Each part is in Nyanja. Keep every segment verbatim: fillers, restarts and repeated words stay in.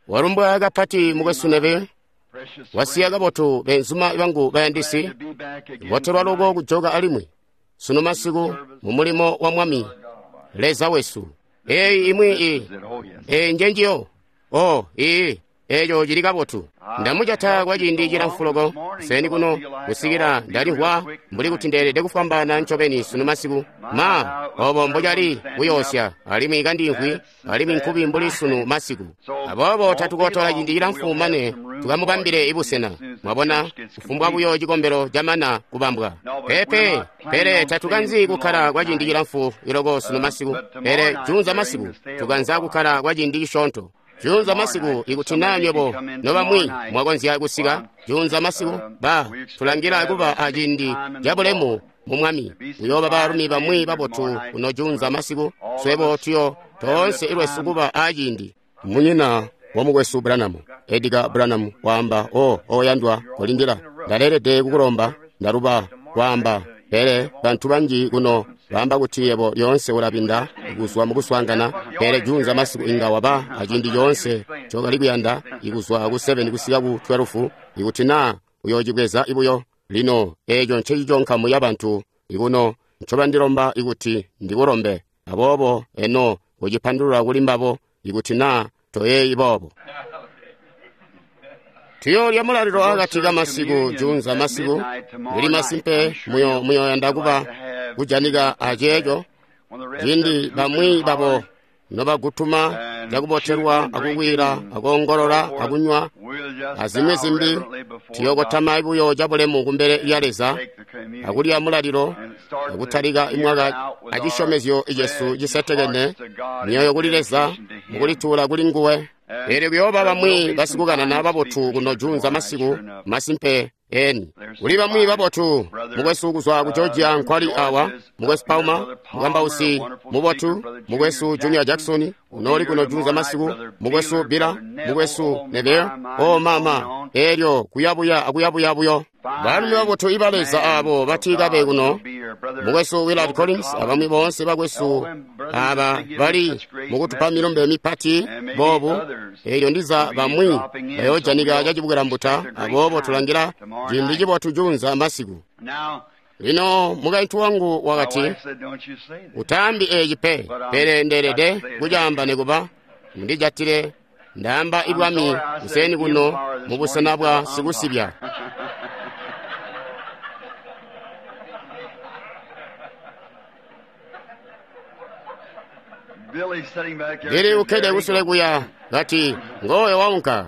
warumbwa agapati mugesunebe wasiyaga botu benzuma ibangu bayandisi boterwa logo kujoga alimwe suno masiku mu mulimo wa mwami leza wesu e imwe e e njenjiyo o e ejo jiriga botu ndamujata gwajindijira mfulogo seni kuno kusigira ndali hwa mbuli kutindere dekufambana nchobeni suno masiku ma obo mbojali buyosya alimi igandi nkwi alimi nkubi mbuli suno masiku abobo tatukotola jindijira mfumane tukamubambire ibusena mwabona kufumbwa buyo jikombero jamana kubambwa pepe pere tatukanzi kukhala gwajindijira mfu irogo suno masiku pere junza masiku tukanza kukhala gwajindiji shonto junza masiku ikutinanyebo noba mwi mwagonzi agusiga junza masiku ba tulangira kuba ajindi jabulemu mumwami uyoba barumi bamwi babotu uno junza masiku swebo tuyo tonse irwe sukuba ajindi munyina womugwesu Branham Edgar Branham wamba o oyandwa kolindira ndalere de kukuromba ndaruba wamba pere bantu banji kuno bamba kutiyebo yonse urabinda iguswa muguswangana pere junza masiku ingawa ba ajindi yonse chogali kuyanda iguswa ku seven kusiga ku twelve ikutina uyojibweza ibuyo lino ejo nchejo nkamu yabantu iguno nchobandiromba iguti ndikurombe abobo eno kujipandurura kulimbabo igutina toye ibobo tiyo lya mulaliro agatiga masiku junza masiku nguli masimpe muyo muyo yandakuba kujaniga ajejo jindi bamwi babo noba gutuma jakuboterwa akugwira akongorora akunywa azimwe zimbi tiyogotama ibuyo jabulemu kumbere yaleza akulya mulaliro akutaliga imwaga ajishomezyo ijesu jisetegene niyo kulileza mukulitula kulinguwe ere byoba bamwi basikugana nababotu kuno junza masiku masimpe eni uli bamwi babotu mugwesu kuzwa kujojia nkwali awa mugwesu Pauma mugamba usi mubotu mugwesu Junior Jackson unoli kuno junza masiku mugwesu Bira mugwesu Nebe o mama eryo kuyabuya akuyabuya buyo banu babotu ibaleza abo batiga be kuno mugwesu Willard Collins abamwi bonse bagwesu aba bali mukutupa milombe mipati bobu eryo ndiza bamwi bayojaniga jajibugera mbuta abobo tulangira jindi jibo tujunza masiku lino mugaitu wangu wakati utambi ejipe pere nderede kujamba neguba ndijatire ndamba ibwami useni kuno mubusana bwa sigusibya Diri ukede usule kuya gati ngoye waunka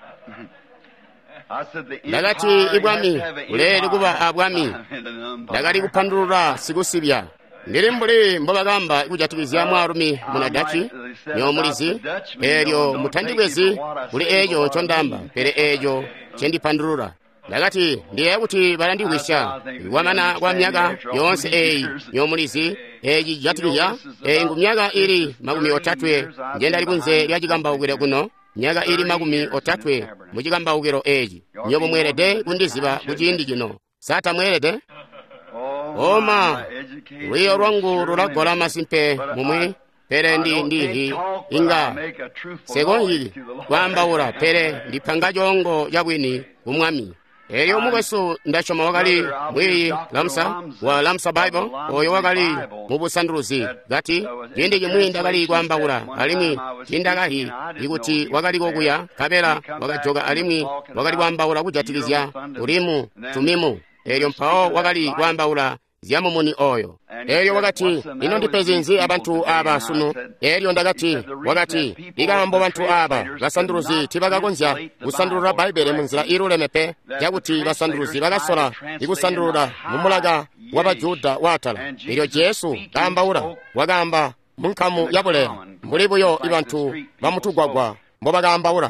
Dagati ibwami uleri kuba abwami Dagari kupandurura sigusibya Ndiri mbuli mbobagamba ikujatibizia mwarumi munadachi nyomulizi eryo mutandibwezi uli ejo chondamba pere ejo chendi pandurura Dagati ndiye kuti barandiwisha wamana kwa myaga yonse ei nyomulizi eji jatibya e ngumyaga iri magumi otatwe ngenda likunze lyajigamba ugire kuno nyaga iri magumi otatwe mujigamba ugiro eji nyobo mwerede kundiziba kujindi gino sata mwerede oma wiyo rwangu ruragola masimpe mumwe pere ndi ndihi inga segongi kwambaura pere ndipanga jongo yabwini umwami eyo mugwesu ndachoma wakali mwi lamsa wa lamsa Bible oyo wakali mubusanduruzi gati yende jimwi ndakali kwambaura alimi kindakali ikuti wakali kokuya kabela wakajoga alimi wakali kwambaura kujatilizya ulimu tumimu eyo mpao wakali kwambaura ziyamumuni oyo eyo wakati ino ndipezinzi abantu aba suno eyo ndagati wakati ikambo bantu aba basanduruzi tibagagonzya gusandurura Bible munzira irulemepe yakuti basanduruzi bagasola ikusandurura mumulaga wabajuda watala iyo Yesu kambaura wagamba munkamu yabule mbuli buyo ibantu bamutugwagwa mbo bagambaura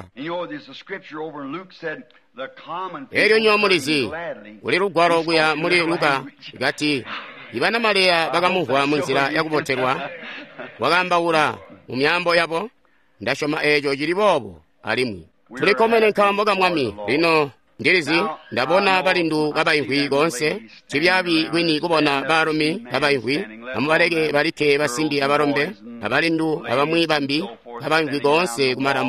Eryo nyomulizi uli rugwaro guya muri Luka gati ibana Maria bagamuhwa munzira yakuboterwa wagambawura mu myambo yabo ndashoma ejo jiribobo alimwe tulikomene nkamboga mwami lino ndirizi ndabona balindu babayihwi gonse kibyabi wini kubona barumi babayihwi amubarege barike basindi abarombe abalindu abamwi bambi abayihwi gonse kumarambo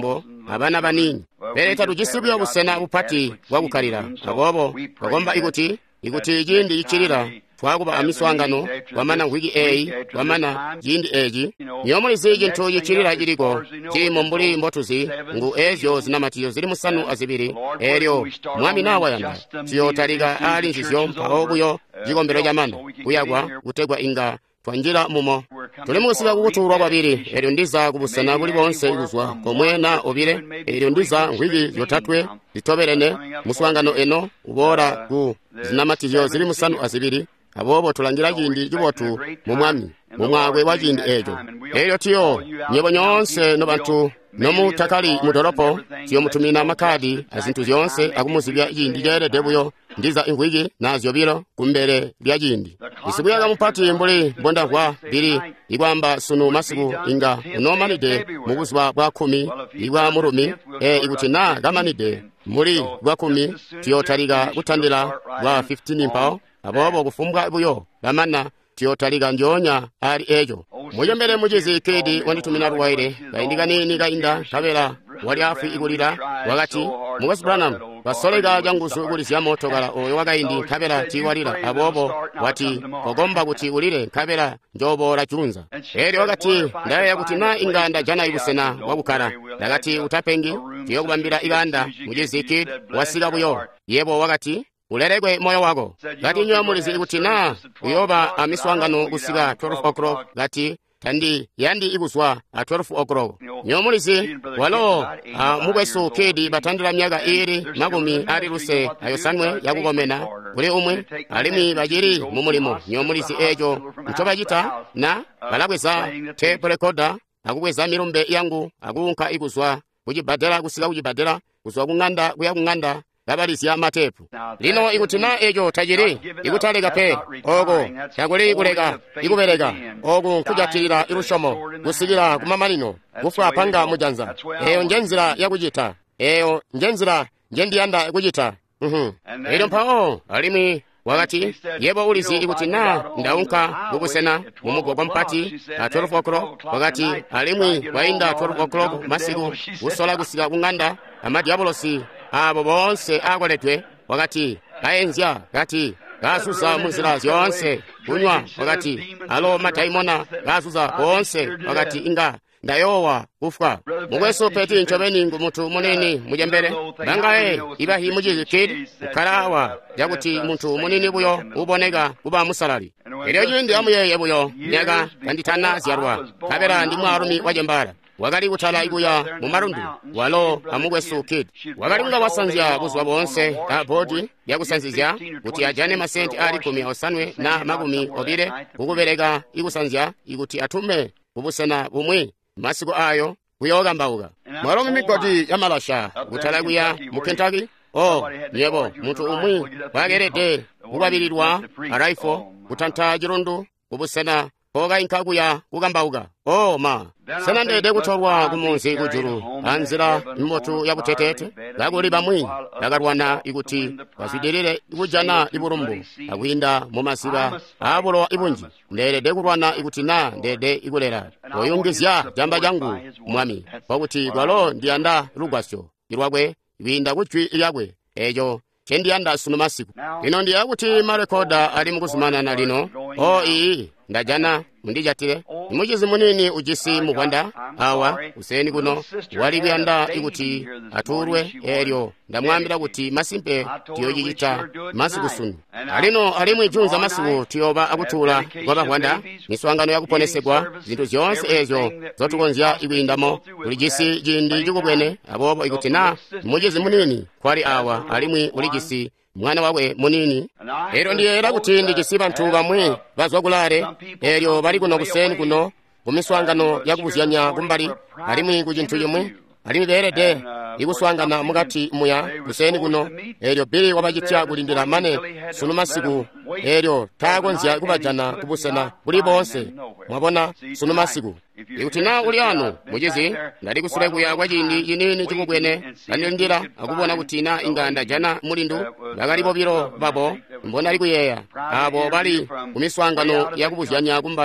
abana banini pereta tugisibwa obusena bupati bwabukalira abobo bagomba ikuti ikuti igindi ichirira twakuba amiswangano wamana wigi A wamana yindi eji nyomo izije nto yichirira jiriko chimo mbuli mbotuzi ngu ezyo zinamatiyo ziri musanu azibiri eryo mwami nawa yanda tiyo taliga ali njizyo mpaobuyo jigombero jamana kuyagwa gutegwa inga twanjira mumo tuli musika kukuturwa babiri eryo ndiza kubusana buli bonse iguzwa komwena obire eryo ndiza ngwigi yotatwe litoberene muswangano eno ubora ku zinamatiyo ziri musanu azibiri abobo tulangira jindi jibotu mumwami mumwagwe wa jindi ejo eyo tiyo nyebo nyonse no bantu no mutakali mudoropo tiyo mutumina makadi azintu zonse akumuzibya jindi jere debuyo ndiza ingwigi nazyo biro kumbere lya jindi isibuyaga mupati mbuli bonda kwa biri igwamba sunu masiku inga unomanide mubuzwa bwa kumi igwa murumi e igutina gamanide muri bwa kumi tiyo tariga gutandira bwa fifteen mpao abobo kufumbwa buyo bamana tiyo taliga njonya ali ejo muyo mbere mujizi kedi wanditumina ruwaire gaindiga nini gainda kabera wali afi igulira wakati mugosi branam basolega jangusu igulisia motogala oyo wagaindi kabera tiwalira abobo wati kogomba kuti ulire kabera njobo la chunza eri wakati ndaye yakutina inganda jana ibusena wabukara dagati utapengi tiyo kubambira iganda mujizi kedi wasiga buyo yebo wakati uleregwe moyo wago gati nyo mulizi ikutina uyoba amiswangano gusiga twelve o'clock gati kandi yandi iguswa a twelve o'clock nyo mulizi walo mugweso kedi batandira myaga iri magumi ari ruse ayosanwe yakugomena ule umwe alimi bajiri mu mulimo nyo mulizi ejo ntoba jita na balagweza tape recorder akugweza mirumbe yangu agunka iguswa kujibadela gusiga kujibadela guswa kunganda kuya kunganda labalisia matepu lino ikutina ejo tajiri ikutalega pe ogo chaguli kulega ikuberega ogo kujatirira irushomo gusigira kumamalino gufa panga mujanza eyo njenzira yakujita eyo njenzira njendianda kujita mhm eyo mpao alimi wakati yebo ulizi ikutina ndaunka gugusena mumugo kwa mpati a twelve o'clock wakati alimwi wainda twelve o'clock masiku usola gusiga kunganda amadiabolosi abo bonse agoletwe wakati kaenzya kati gasusa munzira zonse kunywa wakati alo mataimona gasusa bonse wakati inga ndayowa kufwa mugweso peti nchobeni ngumutu munini mujembere bangae ibahi mujizi kid ukarawa yakuti muntu munini buyo ubonega kuba musalali eryo jindi amuye buyo nyaga kanditana zyarwa kabera ndi mwarumi wajembara wagali utala iguya mumarundu walo amugweso kid wagali nga wasanzya buzwa bonse ta bodi yakusanzizya kuti ajane masenti ali kumi osanwe na magumi obire kukuberega igusanzya iguti atume ubusena bumwe masiku ayo kuyoga mbauga mwalomi migodi ya malasha utalaguya mukentaki o nyebo muntu umwi wagerede ubabirirwa araifo utanta jirundu ubusena oga inkaguya kugambauga o ma sena ndede kutorwa kumunsi kujuru anzira mmotu ya butetete gaguri bamwi lagarwana iguti basidirire ibujana iburumbu agwinda mu masiba abulo ibunji ndede kurwana igutina ndede igulera oyungizya jamba jangu mwami baguti gwalo ndianda rugwasyo irwagwe ibinda gutwi yagwe ejo kendi anda sunu masiku ino ndiya kuti marekoda ali mukuzumana na lino o ii ndajana mundijatire imujizi munini ujisi mugwanda awa useni kuno wali byanda iguti aturwe eryo ndamwambira kuti masimpe tiyoyijita masiku sunu alino alimu ijunza masiku tiyoba akutura gwaba gwanda niswangano yakuponesegwa zintu zonse ezo zotugonzya ibindamo ulijisi jindi jukubwene abobo igutina imujizi munini kwali awa alimwi ulijisi mwana wawe munini ero ndiye era kuti ndijisiba ntuba mwe bazwagulare eryo bali kuno kuseni kuno kumiswangano yakubuzyanya kumbali alimwi kujintu yimwe alimi berede ikuswangana mugati muya kuseni kuno eryo bili wabajitya kulindira mane sunu masiku eryo tagonzya kubajana kubusena buli bonse mwabona sunu masiku ikutina uli ano mujizi ndali kusule kuya kwa jindi yinini chikubwene ndandira akubona kutina inganda jana mulindu ndagalipo biro babo mbona ali kuyeya abo bali kumiswangano yakubuzyanya kumbali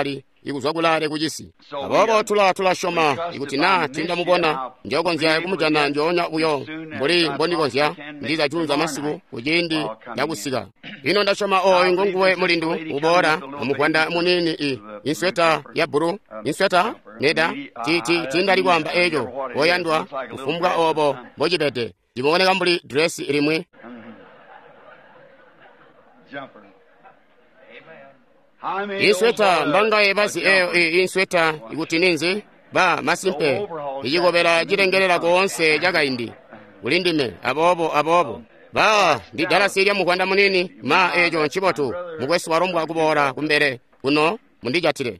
ikuzwakulale kuchisi abobo tula tula shoma ikuti na tindamubona njokonzya kumujana njonya uyo mbuli mbonikonzya ndiza chunza masiku kujindi yakusika ino ndashoma oyo ngonguwe mulindu ubora amukwanda munini i insweta ya buru insweta neda ti ti tindali kwamba ejo oyandwa kufumbwa obo mbojibete ndiboneka mbuli dress ilimwe insweta mbanga ebasi eyo insweta ikuti ninzi ba masimpe ijikobera jirengerera konse jakaindi ulindime abobo abobo ba ndi dala sirya mukwanda munini ma ejo nchibotu mukwesi warombwa kubora kumbere kuno mundijatire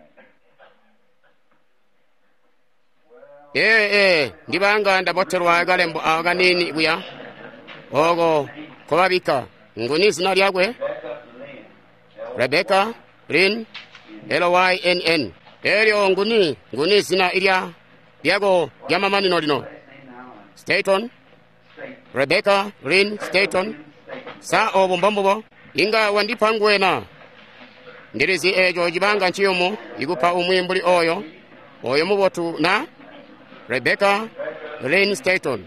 eh eh ndibanga ndaboterwa agalembo aganini buya ogo kobabika nguni zina lyakwe Rebecca Lynn L Y N N eryo nguni nguni zina ilya lyako lyamamani nolino Staton Rebecca Lynn Staton sa obo mbambobo inga wandipangwena ndirizi ejo jibanga nchiyomo ikupa umwimbuli oyo oyo mubotu na Rebecca Lynn Staton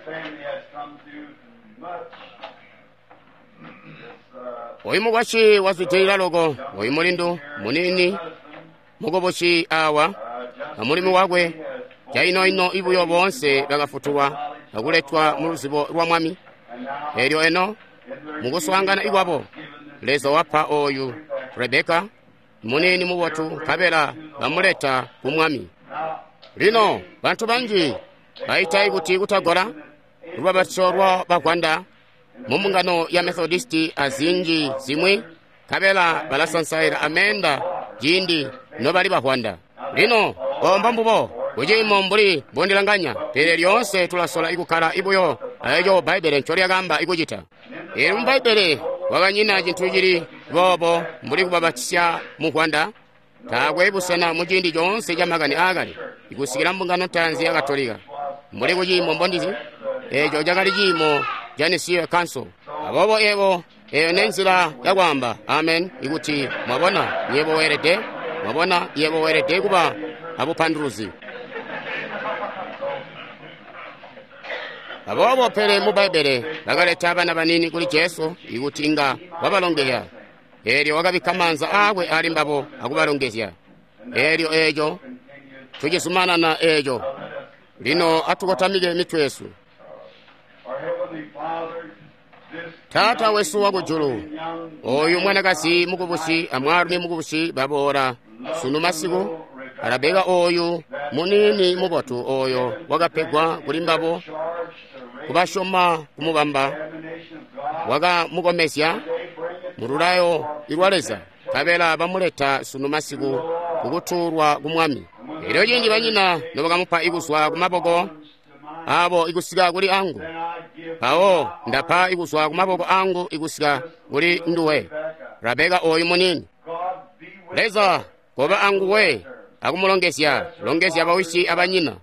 oyo mugwashi wazwitira logo oyo mulindu munini mugoboshi awa amulimu wagwe jaino ino ibuyo bonse bagafutuwa aguletwa mu ruzibo rwa mwami eryo eno muguswangana igwabo lezo wapa oyu Rebecca munini mubotu kabera bamuleta kumwami lino bantu banji baitayi kuti kutagora rwabatsorwa bakwanda mumungano ya Methodisti azinji zimwe kabela balasansaira amenda jindi nobali bahwanda lino ombambubo ujimo mbuli bondilanganya tere lyonse tulasola ikukala ibuyo ayo Bible nchori agamba ikujita eri mu Bible waganyina jintu jiri bobo mbuli kubabatisya mu Rwanda tagwe busana mujindi jonse jamagani agali igusigira mbungano tanzi ya Katolika mbuli kujimo mbondizi ejo jagali jimo Janisiyo kanso abobo ebo eyo nenzira yagwamba amen ikuti mwabona yebo werede mwabona yebo werede kuba abupanduruzi abobo pere mu Bible bagaleta abana banini kuli Yesu ikuti inga wabalongeya eryo wagabikamanza awe ali mbabo akubalongezya eryo ejo tujisumana na ejo lino atukotamile mitwesu Tata wesu wagujulu oyu mwanakasi mukubushi amwaruni mukubushi babora sunu masiku arabega oyu munini mubotu oyo wagapegwa kulimbabo kubashoma kumubamba waga mugomesya murulayo irwaleza kabela bamuleta sunu masiku kuguturwa kumwami ero jinji banyina nobagamupa iguswa kumabogo abo igusiga kuli angu awo ndapa iguswa kumaboko angu igusiga kuli nduwe Rebecca oyu munini leza koba angu we akumulongesya longesya bawishi abanyina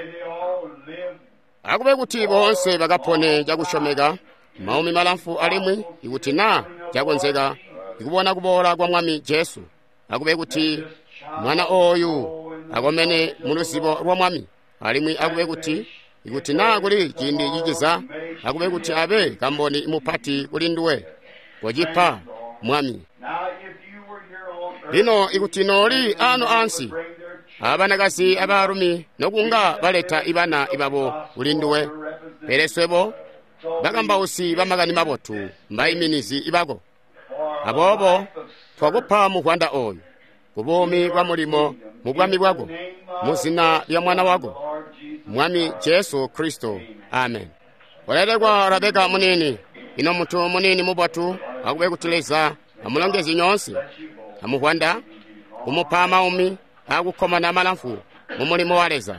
akube kuti bonse bagapone jakushomega maumi malamfu alimwi ikuti na jakonzega ikubona kubora kwa mwami Yesu akube kuti mwana oyu akomene mulusibo rwa mwami alimwi akube kuti ikuti na kuli jindi jijiza akube kuti abe kamboni imupati kuli nduwe kojipa mwami lino ikuti noli ano ansi abanakasi abarumi nokunga baleta ibana ibabo kuli nduwe pereswebo bagamba usi bamagani mabotu mbayiminizi ibago abobo twagupa mu Rwanda oyo kubomi bwa mulimo mu bwami bwago muzina lya mwana wago mwami Yesu Kristo amen Oleregwa Rebecca munini ino mutu munini mubatu akube kutileza amulongezi nyonsi amu Rwanda umupa maumi agukoma na malamfu mu mulimo waleza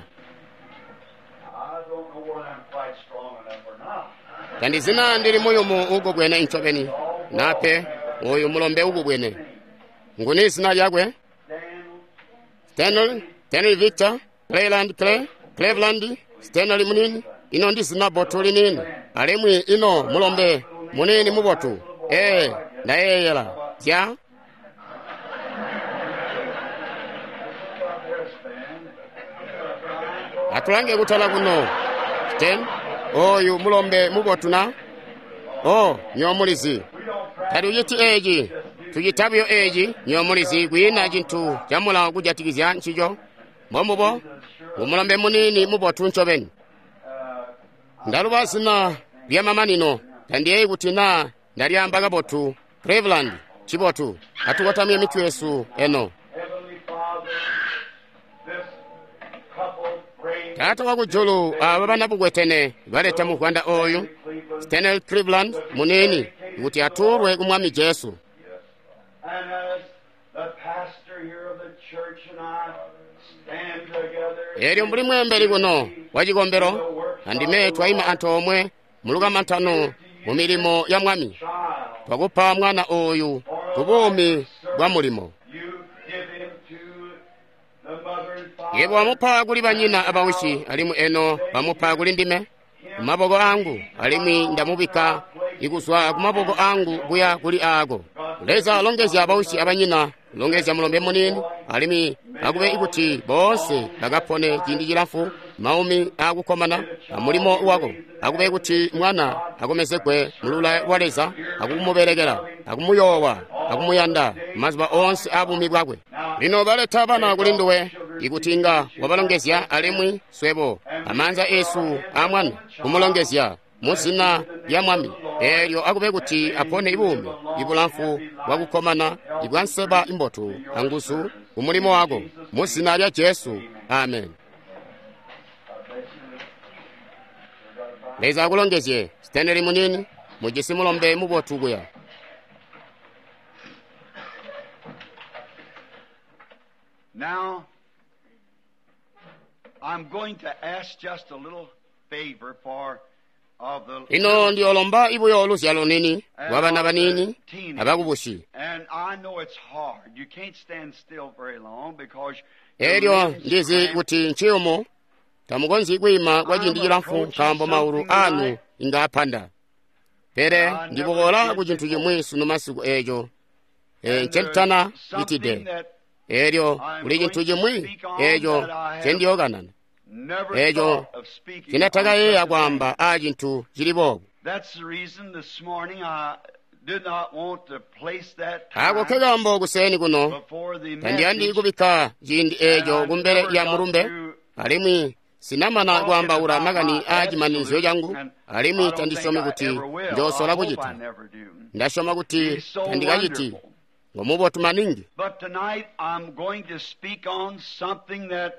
kandi zina ndiri moyo mu ugo gwene inchobeni nape oyo mulombe ugo gwene nguni zina lyagwe Stanley Stanley Victor Cleveland Clay Cleveland Stanley munini ino ndi zina botuli nini alemwi ino mulombe munini mubotu eh na yeyela tya atulange kutala kuno ten oyu mulombe mubotuna o nyomulizi kali uyiti eji tujitabyo eji nyomulizi gwina jintu jamula kujatikizya nchijo momubo umulombe munini mubotu nchobeni ndalubasina byamamanino tandiye kutina ndalyambaga botu Cleveland chibotu atukotamye mitwesu eno tata wakujulu ababana bugwetene baleta mu Rwanda oyu Stanley Cleveland munini kuti aturwe kumwami Yesu. Eri mbuli mwembeli kuno wajigombero andime twaima antomwe muluga mantano mu milimo ya mwami twagupa mwana oyu kubumi bwa mulimo yebo amupa kuli banyina abawishi alimu eno bamupa kuli ndime mabogo angu alimi ndamubika iguswa kumabogo angu kuya kuli ago leza longeza abawishi abanyina longeza mulombe munini alimi agube ikuti bose bagapone kindi jirafu maumi agukomana mulimo wago agube ikuti mwana agomezekwe mulula waleza agumuberegera agumuyowa agumuyanda mazba onse abumi bwagwe lino baleta bana kulinduwe ikutinga wabalongezya alimwi swebo amanza Yesu amwana kumulongezya musina ya mwami elyo akube kuti apone ibumi ibulamfu wagukomana ibwanseba imbotu angusu umulimo wago musina ya Yesu amen. Leza kulongezye Stanley munini mujisi mulombe mubotu guya. Now, I'm going to ask just a little favor for of the ino ndiyo lomba ibuyo olusyalo nini wabana banini abakubushi. And I know it's hard. You can't stand still very long because elyo ndizi kuti nchiyomo tamugonzi kwima kwajindijiramfu kambo mauru anu ingapanda pere ndibogola kujintu jimwe sunu masiku ejo e nchentana itide elyo uli jintu jimwe ejo chendioganana ejo kinataka ye agwamba ajintu jilibobu. That's the reason this morning I did not want to place that ako kegambo guseni kuno tandiandi kubika jindi ejo gumbere ya murumbe alimwi sinamana gwamba ura magani ajimanizo yangu alimwi tandishome kuti njosola kujita ndashoma kuti tandigajiti ngomubo tumaningi. But tonight I'm going to speak on something that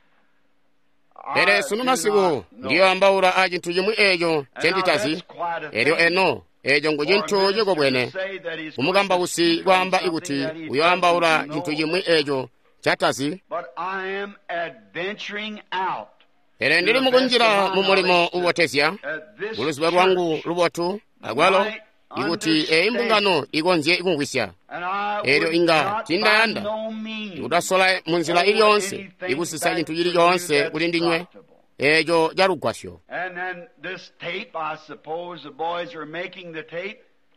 ere sunu masiku ndiyo ambaura ajintu jimwe ejo chenditazi elyo eno ejo ngujintu jogo bwene umugamba usi gwamba iguti uyo ambaura jintu jimwe ejo chatazi. But I am adventuring out ere ndiri mukunjira mu mulimo ubotesya ulusiba rwangu lubotu agwalo iguti e imbungano igonje ikungwisya elyo inga tindayanda udasola munzira ili yonse igusisa jintu jili yonse kulindinywe ejo jarugwasyo. And then this tape, I suppose the boys are making the tape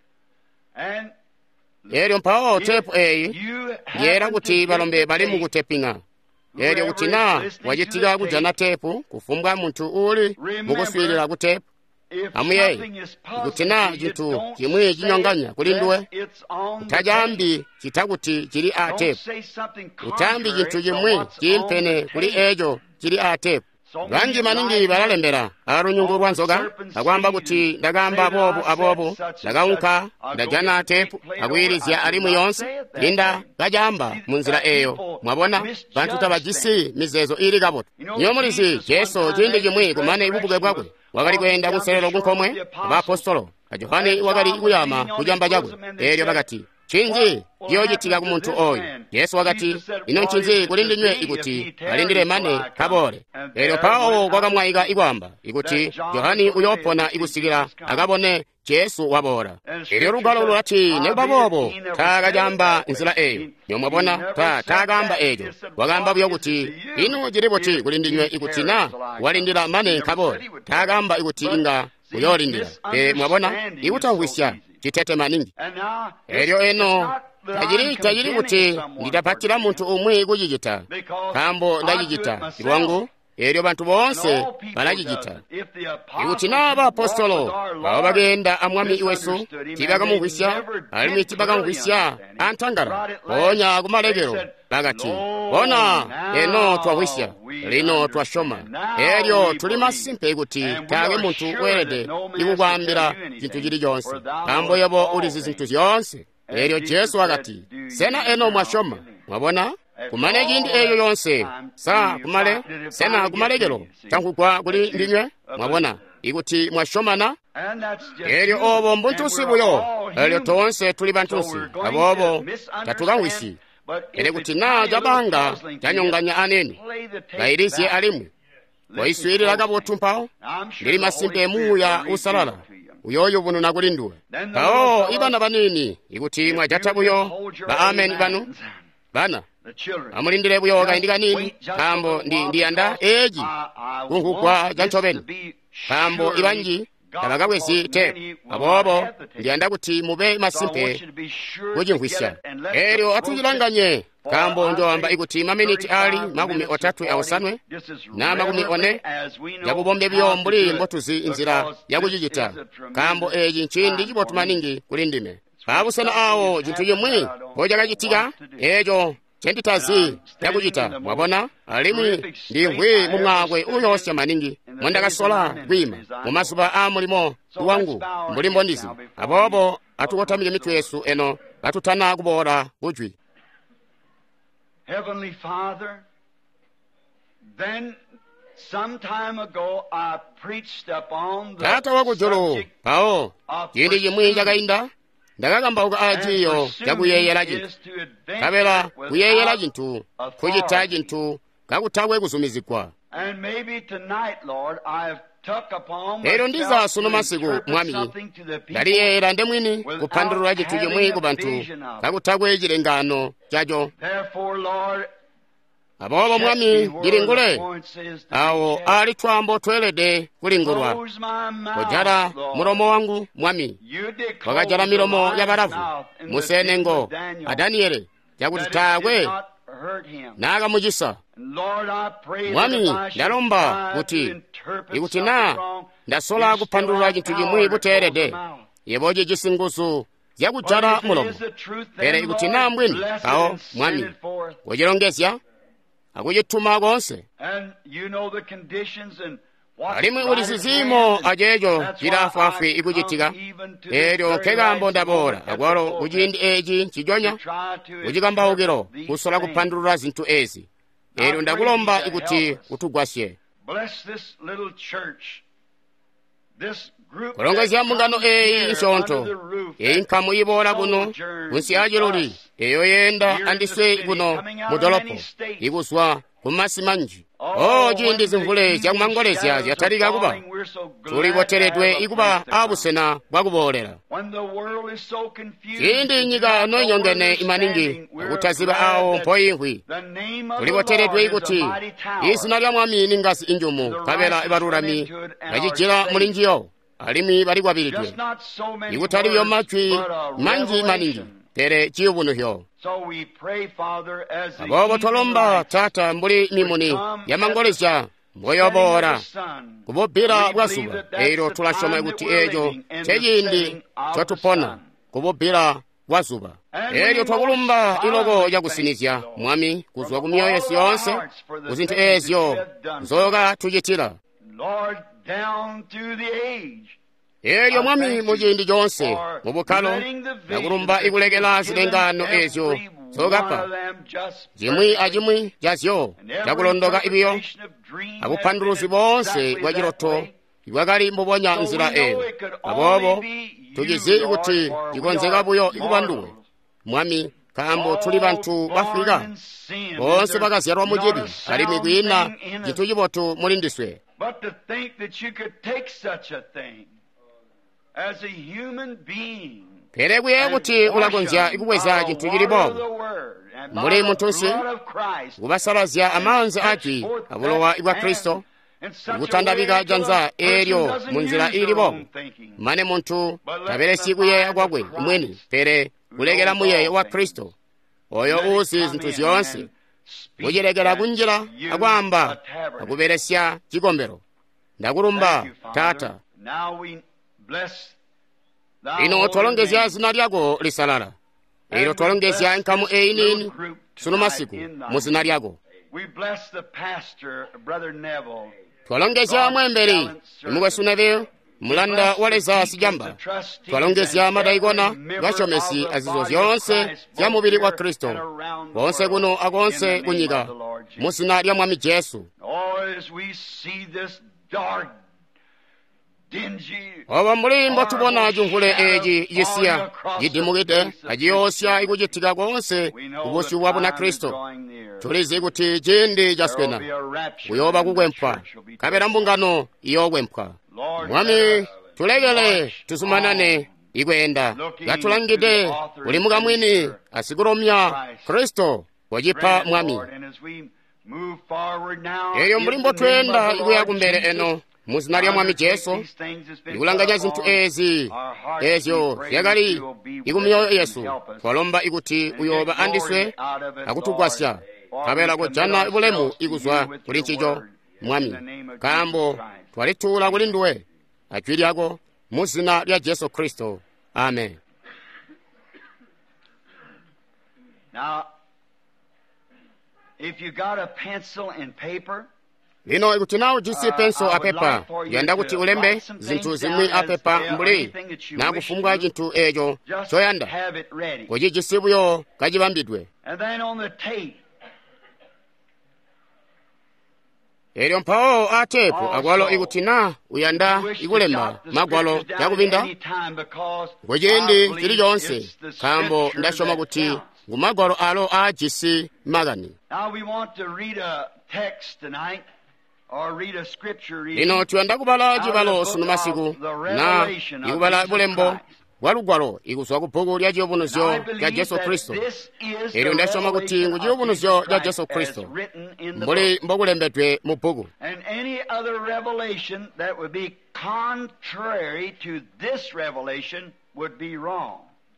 and elyo mpawo tepu eyi yera kuti balombe bali mu kutepinga elyo kutina wajitiga kujana tepu kufumbwa muntu uli muguswirira kutepu amuye kutina jintu kimwe jinyonganya kulinduwe utajambi chitakuti chili a tepu utambi jintu jimwe jimpene kuli ejo chili a tepu. Bangi maningi baralembera arunyungu rwanzoga agwamba kuti ndagamba bobu abobu ndagaunka ndajana tepu agwirizya alimu yonse linda gajamba munzira eyo mwabona bantu tabagisi mizezo iri gaboto nyomulizi Yesu jindi jimwe kumane ibubuge bwagwe wagali kwenda kuserero gunkomwe abapostolo ajohani wagali kuyama kujamba jagwe elyo bagati chinzi yojitiga kumuntu oyo Yesu wagati ino nchinzi kulindinywe iguti alindire mane kabore elyo pawo kwakamwayiga igwamba iguti Yohani uyopona igusigira agabone Yesu wabora elyo lugalo lwati ne babobo tagajamba nzira eyo nyomwabona ta tagamba ejo wagamba byo guti ino jiriboti kulindinywe igutina walindira mane kabore tagamba iguti inga uyolindira e mwabona igutangwisya chitete maningi elyo eno tajiri tajiri kuti nditapatira muntu umwe kujijita kambo ndajijita kirwangu eryo bantu bonse balagigita ikuti n'abapostolo baba bagenda amwami iwesu tibagamuhwisya alimi tibagamuhwisya antangara bonya kumalegero bagati bona eno twahwisya lino twashoma eryo tuli masimpe ikuti kage muntu werede ikugwambira zintu jiri jonse kambo yobo ulizi zintu zonse eryo Yesu agati sena eno mwashoma mwabona kumane gindi eyo yonse sa kumale sena kumalegero tankugwa kuli ndinywe mwabona ikuti mwashomana eryo obo mbuntusi buyo eryo tonse tuli bantusi abobo tatugawisi ere kuti na jabanga janyonganya aneni bairisi alimu waiswiriraga botumpao ndiri masimpe muya usalala uyoyo bunu nakulinduwe kao ibana banini ikuti mwajata buyo ba amen banu bana amulindire buyo wakaindika nini kambo ndi ndiyanda eji kunkukwa janchobeni kambo ibanji tabagawesi te abobo ndiyanda kuti mube masimpe kujinhwisya eryo atujilanganye kambo njowamba ikuti maminiti ali makumi otatu awosanwe na makumi one yakubombe byo mbuli mbotuzi inzira yakujijita kambo eji nchindi jibotumaningi kulindime babusana awo jintu yemwe bojagajitika ejo chenditazi yakujita mwabona alimwi ndingwi mumwagwe uyosya maningi mwandakasola gwima mumasuba amulimo wangu mbulimbo ndizi abobo atukotamile mitu yesu eno batutana kubora ujwi. Heavenly Father, then some time ago I preached upon the tata wakujolo subject pao of yindi yimwe jagainda ndakagamba uka ajiyo yakuyeyela jintu kabela kuyeyela jintu kujita jintu kakutagwe kusumizikwa. And maybe tonight, Lord, I've took upon lero ndiza suno masiku mwami ndaliyeyela ndemwini kupandulula jintu yimwe kubantu kakutagwe jilengano jajo. Therefore, Lord, abobo mwami dilingule awo ali twambo twelede kulingulwa kujala mulomo wangu mwami wakajala milomo ya barafu musenengo adaniyele jakuti tagwe naga mujisa. Mwami ndalomba kuti ikuti na ndasola kupandulula jintu jimwe buterede yeboje jisingusu yakujala mulomo ere ikuti na mbwini kao mwami wajilongesya akujituma gonse alimwe ulisizimo ajejo jirafafi ikujitika eryo kegambo ndabora agwaro kujindi eji chijonya kujigamba ugiro kusola kupandulula zintu ezi eryo ndakulomba ikuti utugwasye kulongezya mungano eyi nsonto eyi nkamu ibora kuno kunsi ajiloli eyo yenda andiswe kuno mudolopo ikuswa kumasi manji o jindi zimvule jakumangolezya zyatalika kuba tuliboteredwe ikuba abusena bwakubolera jindi nyika noinyongene imaningi akutaziba awo mpoyihwi tuliboteredwe ikuti isina lya mwami ningasi injumu kabela ibarurami bajijila mulinjiyo alimi bali kwabiridwe ikutali byo machwi manji maningi tere chiyubunuhyo. Abobo tolomba tata mbuli mimuni yamangolesya mboyobora kububira bwasuba eiro tulashoma ikuti ejo chejindi chotupona kububira bwasuba eryo twakulumba ilogo yakusinizya mwami kuzwa kumyoyo yesi yonse kuzintu ezyo nzoga tujitira eryo mwami mujindi jonse mubukalo nakulumba ikulekela zilengano ezyo zogapa jimwi ajimwi jazyo jakulondoka ibiyo abupanduluzi bonse bwajiroto ibwagali mbubonya nzira eyo abobo tugizi ikuti ikonzeka buyo ikubanduwe mwami kambo tuli bantu bafika bonse bakazyarwa mujibi ali migwina jitu jibotu mulindiswe. But to think that you could take such a thing as a human being peregwe kuti ulagonzya ikubweza jintu jilibo muli muntunsi kubasalazya amanzi ati abulowa igwa Kristo ikutandabika janza eryo munzira ilibo mane muntu tabelesi kuye agwagwe imweni pere kulegela muye wa Kristo oyo usi zintu zyonse kujerekera kunjira akwamba akuberesya chikombero. Ndakulumba Tata, ino twalongezya zina lyako lisalala, ilo twalongezya nkamu einini suno masiku mu zina lyako. Twalongezya mwemberi imugwesu Neville mulanda waleza sijamba. Twalongezya madaikona gachomesi azizo zyonse zya mubiri wa Kristo wonse kuno akonse kunyika mu zina lya Mwami Yesu. Oba mulimbo tubona junhule eji yisiya yidimugite ajiyosya ikujitika konse ubusi wabu na Kristo. Tulizi kuti jindi jaskwena uyoba kugwempwa kabera mbungano iyo gwempwa. Mwami tulegele tusumanane igwenda gatulangide ulimuga mwini asiguromya Kristo wajipa Mwami. Eyo mulimbo twenda iguya kumbere eno muzina lya Mwami Yesu ikulanganya zinthu ezi ezyo yagali ikumyoyo Yesu twalomba ikuti uyoba andiswe akutugwasya kabela kujana ibulemu ikuzwa kuli nchicho Mwami kambo twalitula kuli nduwe achwiri yako muzina lya Yesu Kristo. Amen. Now, if you got a pencil and paper, lino ikuti nawo jisi penso apepa yanda kuti ulembe zinthu zimwi apepa mbuli na kufunga chinthu ejo choyanda koji jisibuyo kajibambidwe. Elyo mpawo atepo agwalo ikuti na uyanda ikulemba magwalo yakubinda ngojendi chili jonse kambo ndashoma kuti ngumagwalo alo a jisi magani. Now we want to read a text tonight. Lino tuyanda kubala jibalo sunu masiku na ikubala bulembo walugwalo ikuswa kupuku lya jiobunuzo lya Yesu Kristo. Ero ndashoma kuti ngujiobunuzo lya Yesu Kristo mbuli mbokulembetwe mu puku. And any other revelation that would be contrary to this revelation would be wrong.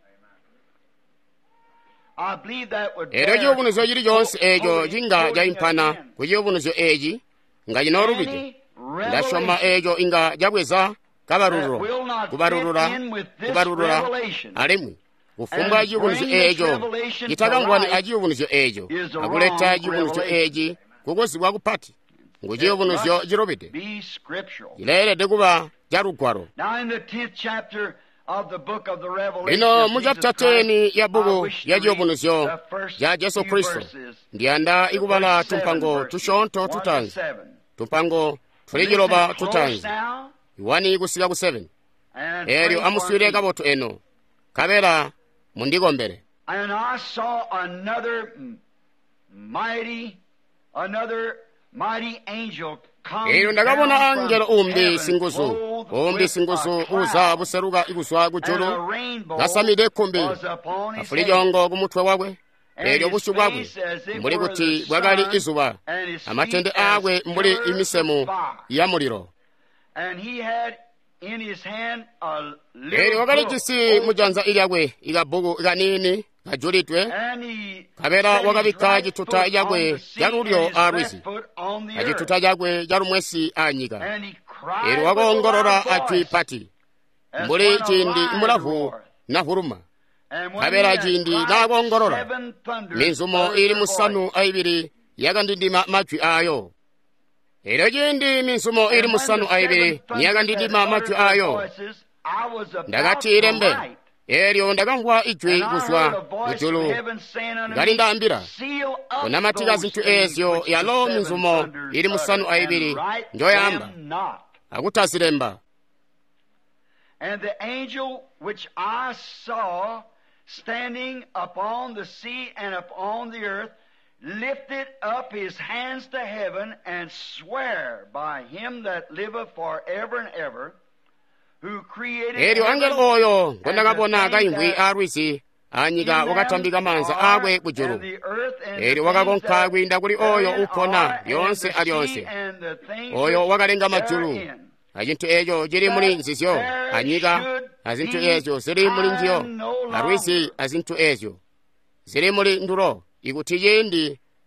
I believe that would ero jiobunuzo jiri jonse ejo jinga jaimpana kujiobunuzo eji nga jinorubije ndashoma ejo inga jabweza kabarururo kubarurura kubarurura alimwi kufunga jiobunuzo ejo jitagangwani ajiobunuzo ejo akuleta jiobunuzo eji kugosibwa kupati ngujiobunuzo jirobide jilele dekuba jarugwaro. Ino mujapta teni ya bugu ya jiobunuzo ya Yesu Kristo ndianda ikubala tumpango tushonto tutanzi tumpango tuligiloba tutanzi iwani ikusiga ku seven eryo amuswire gaboto eno kabera mundigo mbere. And I saw another mighty another mighty angel. Ero ndakabona angelo umbi singuzu umbi singuzu uza buseruka iguswa kujulu gasamide kumbi afulijongo kumutwe wakwe eryo bushu bwakwe mbuli kuti bwagali izuba amatende agwe mbuli imisemu ya muliro. Eryo wakali jisi mujanza ilyagwe igabugu iganini gajulitwe kabera wakabika jituta ilyagwe jarulyo arwizi ajituta jagwe jarumwesi anyiga. Eryo wakongorora achwi pati mbuli jindi imulavu na huruma kabera jindi nakongorora minzumo iri musanu aibiri yagandindima machwi ayo. Eryo jindi minzumo iri musanu aibiri niyagandindima machwi ayo ndagati irembe eryo ndakangwa ijwi kuswa kujulu ngali ndambira kunamatika zinthu ezyo yalo minzumo iri musanu aibiri njoyamba akutasilemba. And the angel which I saw standing upon the sea and upon the earth lifted up his hands to heaven and sware by him that liveth forever and ever, who created eryo angelo oyo ngondakabona kaimbwi arwisi anyiga wakatambika manza agwe kujulu eryo wakakonka kwinda kuli oyo upona yonse alyonse oyo wakalenga majulu ajinthu ejo jiri muli nzizyo anyiga azinthu ezo ziri muli njiyo arwisi azinthu ezo ziri muli ndulo ikuti yendi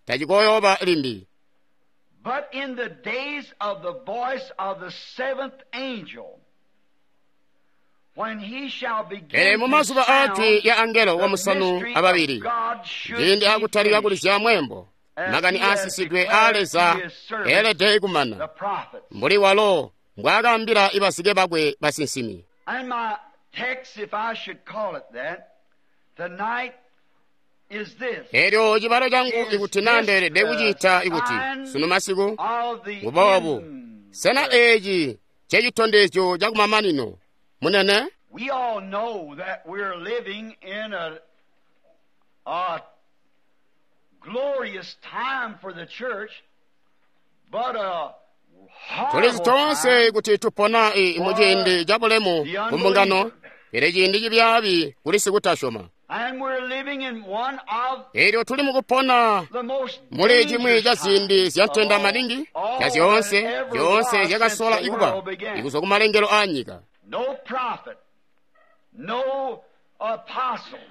tachikoyopa limbi. But in the days of the voice of the seventh angel, when he shall begin ere to mu mazuba sound, atwi ya angelo wa the musanu mystery ababiri of God should ndi be akutalika kuti finished, chamwembo as magani he has asisidwe declared aleza to his servants, ele dei the kumana prophets. mbuli walo ngwakambira ibasike bakwe basinsimi. And my text, if I should call it that, tonight is this. eryo chibalo changu Is ikuti this nandere the dekuchita ikuti sign suno masiku of the ngubobu end? sena eji chechitondecho chakumamanino munene. We all know that we're living in a, a glorious time for the church, but a tuli horrible tonse time kuti tupona imujindi jabulemu kumbungano ere jindi jibyabi kuli sikutashoma. and we're living in one of eryo tuli mukupona the most muli chimwe dangerous cha zindi times zyatenda of all. maningi All cha zyonse that ever byonse was byakasola since the ikuba world began. ikuza kumalengero anyika. No prophet, no apostle,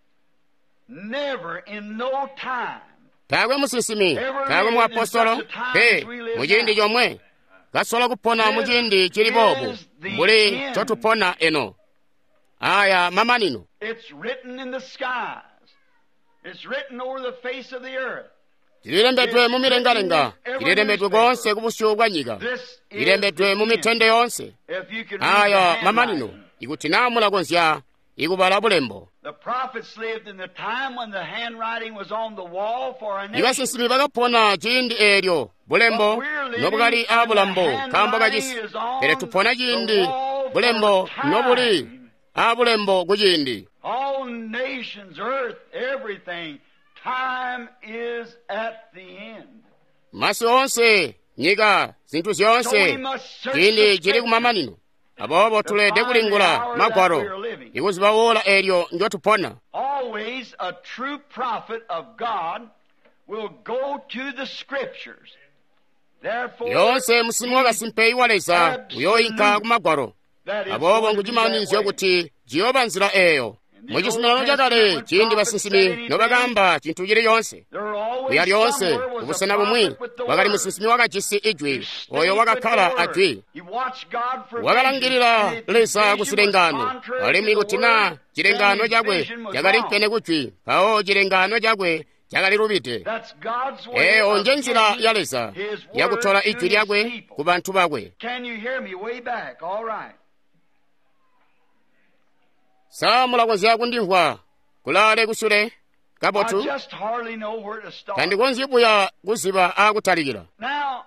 never in no time takwe musinsimi Ever takwe lived mu in apostolo such a time pe as we live mujindi now. jomwe kasola kupona This mujindi chili bobo is the mbuli end. chotupona eno aya mamanino. It's written in the skies. It's written over the face of the earth. chililembedwe mu milengalenga chililembedwe konse kubusuku bwa nyika This is chililembedwe mu the end. mitende yonse. If you could read aya the mamanino handwriting. ikuti namula konzya ikubala bulembo. The prophets lived in the time when the handwriting was on the wall for a nation. ibasinsimi bakapona chindi eryo bulembo But we're living nobukali and abulambo the kamba handwriting kachisi is on ere tupona the chindi wall bulembo for time. nobuli abulembo kuchindi. All nations, earth, everything. Time is at the end. masi onse nyika zinthu So we zonse must search chindi the chili scriptures. kumamanino abobo tulede kulingula magwaro ikuzibawola eryo njotupona. Always a true prophet of God will go to the scriptures. Therefore, yonse musimu wakasimpeyi waleza uyoyinka kumagwaro that is abobo going to be that nguchimanizyo way. kuti jiyoba nzira eyo muchisunano chakale chindi basinsimi nobakamba chinthu chili yonse There are always kuya lyonse somewhere was a ubusana bumwi prophet with the wakali word. musinsimi wakachisi ijwi He stayed oyo with the wakakhala word. ajwi He watched God for wakalangirira vision, and his lesa vision kusilengano was contrary alimi to the kutina word, chilengano then his chakwe vision was chakali wrong. mpene kuchwi pawo chilengano chakwe chakali lupite. That's God's way eyo of nje njira getting yalesa his word yakuthola to ijwi his lyakwe people. ku banthu bakwe. Can you hear me way back? All right. samula konzi akundimva kulale kusule I kabotu just hardly know where to start. kandi konzibuya kuziba akutalikira. Now,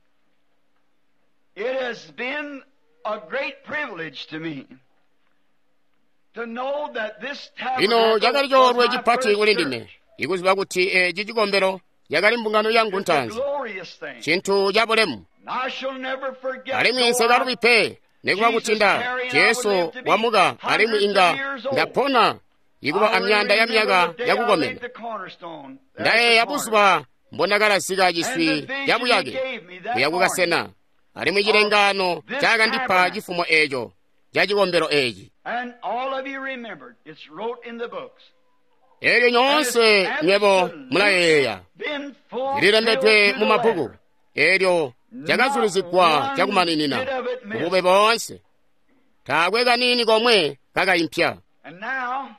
it has been a great privilege to me to know that this ino tabernacle jakali was chorwe my chipati first kuli church. ndime ikuziba kuti echi chikombero yakali mbungano yangu It's a ntanzi glorious thing. chinthu chabulemu I shall never forget. alimu though I- sekalupipe nekuba kutinda yesu wamuka alimu inga ndapona ikuba amyanda ya myaka yakukomera ndaye yabusuba mbonakala achiswi yabu yake kuyakukasena alimu chilengano chaka ndipha chifumo echo cha chikombero echi. And all of you remembered, it's wrote in the books. eryo nyonse nyebo mulayeya Been fulfilled lilembedwe to mu the mabuku letter. eryo chakazulizikwa chakumaninina ubube bonse takwe kanini komwe kakayimpya. And now,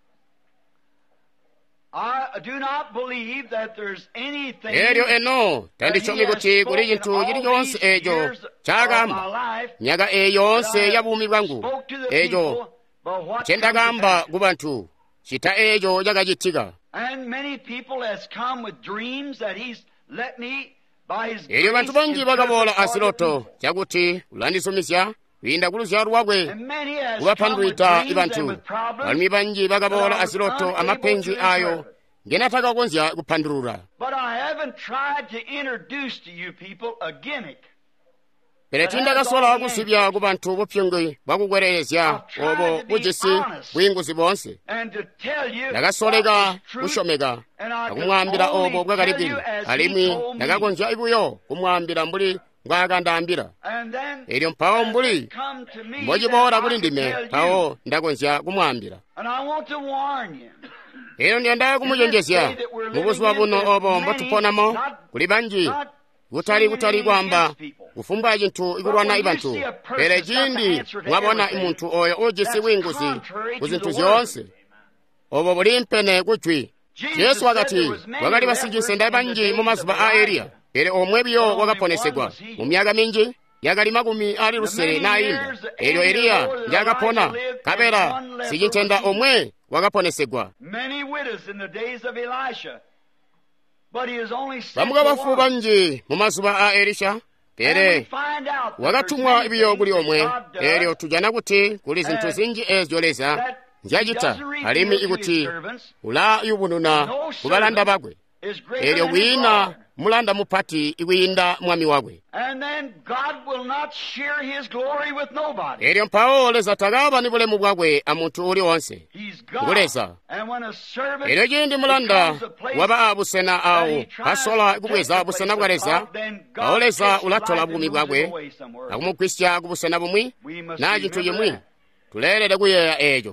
I do not believe that there's anything eryo eno that he tandichomi has kuti kuli spoken chinthu all chilichonse these echo years of chakamba my life myaka eyonse that I ya bumi bwangu spoke to the echo people, but what chendakamba comes to pass. ku banthu chita echo chakachitika. And many people has come with dreams that he's let me by his eryo grace banthu banji interpret bakabola for the asiloto people. chakuti kulandisomisya kuyinda kuluzyalo lwakwe And many has come with kubaphandulita dreams and ibanthu with problems balimi banji bakabola that I was asiloto unable amapenzi to ayo interpret. ngenataka konzya kuphandulula. But I haven't tried to introduce to you people a gimmick. pere tindakasola kusibya ku banthu bupyonge bakukwerezya obo bujisi bwinguzi bonse And to tell you ndakasoleka what is truth, kushomeka and I can akumwambira only obo tell bwakalipiri you as he alimi told me. ndakakonzya ibuyo kumwambira mbuli ngwakandambira And then eryo mpawo as mbuli it come to me mbojibora that kuli I can ndime tell you. pawo ndakonzya kumwambira. And I want to warn you. ero ndiyenda kumuchenjezya mukuziwa buno obo mbatuponamo kuli banji kutali kutali kwamba kufumba chinthu ikulwana ibanthu pere chindi mwabona imunthu oyo ujisi winguzi kuzinthu zonse obo buli mpene kuchwi yesu wakati wakati basijise nda banji mu mazuba a Eliya pere omwebiyo wakaponesegwa mu myaka mingi yakali makumi ali lusere na imba elyo Eliya yakapona kapera sijintenda omwe wakaponesegwa bamuka bafu banji mu mazuba a Elisha pere wakatumwa ibiyo kuli omwe elyo tujana kuti kuli zinthu zinji ezoleza njajita alimi ikuti ula yubununa kubalanda bagwe elyo wina mulanda mupati iwinda mwami wagwe elyo mpaoleza tagaba ni bulemu bwagwe amuntu uli wonse nguleza elyo jindi mulanda waba abusena awo asola ikubweza busena bwaleza aoleza ulatola bumi bwagwe akumukwisya kubusena bumwi na jintu yimwi tulelele kuyeya ejo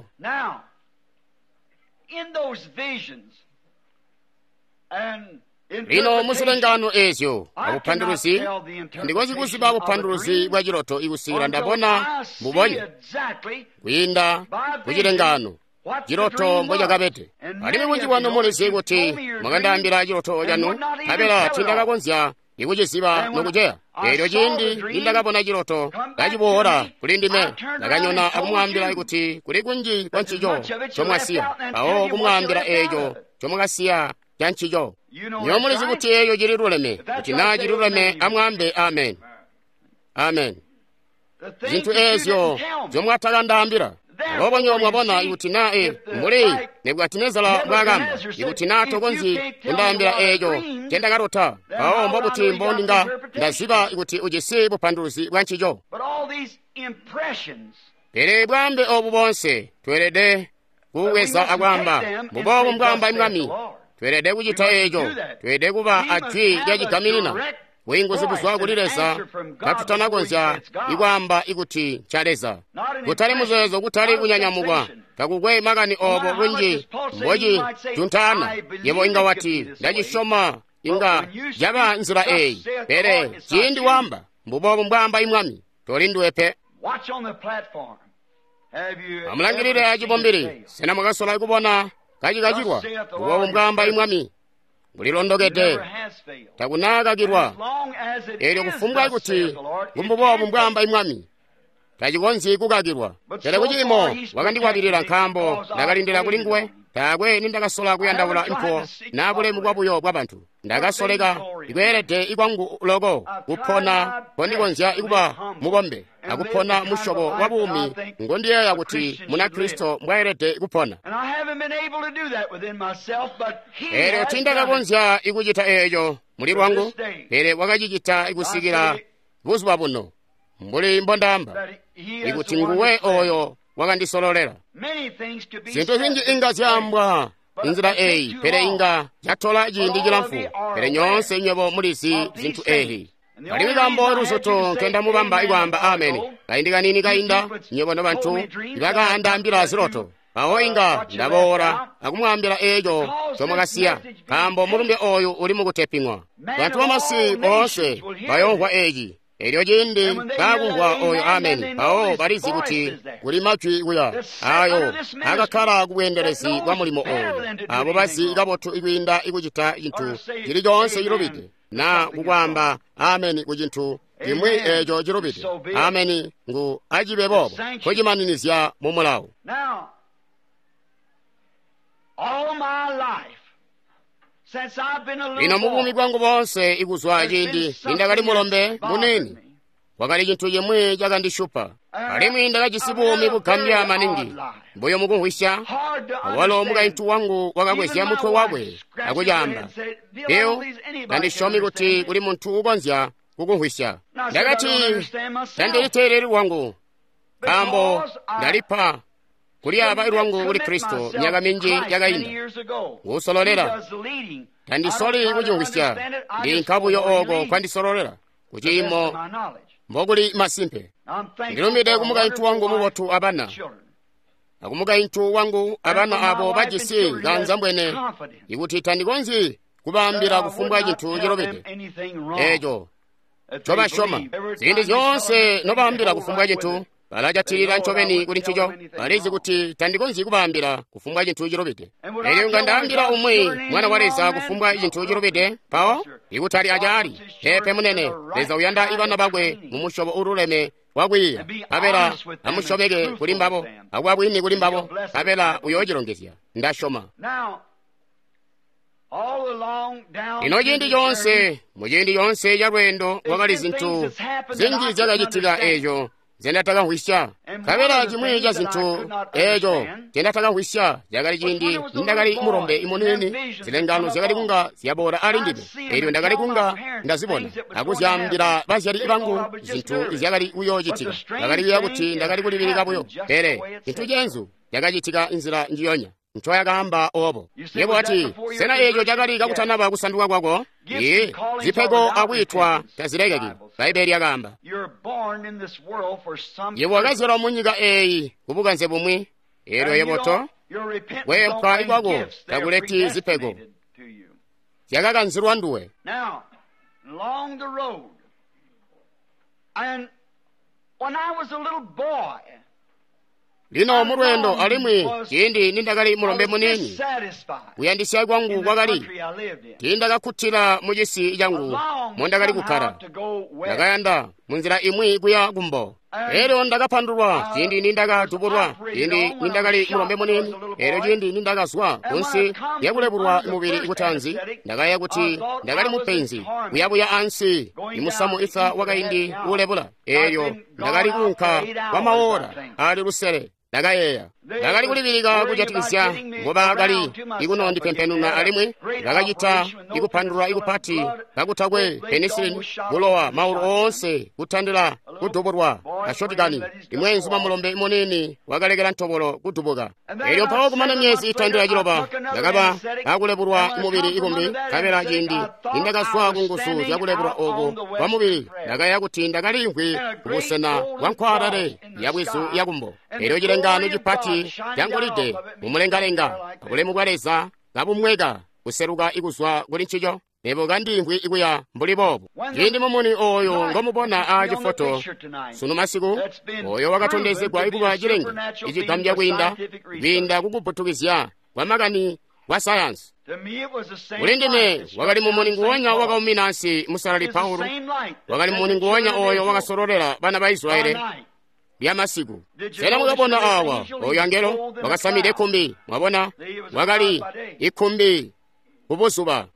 lino musilengano ezyo abupanduluzi ndikozi kusiba abupanduluzi bwa jiloto ikusira ndabona mubonye kuyinda kuchilengano jiloto mboja kabete alimi bunji wano mulezi kuti mwakandambira jiloto janu kapera tindakakonzya ikuchisiba nokucheya elyo chindi lindakapona jiloto kachibohora kulindime nakanyona akumwambira ikuti kuli kunji kwa nchicho chomwasiya awo kumwambira ejo chomwakasiya cha nchicho nyomulezi kuti eyo jili luleme kuti na jili luleme amwambe amen amen zinthu ezyo zomwatakandambira lobo nyomwe bona ikuti nae muli nebwatinezala bwagamba ikuti nato konzi kundambira ejo tendakarota awo mbobuti mbondinga ndaziba ikuti ujisi bupanduluzi bwa nchicho pere bwambe obu bonse twelede kuweza agwamba mubobo mbwamba imwami twelede kuchita ejo twelede kuba achwi yajigamirina winguzi buzwa kulileza katutanakonzya igwamba ikuti chaleza kutali muzezo kutali kunyanyamugwa kakugwe magani obo bunji mboji tuntana yebo inga wati ndajishoma inga jaba nzira eyi pere chindi wamba mbubobo mbwamba imwami tolinduwepe amulangirire ajibombiri sena mwakasola ikubona kajikajikwa mbubobo mbwamba imwami bulilondogede takunakakirwa elyo kufumbwa ikuti ngumbubobo mbwamba imwami tachikonzi kukakirwa tere kuchimo wakandikwapirira nkhambo ndakalindira kulingwe takwe nindakasola kuyandawula impho na bulemu bwabuyo bwa banthu ndakasoleka ikwelete ikwangu loko kuphona kondikonzya ikuba mubombe akuphona mushobo wa bumi ngondiyeya kuti muna Kristo mbwaelete ikuphona elyo tindakakonzya ikuchita eyo muli lwangu pere wakachichita ikusikira buzuwa buno mbuli mbondamba ikuti nguwe oyo wakandisololera zinthu zinji inga zyambwa inzira eyi pere inga yatola jindi jilamfu pere nyonse nyobo mulisi zinthu ehi pali mikambo luzoto nkenda mubamba igwamba ameni kayindika nini kayinda nyobo no banthu ibakandambira ziloto aho inga ndabora akumwambira ejo chomwakasiya kambo mulumbe oyo uli mukuteping'wa banthu bamasi bonse bayongwa eji elyo jindi kakungwa oyo ameni awo balizi kuti kuli machwi kuya ayo akakhala kuyenderezi kwa mulimo oyo abo basi ikabotu ikwinda ikuchita chinthu chili chonse chilupite na kukwamba ameni kuchinthu imwi echo chilupite ameni ngu achibe bobo kuchimaninizya mumulawo ino mubumi kwangu bonse ikuzwa chindi indakali mulombe muneni wakali chinthu chimwe chakandishupa alimi indakachisibumi kukambya maningi mbuyo mukunhwisha awalo mukayinthu wangu wakakwezya muthwe wakwe akujamba iyo kandishomi kuti kuli munthu ukonzya kukunhwisha ndakati tandiyitereri wangu kambo ndalipa kuli apa ilu wangu uli Kristo myaka minji yakayinda ngusololera tandisoli kuchunhwisya ndi nkhabuyo ogo kwandisololera kuchimo mbokuli masimpe ndilumide kumukayinthu wangu mubotu abana akumuka inthu wangu abana abo bajisi ganza mbwene ikuti tandikonzi kubambira kufumbwa chinthu chilopete echo chobashoma zinthu zonse nobambira kufumbwa chinthu palachathirira nchoveni kuti nchicho palizi kuti tandikonzi kubambira kufumbwa chinthu chilopete ero ngandambira umwe mwana wa Leza kufumbwa chinthu chilopete pawo ikuti ali achali pepe munene Leza uyanda ibana bakwe mumushobo uruleme wakwiya kapela amushobeke kulimbabo akwabwini kulimbabo kapela uyochilongezya ndashoma ino chinthu chonse muchinthu chonse cha lwendo wakali zinthu zinji zakachitika echo zendataka hwisha kapela chimwe cha zinthu echo zendataka hwisha zakali chindi ndakali mulombe imoneni zilengano zakali kunga ziyabora ali ndibe ero ndakali kunga ndazibona akuziyambira bazali ibangu zinthu zakali uyochitika ndakali yakuti ndakali kulipirikapoyo tere chinthu chenzu yakachitika inzira njiyonya ntho yakamba opo yebo ati sena echo chakali kakuthanapa kusanduka kwako iye zipheko akuitwa tazilekeki baibeli yakamba yebo akazera munyika eyi kupukanze pomwe ero yeboto wempha ikwako takuleti zipheko yakakanzirwa nduwe lino mulwendo alimwi tindi nindakali mulombe munini kuyandisya kwangu kwakali tindakakhuthira muchisi changu mondakali kukhala ndakayanda munzira imwe kuya kumbo ero ndakaphandulwa tindi nindakatupulwa tindi nindakali mulombe munini ero tindi nindakazwa konse yakulepulwa imuviri ikuthanzi ndakaya kuti ndakali mupenzi kuyabuya ansi imusamu itsa wakaindi ulepula eyo ndakali kunkha kwa maora ali lusere ndakayeya ndakali kulipirika kuchatikizya ngoba akali ikunondi pemphenuna alimwe ndakachita ikuphandula ikupati kakuthakwe penisilini kulowa maulu onse kuthandira kudubulwa ashotikani imwenzi mamulombe imoneni wakalekera ntobolo kudubuka ero mpawo kumana myezi ithandira chilopa ndakapa kakulepulwa imuviri ikumbi kapela chindi indakaswa kungusu yakulepulwa oko kwa muviri ndakaya kuti ndakalinkwi kumusena wankhwalale yabwizu yakumbo ero chilengano chipati changolide mumulengalenga pakulemu kwa Leza kapumweka kuseruka ikuzwa kuli nchicho nepo kandinkwi ikuya mbulipopo chindi mumuni oyo ngomupona a chifoto suno masiku oyo wakathondezedwa ikupa chilenga ichigambya kwinda kwinda kukuputhukizya kwa makani wa sayansi ulindime wakali mumuni nguwonya wakauminansi musalali Paulo wakali mumuni nguwonya oyo wakasorolera bana ba Israeli bya masiku sena mukabona awa oyo angelo wakasamira ikhumbi mwabona wakali ikhumbi kubusuba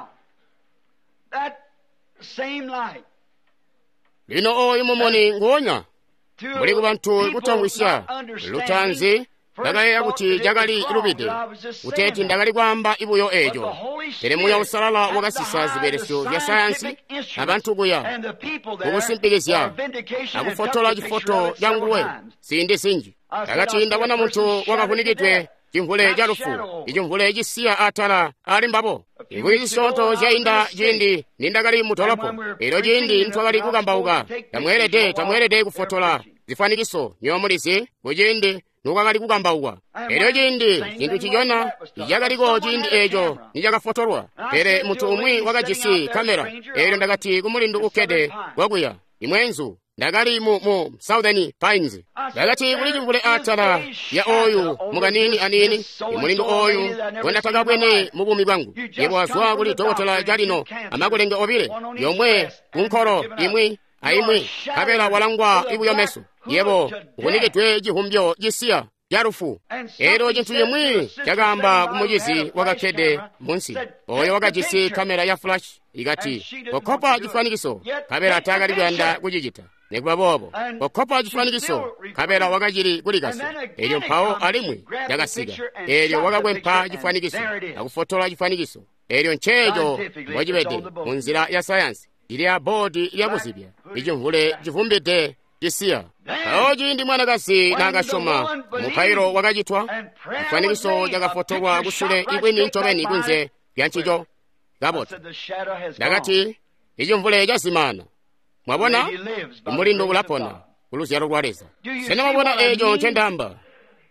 lino oyo mumuni nguwonya muli ku banthu kutangwisya lutanzi ndakaya kuti jakali ilupite uteti ndakali kwamba ibuyo ejo teremuya usalala wakasisa ziberesyo vya sayansi abantu kuya kukusimpikizya akufotola chifoto changuwe sindi sinji akati ndakwana munthu wakafunikidwe chimvule cha lufu ichimvule chisiya atala ali mbapo ikuyi chisonto chayinda chindi nindakali mutolopo ero chindi nthu akali kukambauka tamwerede tamwerede kufotola zifanikiso nyomulizi kuchindi nukakali kukambauka ero chindi chinthu chichona ichakaliko chindi echo nichakafotolwa tere munthu umwi wakachisi kamera ero ndakati kumulindu ukhede wakuya imwenzu ndakali mu mu Southern Pines ndakati kuli chimvule atala ya oyu mukanini anini imulindu oyu wendataka bwene mubumi bwangu yebo azwa kuli dokotela jalino amakulenge opire yomwe kunkholo imwi aimwi kapela walangwa ibuyo meso yebo ukunikidwe chihumbyo chisiya yarufu ero chinthu chimwi chakamba kumuchizi wakakhede munsi oyo wakachisi kamera ya flash ikati kokhopa chifanikiso kapela atakali kuyanda kuchichita nekubabobo kokhopa chifanikiso kapela wakachiri kulikaso eryo mphawo alimwi yakasika eryo wakakwempha chifanikiso akufotola chifanikiso eryo nchecho wachipete munzira ya sayansi ili ya bodi ili ya kuzipya ichimvule chivumbite chisiya awo chindi mwanakasi nakashoma mukhairo wakachitwa chifanikiso chakafotolwa kusule ikwini ntopeni kunze pyanchicho kapota ndakati ichimvule chazimana mwabona imulindu kulapona kuluzyalo lwa Leza sena mwabona echo nchendamba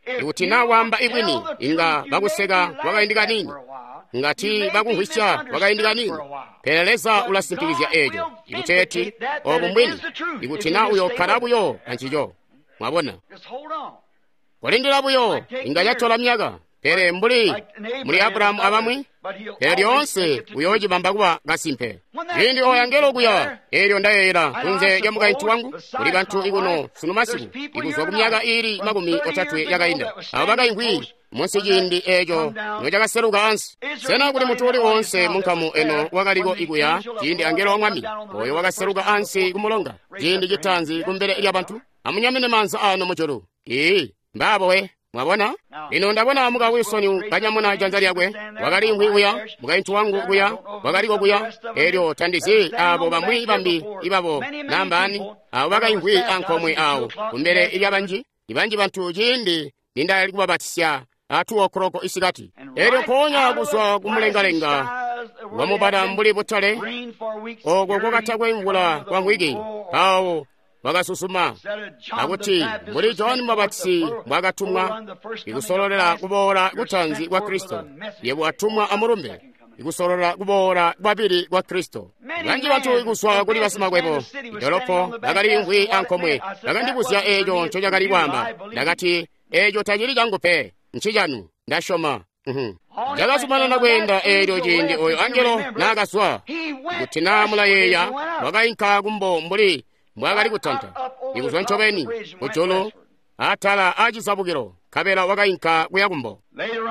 ikuti nawamba ibwini inga bakuseka wakayindika nini ngati bakunkhwisha wakayindika nini peleleza ulasimpikizya ejo ikuteti obu mbwini ikuti na uyo khalabuyo anchijo mwabona kolindira buyo inga yatola myaka pere mbuli muli Abrahamu abamwi pere lyonse uyoji bambakuba gasimpe lindi oyangelo kuya elyo ndayera kunze ya mugayintu wangu kuli bantu ikuno sunu masiku ikuzwa kumyaka ili makumi otatu yakayinda abo bakayingwi munsi jindi ejo nojakaseruka ansi sena kuli mutu uli wonse munkamu eno wakaliko ikuya jindi angelo wamwami oyo wakaseruka ansi kumulonga jindi jitanzi kumbele ili abantu amunyamine manza ano mucholo ii mbabo we mwabona ino ndabona muka Wilson kanyamuna janza lyakwe wakali ngwikuya mugayintu wangu kuya wakaliko kuya elyo tandizi abo bamwi bambi ibabo nambani abo bakayingwi ankomwe awo kumbele ili abanji ibanji bantu jindi ndindali kubabatisya atu okroko isigati elyo konya kuswa kumulengalenga wamubada mbuli butale ogwo kwakatakwe mvula kwa ngwigi awo wakasusuma akuti muri John Mabatisi mwakatumwa ikusololera kuboora kutanzi kwa Kristo yebo atumwa amurumbe ikusololera kuboora kwabiri kwa Kristo banji bantu ikuswa kuli basima kwepo idolopo nakali ngwi ankomwe nakandibusya ejo ncho jakali bwamba nakati ejo tajiri jangupe nchijanu ndashoma mhm jakasumana nakwenda elyo jindi oyo angelo nakaswa kutinamula yeya wakayinka kumbo mbuli mwakali kutanta ikuzwa nchobeni kucholo atala achisabukiro kabela wakayinka kuyakumbo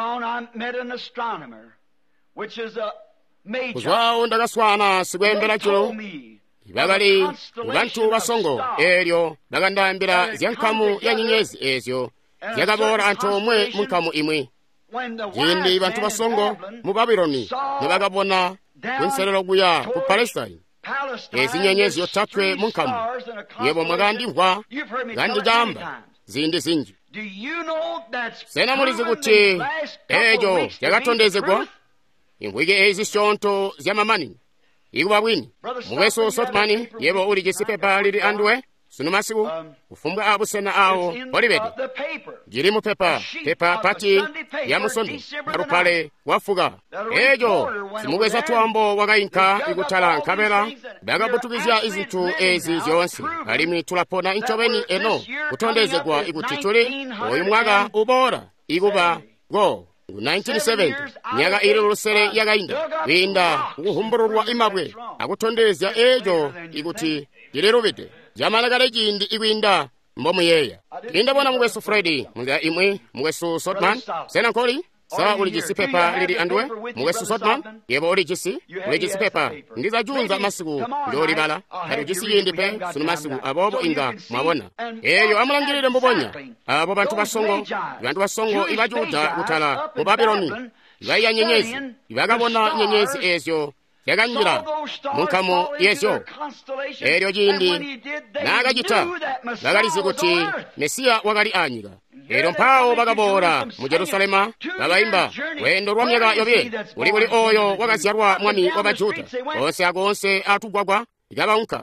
kuzwawo ndakaswana sikwembera cholo ibakali bantu basongo elyo bakandambira zyankamu ya nyenyezi ezyo zyakabora anthu omwe munkamu imwe jindi bantu basongo mu Babuloni nebakabona kunselero kuya ku Palestine ezi nyenyezi yotatwe munkamu yebo mwakandimva ngandijamba zindi zinji sena mulizi kuti ejo yakatondezekwa ingwike ezi shonto zyamamani ikuba bwini muweso sotmani yebo uli jisipepa lili anduwe sunu masiku ufumbwa abusena awo olibede jiri mu pepa pepa pati ya musondo arupale wafuga ejo simuweza twambo wakayinka ikutala nkabela bagabutukizya izintu ezi zonse alimi tulapona inchobeni eno kutondezekwa ikutituli oyu mwaka ubora ikuba go nineteen seventy myaka ili lusere yakayinda winda ukuhumbururwa imabwe akutondezya ejo ikuti jilirubite jamalagale jindi ikwinda mbomu yeya inda bona mwesu Friday munga imwe mwesu Sotman sena nkoli sawa uli jisipepa lili anduwe mwesu Sotman yebo uli jisi uli jisipepa ndiza junza masiku ndoli bala hari jisi yindi pe sunu masiku abobo inga mwabona eyo amulangilile mbobonya abo bantu basongo bantu basongo ibajuda utala mu Babuloni ibaya nyenyezi ibagabona nyenyezi ezyo yakanyira munkamu yesyo elyo jindi nakajita bakalizi kuti Mesiya wakali anyira elyo mpawo bakabora mu Jerusalema babayimba wendo lwa myaka yobye uli uli oyo wakazyalwa mwami wabajuda onse agonse atugwagwa ikabawunka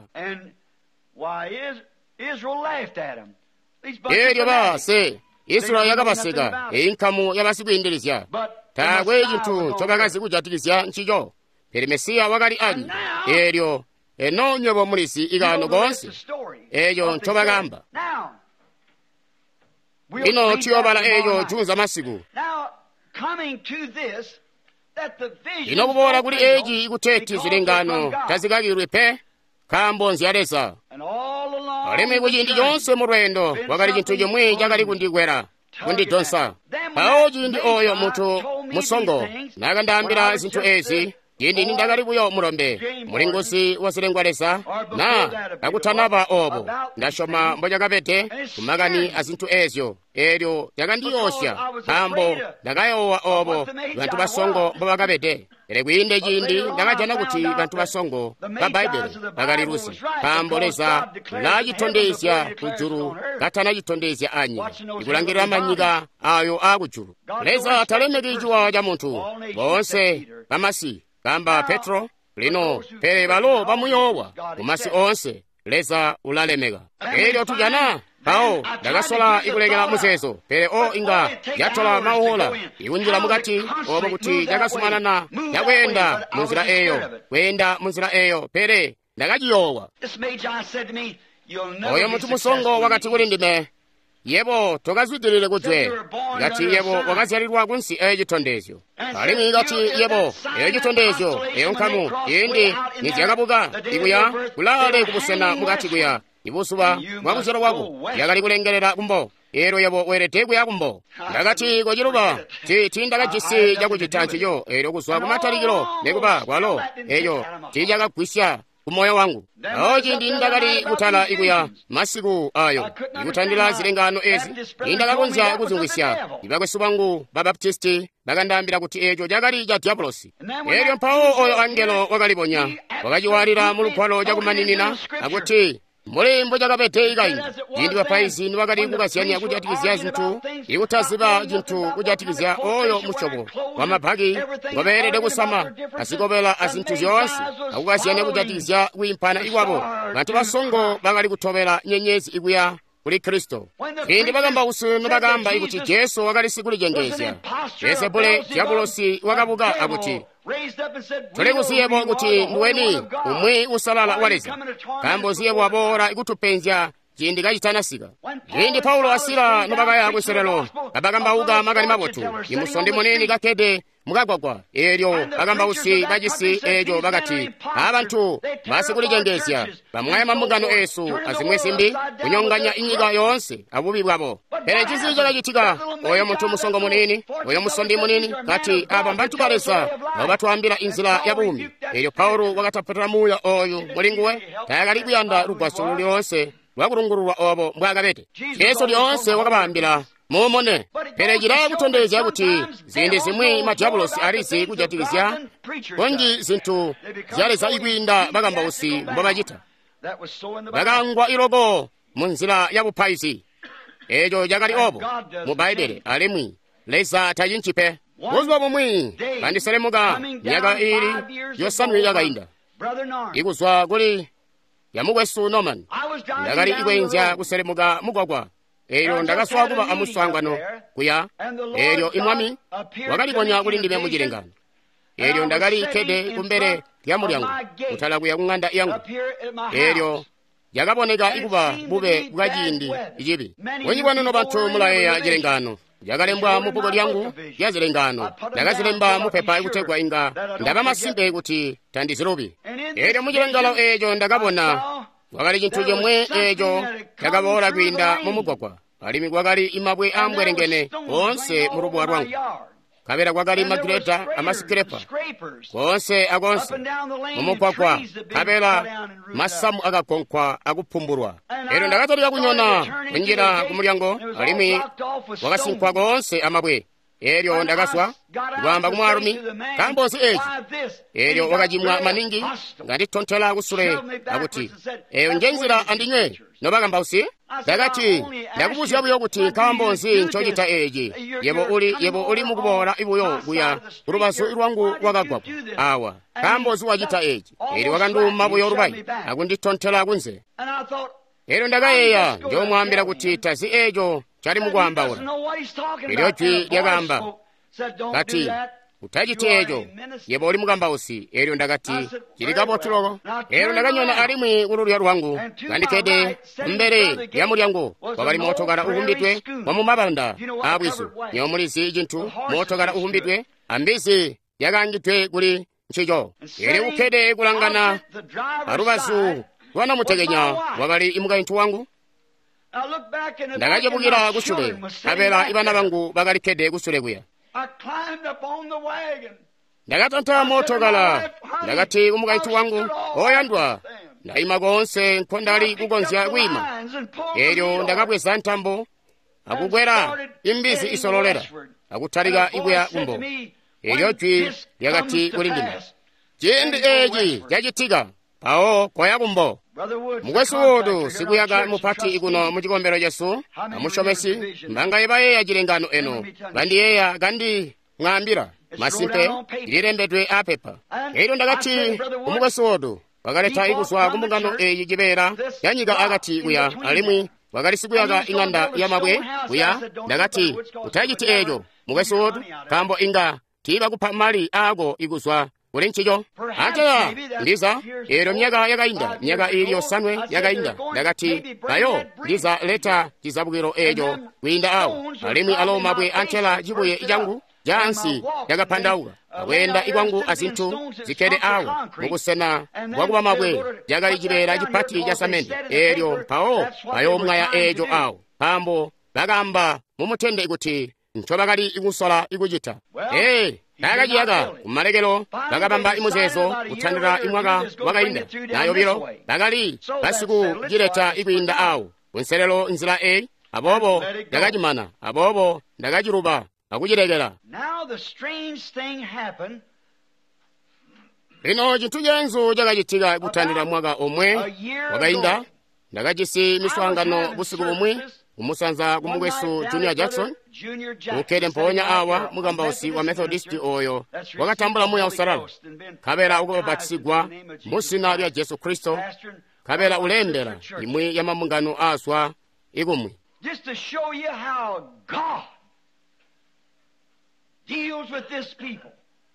elyo base Israeli yakabaseka einkamu yabasikwindirizya takwe jintu chobakazi kujatikizya nchijo pere Mesiya wakali anyi elyo eno nyobo mulisi igano gonse eyo ntobagamba ino tiyobala eyo junza masiku ino kubola kuli eji ikuteti zilingano tazikakirwe pe kambo nzyalesa aleme kujindi yonse mulwendo wakali jintu jomwe jakali kundigwera kundidonsa pawo jindi oyo mutu musongo nakandambira zinthu ezi jindi nindakali kuyo mulombe mulingusi wasilengwalesa na akutanaba obo ndashoma mboja kapete kumakani azinthu ezyo elyo yakandiyosya ambo ndakayowa obo bantu basongo mboba kapete ele kuyinde jindi ndakajana kuti bantu basongo pa Baibeli bakalirusi pamboleza lajitondezya kujuru katana jitondezya anyi ikulangirira amanyika ayo akujuru leza atalemekijiwa ja muntu bonse pamasi kamba Petro lino pere balo bamuyowa kumasi onse leza ulalemeka elyo tujana awo ndakasola ikulekera museso pere o inga yathola mauhola ikunjira mukati opo kuti yakasumanana yakuyenda munzira eyo kuyenda munzira eyo pere ndakachiyowa. Oyo munthu musongo wakati kuli ndime yebo tokazwitirire kudzwe ngati yebo wakazalirwa kunsi eyo chithondezo alimi ngati yebo eyo chithondezo eyo nkhamu indi nizi yakabuka ikuya kulale kupusena mukati kuya ibusuba mwakuchero wako yakali kulengerera kumbo ero yebo werete kuya kumbo ndakati kochiruba tindakajisi chakuchitanchicho ero kuswa kumatalikiro nekuba kwalo eyo tijakagwisya kumoyo wangu ochi ndi ndakali kuthala ikuya masiku ayo ikuthandira zilengano ezi indakakonza kuzungwisya ibakwesu bangu babaptisti bakandambira kuti echo chakali cha diabolosi eryo mphawo oyo angelo wakaliponya wakachiwalira mulukhwalo chakumaninina akuti mulembo chakapete ikaina indi papaizi ndi wakati kukasiyaniya kuti atikizya zinthu ikuthazipa chinthu kuti atikizya oyo muchopo wa maphaki ngoperede kusama asikopela azinthu zonse akukasiyaniya kuti atikizya kuimpana ikwapo vanthu vasongo bakali kuthopera nyenyezi ikuya kuli khristu indi bakamba usunu bakamba ikuti jesu wakali sikulichengesya yesebule diabolosi wakabuka akuti tulikuziyepo kuti ndiweni umwi usalala waleza kambo ziyepo abora ikutupenzya chindi kachitanasika indi paulo asila nobakaya kwiserelo abakamba uga makani mabotu imusondi muneni kakede mukagwagwa eryo bakamba usi bachisi ejo bakati abantu basikulichengesya pamwaya mamugano esu azimwesimbi kunyonganya inyika yonse abubi bwabo pere chizi chakachitika oyo munthu musongo munini oyo musondi munini kati apa mbantu balesa nobatwambira inzira yabumi eryo paulo wakatapatira muya oyo mulinguwe tayakali kuyanda lugwaso lulyonse lwakulungululwa obo mbwakapete yesu lyonse wakapambira mumone pere jira kutondeza kuti zindi zimwe madiabolosi alisi kujatikizya konji zinthu zaleza ikwinda bakamba usi mbomachita bakangwa iloko munzira ya buphaisi ejo jakali obo mu baibele alimwi leza tayinchipe kuzwa pomwe pandiselemuka myaka ili yosanu yakayinda ikuzwa kuli yamukwesu Norman ndakali ikwenza kuselemuka mugwagwa eryo ndakaswa kuba amuswangano kuya eryo imwami wakaliponya kuli ndime muchilengano eryo ndakali kede kumbere lya mulyango kuthala kuya kung'anda yangu eryo yakaboneka ikuba bube bwachindi ichipi wenyibwanono panthu mulayeya chilengano yakalembwa mu buku lyangu ya zilengano ndakazilemba mupepa ikuthegwa inga ndapamasimbe kuti tandizilupi eryo muchilengano echo ndakabona wakali chinthu chomwe echo chakabola kwinda mumugwagwa alimi kwakali imabwe ambwerengene onse mulubwa lwangu kapera kwakali magreta amasikrepa konse akonse mumugwagwa kapera masamu akakonkhwa akuphumbulwa ero ndakatolika kunyona kunjira kumulyango alimi wakasinkhwa konse amabwe eryo ndakaswa kwamba kumwalumi kambozi eji eryo wakachimwa maningi ngandithonthera kusule akuti eyo njenzira andinywe nobakamba usi ndakati ndakubuza buyo kuti kambozi nchochita eji yebo uli yebo uli mukubola ibuyo kuya ulubaso ilwangu wakagwagwa awa kambozi wachita eji eri wakanduma buyo ulubayi akundithonthera kunze ero ndakayeya ndiomwambira kuti tazi ejo chali mukwamba ula ilyo chwi lyakamba kati utachite ejo yebo uli mukamba usi eryo ndakati chilikapotuloko ero ndakanyona alimwi kululya lwangu ngandikede mbere ya mulyango wakali motokala uhumbitwe wamumabanda abwiso nyomulizi chinthu motokala uhumbitwe ambisi yakangitwe kuli nchicho eri ukede kulangana arubasu wanamutekenya wakali imuka inthu wangu ndakachepukira kusule kapera ibana bangu bakalikede kusule kuya ndakatantha motokala ndakati kumuka inthu wangu oyandwa ndayima konse nkhondali kukonzya kuima eryo ndakabweza nthambo akukwera imbizi isololera akuthalika ikuya kumbo eryo chwi lyakati kuli ndima chindi echi chachitika pawo koya kumbo mukwesu wodu sikuyaka mupati ikuno muchikombero chesu amushomesi mbanga ibayeya chilengano eno bandiyeya kandi ng'ambira masimpe ililembedwe apepa ero ndakati umukwesu wodu wakaleta ikuswa kumbungano eyi chipera yanyika akati kuya alimwi wakalisikwiyaka ing'anda ya mabwe kuya ndakati utachiti ejo mukesuwotu kambo inga tiba kupha mali ako ikuswa kuli nchicho anteya ndiza ero myaka yakayinda myaka ili yosanwe yakayinda ndakati nayo ndiza leta chizabukiro ejo kuyinda awo alimi alo mabwe anchela chibuye ichangu jansi yakaphandauka akwenda ikwangu azinthu zikhete awo mukusena wakupa mabwe yakalichipera chipati cha samende eryo pawo payomwaya ejo awo pambo bakamba mumuthende ikuti ntchopakali ikusola ikuchita ee dakachiyaka kumalekelo bakapamba imuzezo kuthandira imwaka wakayinda nayo piro bakali basiku chileta ikuyinda awo kunselelo nzira e abobo dakachimana abobo ndakachirupa akuchilekera lino chinthu chenzu chakachitika kuthandira mwaka omwe wakayinda ndakachisi miswangano busiku bumwe kumusanza kumukwesu junior Jackson ukhete mpowonya awa mukambausi wa Methodist oyo wakatambula muya usalala kapera ukupapatisigwa musina lya Yesu Kristo kapera ulembera imwe ya mamungano aswa ikumwi just to show you how God deals with this people.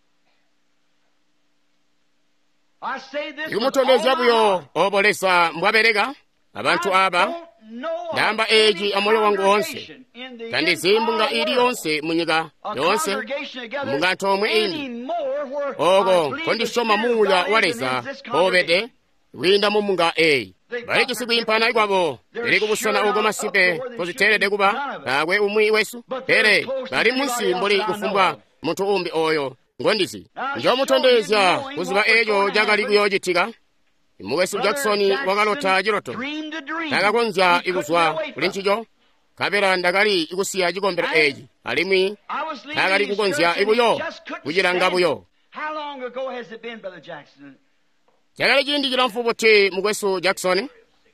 I say this imutondezi abuyo obolesa mbwabereka abantu aba ndamba eji amoyo wangu onse kandi zimbunga ili yonse munyika yonse munganto omwe ini ogo kondishoma muya waleza obede winda mumunga eyi bali chisikwimpana ikwabo ili kubusana ugo masipe koziterede kuba kakwe umwi wesu pere bali munsi mbuli kufumbwa muntu umbi oyo ngondisi njo mutondezya kuziba ejo jakali kuyojitika mukesu Jackson wakalota chiloto takakonza ikuswa kuli nchicho kapera ndakali ikusiya chikombero eji alimwi takali kukonza ibuyo kuchilanga buyo chakali chindikira mfupo ti mukesu Jackson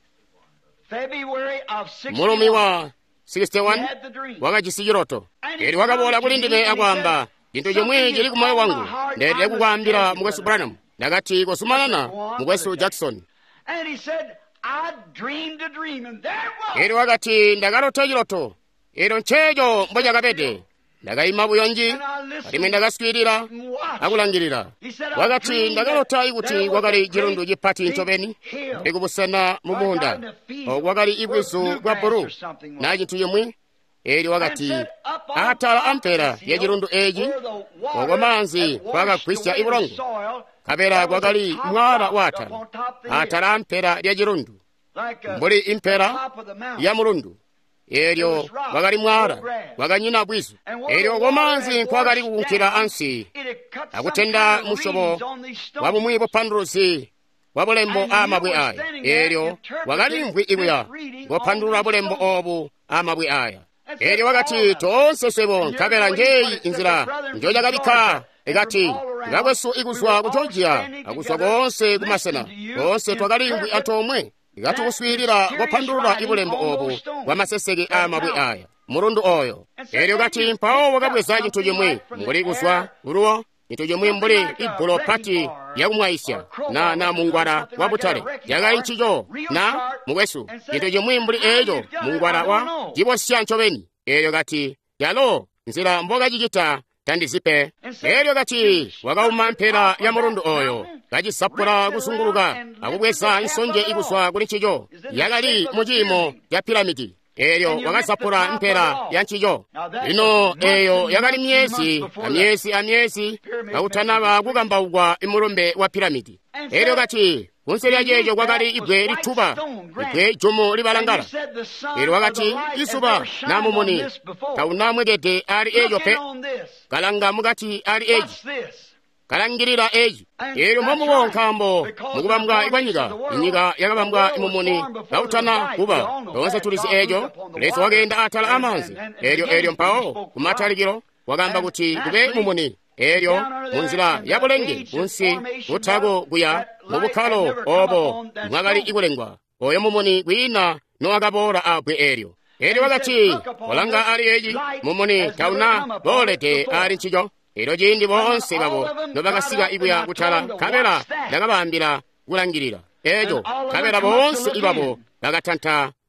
mulumi wa sixty-one wakachisi chiloto ili wakabola kulindime akwamba chinthu chomwe chili kumoyo wangu ndete kukwambira mukesu Branham ndakati kosumanana mukesu Jackson ili wakati ndakalota chiloto ilo nchecho mboja kapete ndakayima buyonji alime ndakasikirira akulangirira wakati ndakalota ikuti wakali chilundu chipati nchopeni ikubusana mumunda wakali ikwisu kwa buru na chinthu chomwe ili wakati atala ampera ya chilundu eji okwamanzi kwakakhwisya ibulongo kapera kwakali mwala wata atala ampera ya chilundu mbuli impera ya mulundu elyo wakali mwala wakanyina bwizu elyo okwamanzi kwakali kukunkhira ansi akutenda mushobo wabumwi bophanduruzi wabulembo amabwe aya elyo wakali mvwi ibuya bophandulula bulembo obu amabwe aya elyo wakati tonse swebo nkapera njeyi inzira njojakabika ikati ngakwesu ikuswa ku Georgia akuswa konse kumasena konse twakalimvwi anthu omwe ikati kuswirira kophandulula ibulembo obu wamaseseke amabwe aya mulundu oyo elyo kati mpawo wakabweza chinthu chomwe mbuli kuswa uluwo chinthu chomwe mbuli ibulo pati yakumwaisya na na mungwara wabutale yakali nchicho na mukwesu chinthu chomwe mbuli echo mungwara wa jiposya nchopeni elyo kati yalo nzira mboga chichita tandizipe elyo kati wakauma mphera ya mulundu oyo kachisapula kusunguluka akubweza nsonje ikuswa kuli nchicho yakali muchimo ya piramidi elyo wakasapula mphera ya nchicho ino eyo yakali myezi amyezi amyezi kakuthanaba kukambaugwa imulumbe wa piramidi elyo kati kunselya checho kwakali ibwe lithupa ibwe jomo libalangala elyo wakati isuba namumuni kaunamwekete ali ejo pe kalanga mukati ali eji kalangirira eji elyo mwamuwonkhambo mukubambwa ikwanyika inyika yakabambwa imumuni kautana kuba lonse tulisi ejo leso wakenda atala amanzi elyo elyo mpawo kumathalikiro wakamba kuti kube mumuni elyo munzira yabulenge kunsi kuthako kuya mubukhalo obo mwakali ikulengwa oyo mumuni kwina noakabola abwe elyo elyo wakati olanga ali eji mumuni tauna bolete ali nchicho elyo jindi bonse babo nobakasika ikuya kuthala kapera nakabambira kulangirira ejo kapera bonse ibabo bakathantha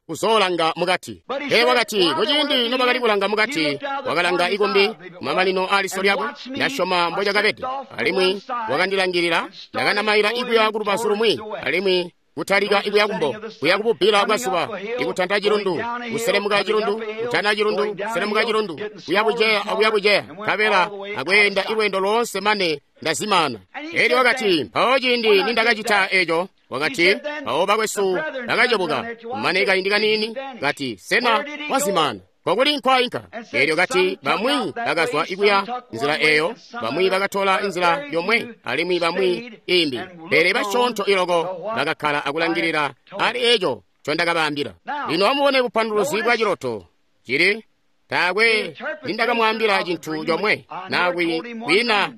kuzolanga mukati e wakati kuchindi nopakati kulanga mukati wakalanga ikumbi mamalino aliso lyako ndashoma mboja kapete alimwi wakandilangirira ndakanamayira ikuya kulupaso lumwi alimwi kutalika iku yakumbo kuyakupupira kwasupa ikuthanda chilundu kuselemuka chilundu kuthana chilundu kuselemuka chilundu kuyakujeya akuyakujeya kapera akuyenda iwendo lonse mane ndazimana eri wakati pawo chindi nindakachita echo wakati pawo pakwesu ndakachopuka mane kayindika nini kati sena wazimana kokuli nkhwainka eri wakati bamwi bakazwa ikuya nzira eyo bamwi bakathola nzira yomwe alimwi bamwi imbi pere pachontho iloko bakakhala akulangirira ali echo chondakapambira lino amuone kuphanduluzi kwa chiloto chili takwe nindakamwambira chinthu chomwe nakwi wina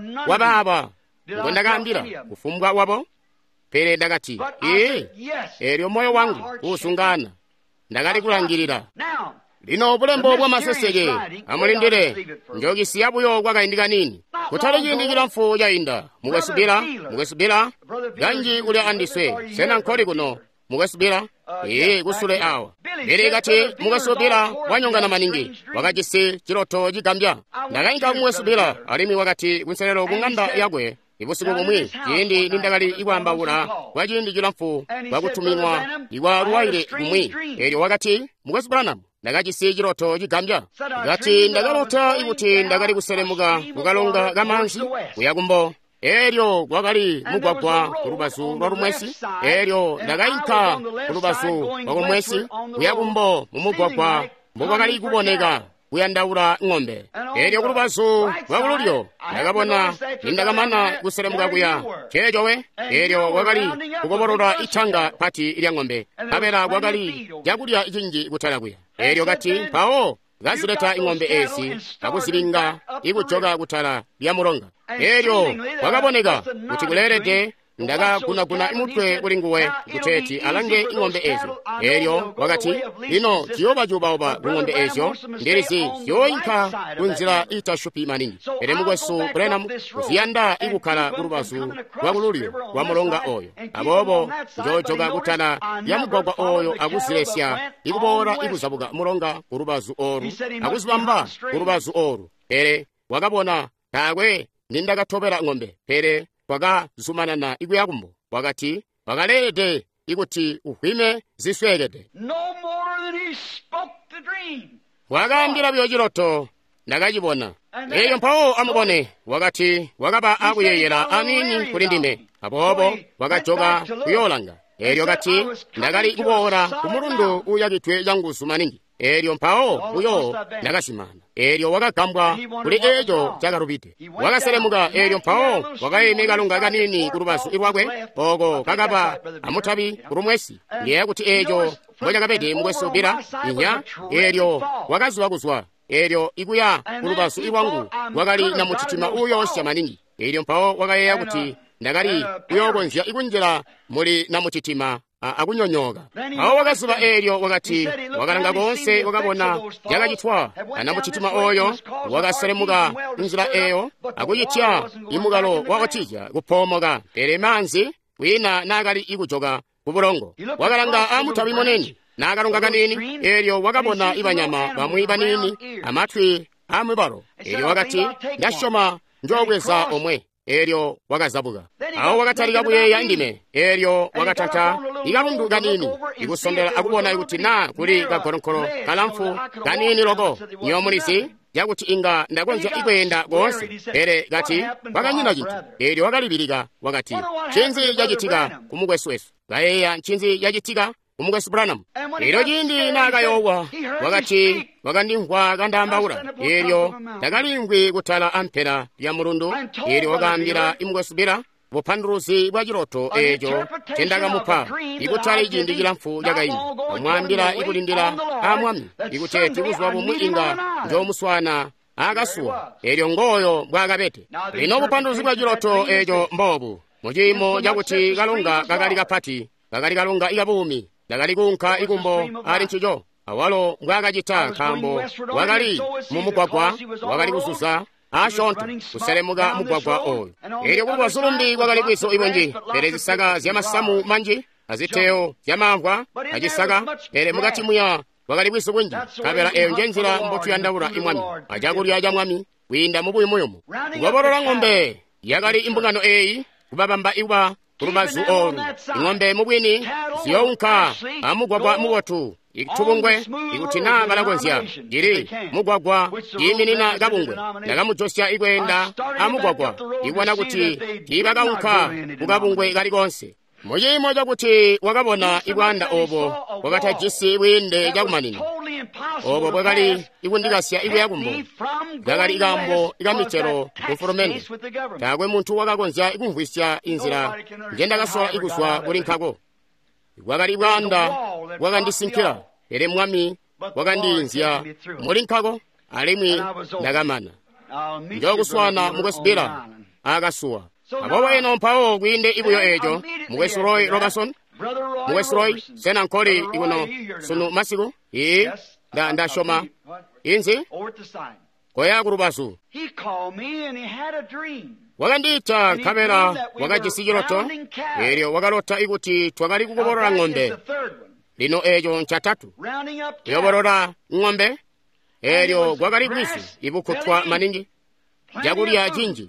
wababa ngondakambira kufumbwa wapo pere ndakati ee eryo moyo wangu usungana ndakati kulangirira lino bulembo bwa maseseke amulindire njogisiyabuyo kwakayindika nini kutali chindi chilamfu chayinda mukwesubira mukwesubira ganji uli andiswe sena nkholi kuno mukwesubira ee kusule awa lere kati mukwesubira wanyongana maningi wakachisi chiloto chikambya ndakayinka mukwesubira alimi wakati kunselero kung'anda yakwe ibusiku kumwi chindi nindakali ikwambawula kwa chindi chilamfu kwakutuminwa iwa ruwaire kumwi eryo wakati mukwesubiranamu ndakachisi chiloto chikambya ngati ndakalota ikuti ndakali kuselemuka kukalonga kamanzi kuyakumbo eryo kwakali mugwagwa kulubasu lwa lumwesi eryo ndakayinka kulubasu lwa lumwesi kuyakumbo mumugwagwa mbokwakali kuboneka kuyandaula ng'ombe eryo kulubasu lwakululyo ndakabona nindakamana kuselemuka kuya chechowe eryo kwakali kukopolola ithanga pati lya ng'ombe kapera kwakali chakulya ichinji kuthala kuya eryo kati pawo gazileta ing'ombe esi akuzilinga ikuchoka kuthala lya mulonga eryo kwakaboneka kuti kulerete ndakagunaguna imutwe kulinguwe kuteti alange ing'ombe ezo eryo wakati ino chiyobachobaoba kung'ombe ezo nderizi yoyinka kunzira itashupi manini ere mukwesu kulenamu kuziyanda ikukhala kulubasu kwakululyo kwa mulonga oyo abobo njochoka kuthala ya mugwagwa oyo akuzilesya ikupora ikuzabuka mulonga kulubasu oru akuzipamba kulubasu oru pere wakabona takwe nindakathopera ng'ombe pere kwakazumanana ikuyakumbo wakati wakalete ikuti uhwime ziswekete wakambira byo chiloto ndakachibona eyo mpawo amubone wakati wakaba akuyeyera anini kuli ndime apopo wakachoka kuyolanga eryo kati ndakali kuboora kumulundu uyakithwe jangusu maningi eryo mpawo uyo ndakasimana eryo wakakambwa kuli echo chakarupite wakaselemuka eryo mpawo wakayimika lunga kanini kulubasu ilwakwe oko kakapa amuthapi kulumwesi ndiye kuti echo mochakapete mukwesubira inya eryo wakaziwa kuzwa eryo ikuya kulubasu iwangu wakali namuthitima uyosya maningi eryo mpawo wakayeya kuti ndakali kuyokonzya ikunjira muli namuthitima akunyonyoka awo wakaziva eryo wakati wakalanga konse wakabona yakachithwa anamuthitima oyo wakaselemuka njira eyo akuyithya imukalo wakotija kuphomoka pere manzi wina nakali ikuchoka kubulongo wakalanga amuthapi moneni nakalonga kanini eryo wakabona ibanyama bamwi banini amathwi amwibalo eryo wakati ndashoma njokweza omwe eryo wakazabuka awo wakathalika kuyeya indime eryo wakathatha ikalundu kanini ikusondera akubona ikuti na kuli kakholokholo kalamfu kanini loko nyomulizi yakuti inga ndakonza ikuyenda konse pere kati wakanyina chinthu eryo wakalipirika wakati chinzi chachitika kumukweswesu kayeya nchinzi chachitika kumukwesu Branham ero chindi nakayowa wakati wakandimvwa kandambawula eryo ndakalingwi kuthala amphera ya mulundu eryo wakambira imukwesubira buphanduluzi bwa chiloto echo chendakamupha ikuthala ichindi chilamfu chakayini omwambira ikulindira amwami ikuteti kuzwa pomwe inga njomuswana akasuwa eryo ngoyo bwakapete lino buphanduluzi bwa chiloto echo mbobu muchimo chakuti kalunga kakali kaphati kakali kalunga ikapumi ndakali kunkha ikumbo ali nchicho awalo mbwakachita khambo wakali mumugwagwa wakali kuzuza ashontho kuselemuka mugwagwa oyo eryo kuli kwazulumbi kwakali kwiso ibwenji pere zisaka zya masamu manji aziteo yamangwa ajisaga ere mugati muya wakali bwiso bwenji kabera eyo njenzira mbotu ya ndawula imwami ajaguli aja mwami winda mubuyu muyomu ngoborola ng'ombe yakali imbungano eyi kubabamba iwa kulubazu olu ing'ombe mubwini ziyonka amugwagwa mubotu ikutubungwe ikutina balagwenzya jiri mugwagwa iminina gabungwe nagamujosya igwenda amugwagwa igwana kuti ibagaunka kugabungwe gali gonse moyi moja kuti wakabona igwanda obo wakatajisi winde jakumanini obo bwegali ikundikasya iwe yakumbo gagali ikambo ikamichero kumfurumende takwe muntu wakakonzya ikumvwisya inzira ngendakasola ikuswa kuli nkhako wakali igwanda wakandisinkira ere mwami wakandiyinzya muli nkhako alimwi ndakamana njokuswana mukwesibira akasuwa abobo eno mpawo gwinde ibuyo ejo mukwesi Roy Robertson mukwesi Roy sena nkoli ikuno sunu masiku ii nda ndashoma inzi koya kurubasu wakandita kamera wakajisijiroto eryo wakalota ikuti twakali kukoborola ng'ombe lino ejo nchatatu yoborora ng'ombe eryo gwakali bwisu ibukutwa maningi jakulya jinji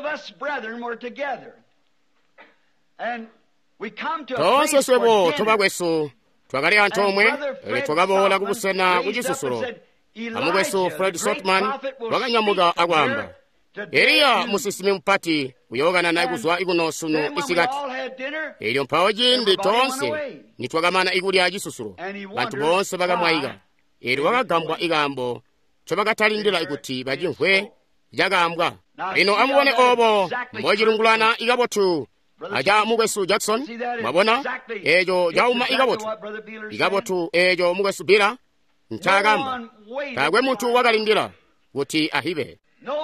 tonse swebo tubakwesu twakali anthu omwe ere twakabola kubusena kuchisusulo amukwesu Fred Sotman wakanyamuka akwamba Eliya musisime mpati kuyokana naye kuzwa ikuno sunu isikati eryo mpawo jindi tonse nitwakamana ikulya chisusulo bantu bonse bakamwayika eryo wakagambwa ikambo chopakatalindira ikuti bajimvwe jakambwa lino amuone obo mbojilungulana ikabotu aja mukwesu Jackson mwabona ejo jauma ikabotu ikabotu ejo mukwesu Bila nchakamba kakwe muntu wakalindira kuti ahibe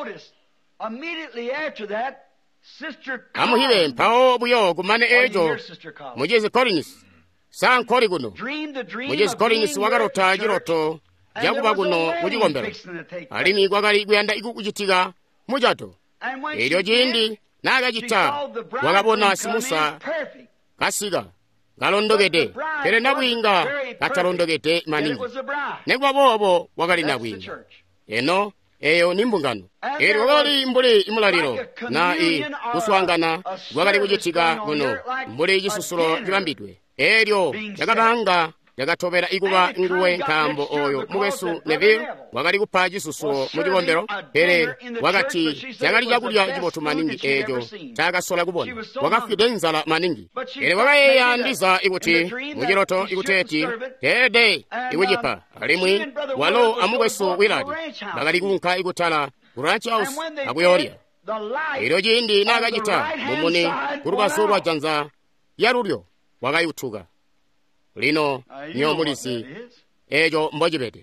amuhibe mpawo buyo kumane ejo mujezi Collins sankoli kuno mujezi Collins wakalota jiroto jakuba kuno kujikombero alimi kwakali kuyanda iku kuchitika mujato eryo jindi nakachita wakabona simusa kasika kalondokete tere nabwinga katalondokete maningi nekwabobo wakali nabwinga eno eyo nimbungano eryo wakali mbuli imulaliro na i kuswangana wakali kuchitika kuno mbuli chisusulo chilambidwe eryo jakapanga jakatopera ikuba nguwe nkambo oyo mukwesu Neville wakali kupha chisusulo muchikombero pere wakati jakali chakulya chibotu maningi ejo chakasola kubona wakafide nzala maningi ere wakayeyandiza ikuti muchiroto ikuteti tede ikuchipa alimwi walo amukwesu Willard bakali kunka ikutala ku Ranch House akuyorya ero jindi nakachita mumuni kurubasulwa janza yarulyo wakayuthuka lino nyomulisi ejo mbojibete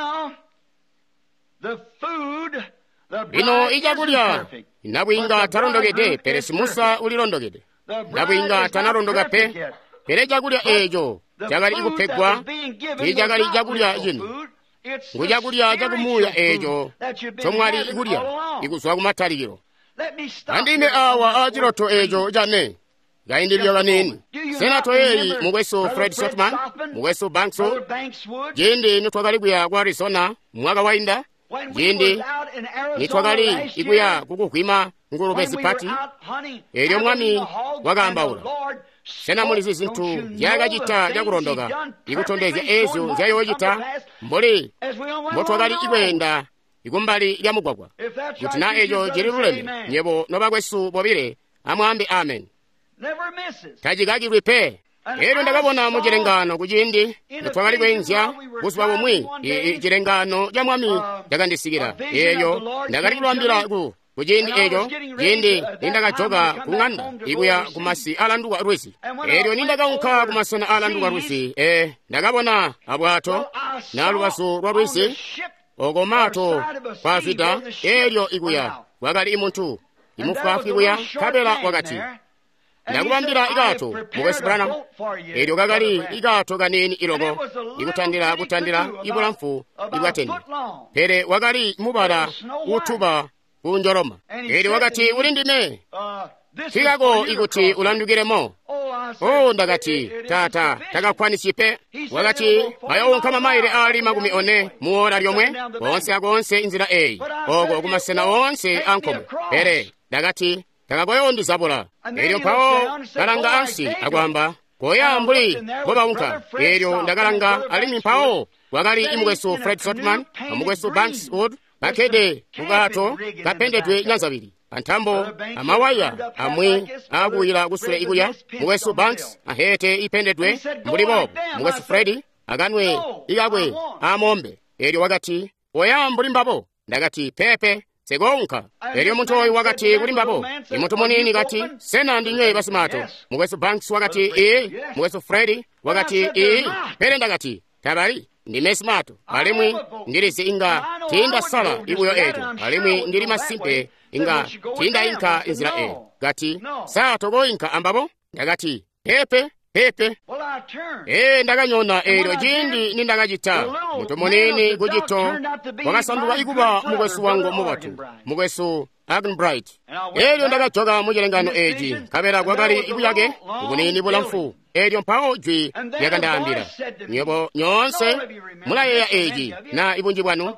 lino ijakulya inabwinga talondokete pere simusa ulilondokete nabwinga tanalondoka pe pere jakulya ejo jakali ikupegwa tijakali jakulya ino ngujakulya jakumuya ejo chomwali ikulya ikuswa kumataliro andime awa ajiroto ejo jane gaindilyo kanini senato eyi mukwesu Fred Sotman mukwesu Bankso jindi nitwakali kuya kwa Arizona mwaka wainda jindi nitwakali ikuya kukukwima ngulube pati eryo mwami wakambaula sena mulisi zinthu jakachita jakulondoka ikutondezya ezo zyayochita mboli mbotwakali ikwenda ikumbali lya mugwagwa kuti na ejo jili luleme nyebo nobakwesu bobile amwambe amen tajikakilwe pe ero ndakabona muchilengano kuchindi nditwakali kwenzya kusupa pomwe chilengano cha mwami chakandisikira eyo ndakali kulambiraku kuchindi echo chindi nindakachoka kung'anda ikuya kumasi alanduka Rwesi eryo nindakaunka kumasona alanduka Rwesi e ndakabona abwato nalukaso lwa Rwesi okomato kwafita eryo ikuya wakali imuntu imufafu ikuya kabela wakati ndakubambira ikato mukwesu Branham eryo kakali ikato kanini iloko ikutandira kutandira ibula mfu ikwateni pere wakali mubala uthuba kunjoloma eryo wakati uli ndine fikako ikuti ulandukiremo o ndakati tata takakwanisipe wakati ayowonka mamaire ali makumi one muora lyomwe onse akonse inzira eyi oko kumasena onse ankomwe pere ndakati takakoyo ndizabula eryo mpawo kalanga ansi akwamba koyambuli kobawunka eryo ndakalanga alimi mpawo wakali imukweso Fred Sotman amukweso Banks Wood kakede kukato kapendedwe nyanzaviri panthambo amawaya amwe akuyira kusule ikuya mukweso Banks ahete ipendedwe mbulipo mukweso Fredi akanwe ikakwe amombe eryo wakati koyambulimbapo ndakati pepe sekonka eryo munthu oyu wakati kulimbapo imunthu monini kati sena ndinywe basimato mukweso Banks wakati ee mukweso Fredi wakati ee pere ndakati tabali ndime simato alimwi ndilisi inga tinda sala ibuyo etu alimwi ndili masimpe inga tinda inka inzira e gati saa togo inka ambapo ndakati pepe pepe ee ndakanyona eryo jindi nindakachita munthu monini kujito wakasanduka ikuba mukwesu wangu mubatu mukwesu Argenbright eryo ndakachoka muchilengano eji kapera kwakali ikuyake ikunini bulamfu eryo mpawo jwi yakandayambira nyobo nyonse mulayeya eji na ibunji bwanu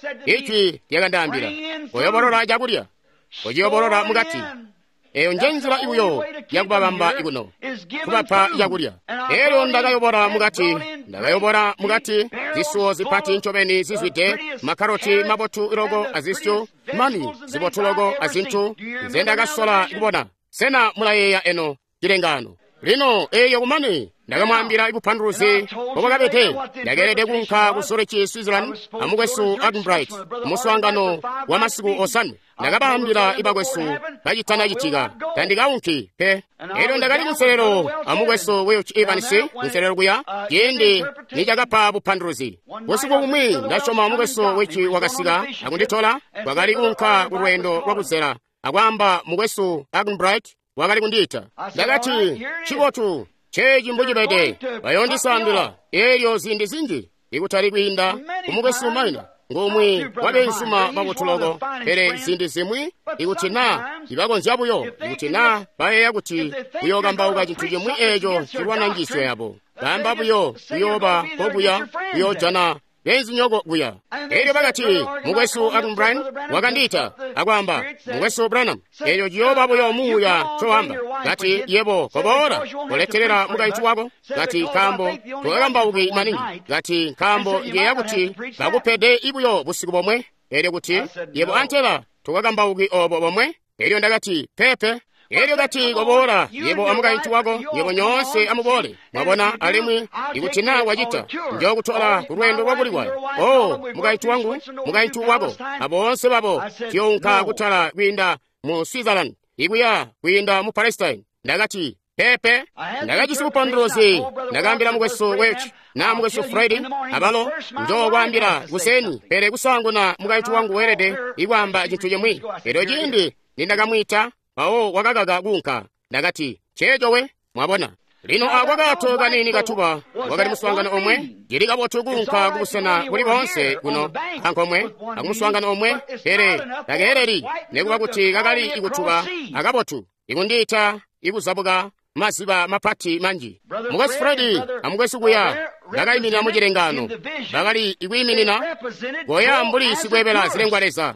ichi yakandayambira koyobolola jakulya kojiyobolora mukati eyo njenzira ibuyo yakubabamba ikuno kubapha yakulya eryo ndakayobora mukati ndakayobora mukati zisuwo zipati nchoveni zizwite makaroti mabotu irogo azisyo mani zibotu logo azinthu nze ndakasola ikubona sena mulayeya eno chilengano lino eyo kumani ndakamwambira ibuphanduruzi popakapete ndakerede kunkha kusorechi Switzerland amukwesu Argenbright muswangano wa masiku osanu ndakapambira ibakwesu kachitana chitika tandikaunki pe ero ndakali kunselero amukwesu Welch Evans kunselero kuya yende nichakapha buphanduruzi usiku kumwi ndachoma amukwesu Welch wakasika akunditola wakali kunkha kulwendo kwakuzera akwamba mukwesu Argenbright wakali kundita ndakati chikotu cheji mbujibede bayondisambira eryo zindi zinji ikutali kwinda umukwesu maina ngomwe wabe nsuma bakutuloko pere zindi zimwi ikutina ibakonjabuyo ikutina baye yakuti kuyoga mbauka chinthu chimwi echo chilwana njiswe yabo gamba buyo kuyoba kobuya kuyojana benzi nyoko kuya eryo bakati mukwesu Argenbright wakandita akwamba mukwesu Branham eyo jiyoba buyo muya chohamba gati yebo kobora koleterera mukaitu wako gati kambo toyamba uki maningi gati kambo ndiye yakuti bakupede ibuyo busiku bomwe eryo kuti yebo antela tokagamba uki obo bomwe eryo ndakati pepe eryo gati kobora yebo amukaitu wako yebo nyonse amubole mwabona alimwi ikutina wajita njo kutola kulwendo lwakuliwayo o mukaitu wangu mukaitu wako abo onse babo kyonka kutala kwinda mu Switzerland ikuya kwinda mu Palestine ndakati pepe ndakati sikupandrozi ndakambira mukweso Welch na mukweso Friday abalo njo kwambira kuseni pere kusangu na mukaitu wangu werede ikwamba chinthu chimwi ero chindi nindakamwita awo wakagaga kunka ndakati chejowe mwabona lino akwakato kanini katuba wakali muswangano omwe jiri kabotu kunka kubusena kuli bonse kuno kankomwe akumuswangano omwe pere takereri nekuba kuti kakali ikutuba akabotu ikundita ikuzabuka masiba mapati manji mukwesu Fredi amukwesu kuya ndakayiminira muchilengano bakali ikuyiminina goya mbuli sikwebela zilengwaleza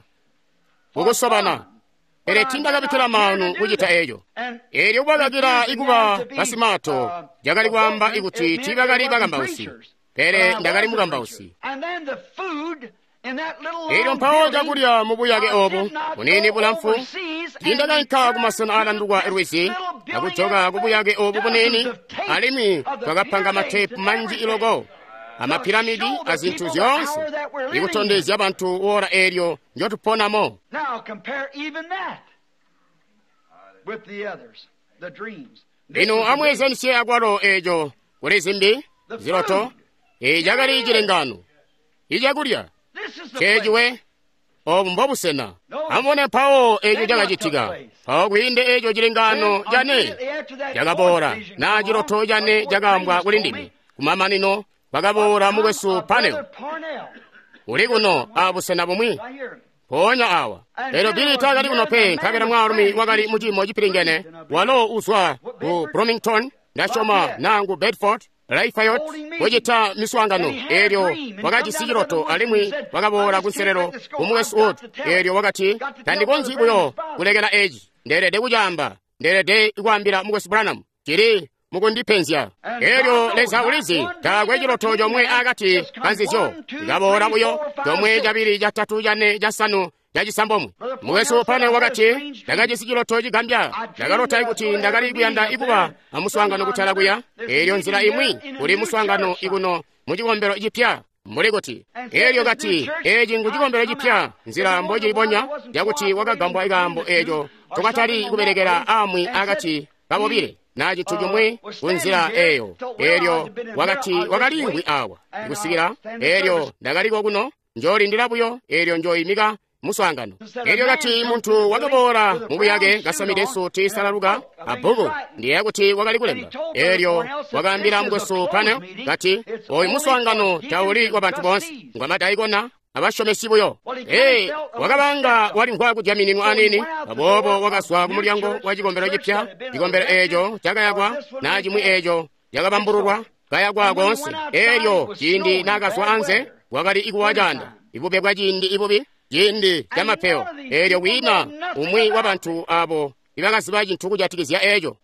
kukusobana ere tindakapitula manu kuchita ejo eri ubakakira ikuba basimato jakali kwamba ikuti tibakali bakambausi pere ndakali mukambausi eryo mpawo jakulya mubuyake obo kunini bulamfu tindakankha kumasana alandukwa erwisi akuchoka kubuyake obo kunini alimi twakapanga matepu manji ilogo amapiramidi azinthu zonse ikutondeza abantu ora eryo njotuponamo ino amwezenise akwalo ejo kuli zimbi ziloto ijakali ijilengano ijakulya chejiwe obumbobusena amone pawo ejo jakachitika pawo kwinde ejo jilengano jane jakabora na jiloto jane jakambwa kulindimi kumamanino bakabora mukwesu Parnell uli kuno abusena bumwi ponya awa ero bili takali kuno pe kakera mwalumi wakali mujimo jipiringene walo uswa ku Bloomington ndashoma nangu Bedford Lafayette wejita miswangano eryo wakati sijiroto alimwi wakabora kunserero umu Westwood eryo wakati tandikonzi buyo kulegera age nderede kujamba nderede ikwambira mu West Branham kiri mukundipenzya eryo lezaulizi takwejiroto jomwe akati kanzizyo ngabora buyo jomwe jabiri jatatu jane jasanu jajisambomwe muweso pane wakati ndakachisichiroto chigambya ndakalota ikuti ndakalikuyanda ikuba amuswangano kuthala kuya eryo nzira imwi kuli muswangano ikuno muchikombero chipya mulikuti eryo kati eji nguchikombero chipya nzira mbochiponya yakuti wakagambwa ikambo ejo tokatali ikuberekera amwi akati kabobire naji tujumwe kunzira eyo eryo wakati wakalingwi awa ikusikira eryo ndakaliko kuno njoli ndilabuyo eryo njoyimika muswangano eryo kati muntu wakabora mubuyage gasamideso tisalaluka abugu ndiye kuti wakalikulemba eryo wakambira mgoso pane kati oyi muswangano tauli wa bantu bonse ngwamata ikona abashomesibuyo hey wakabanga wali nkwa kujamininu anini abobo wakaswa kumulyango wa chikombero chipya chikombero ejo chakayagwa na chimwi ejo yakabambururwa kayagwa konse eryo chindi nakaswa anze wakati ikuwajanda ibube kwa chindi ibubi chindi chamapeo eryo wina umwi wa bantu abo ibakasiba chinthu kuchatikizya ejo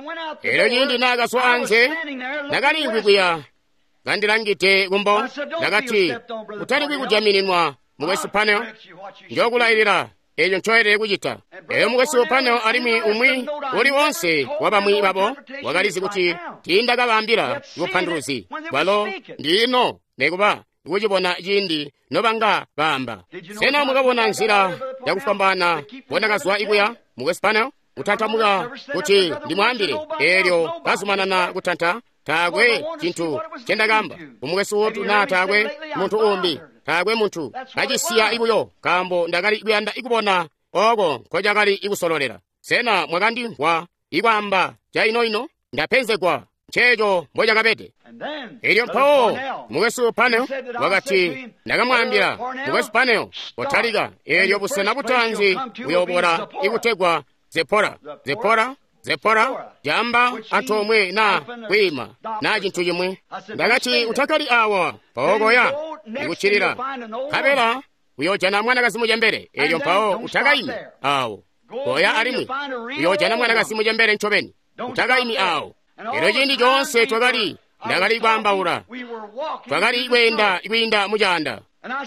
eryo chindi nakaswa anze nakalingwi kuya ngandilangite kumbo nakati utali kwikujaminimwa muwesi paneo njokulayirira ejo nchoyerere kuchita eyo muwesi paneo alimi umwi uli wonse wabamwi babo wakalizi kuti tindakabambira ikuphanduruzi bwalo ndino nekuba ikuchipona chindi nopanga bamba sena mukabona nzira yakufambana ponakazwa ikuya muwesi paneo utanthamuka kuti ndimwambire eryo kazumanana kutantha tagwe chinthu chendakamba umuwesi wotu na tagwe munthu umbi tagwe munthu achisiya ibuyo kambo ndakali ikuyanda ikupona oko kojakali ikusololera sena mwakandi wa ikwamba cha inoino ndapenzekwa checho mboja kapete eryo mpawo muwesi paneo wakati ndakamwambira muwesi paneo othalika eryo busena butanzi uyobora ikutegwa zepora zepora zepora jamba atomwe na kwima na chinthu chimwe ndakati utakali awa paokoya ikuchirira kapera uyojana mwanakazi mujembere eryo mpawo utakayimi awo koya alimwi uyojana mwanakazi mujembere nchopeni utakayimi awo ero chindi chonse twakali ndakali kwambaula twakali ikwenda ikwinda mujanda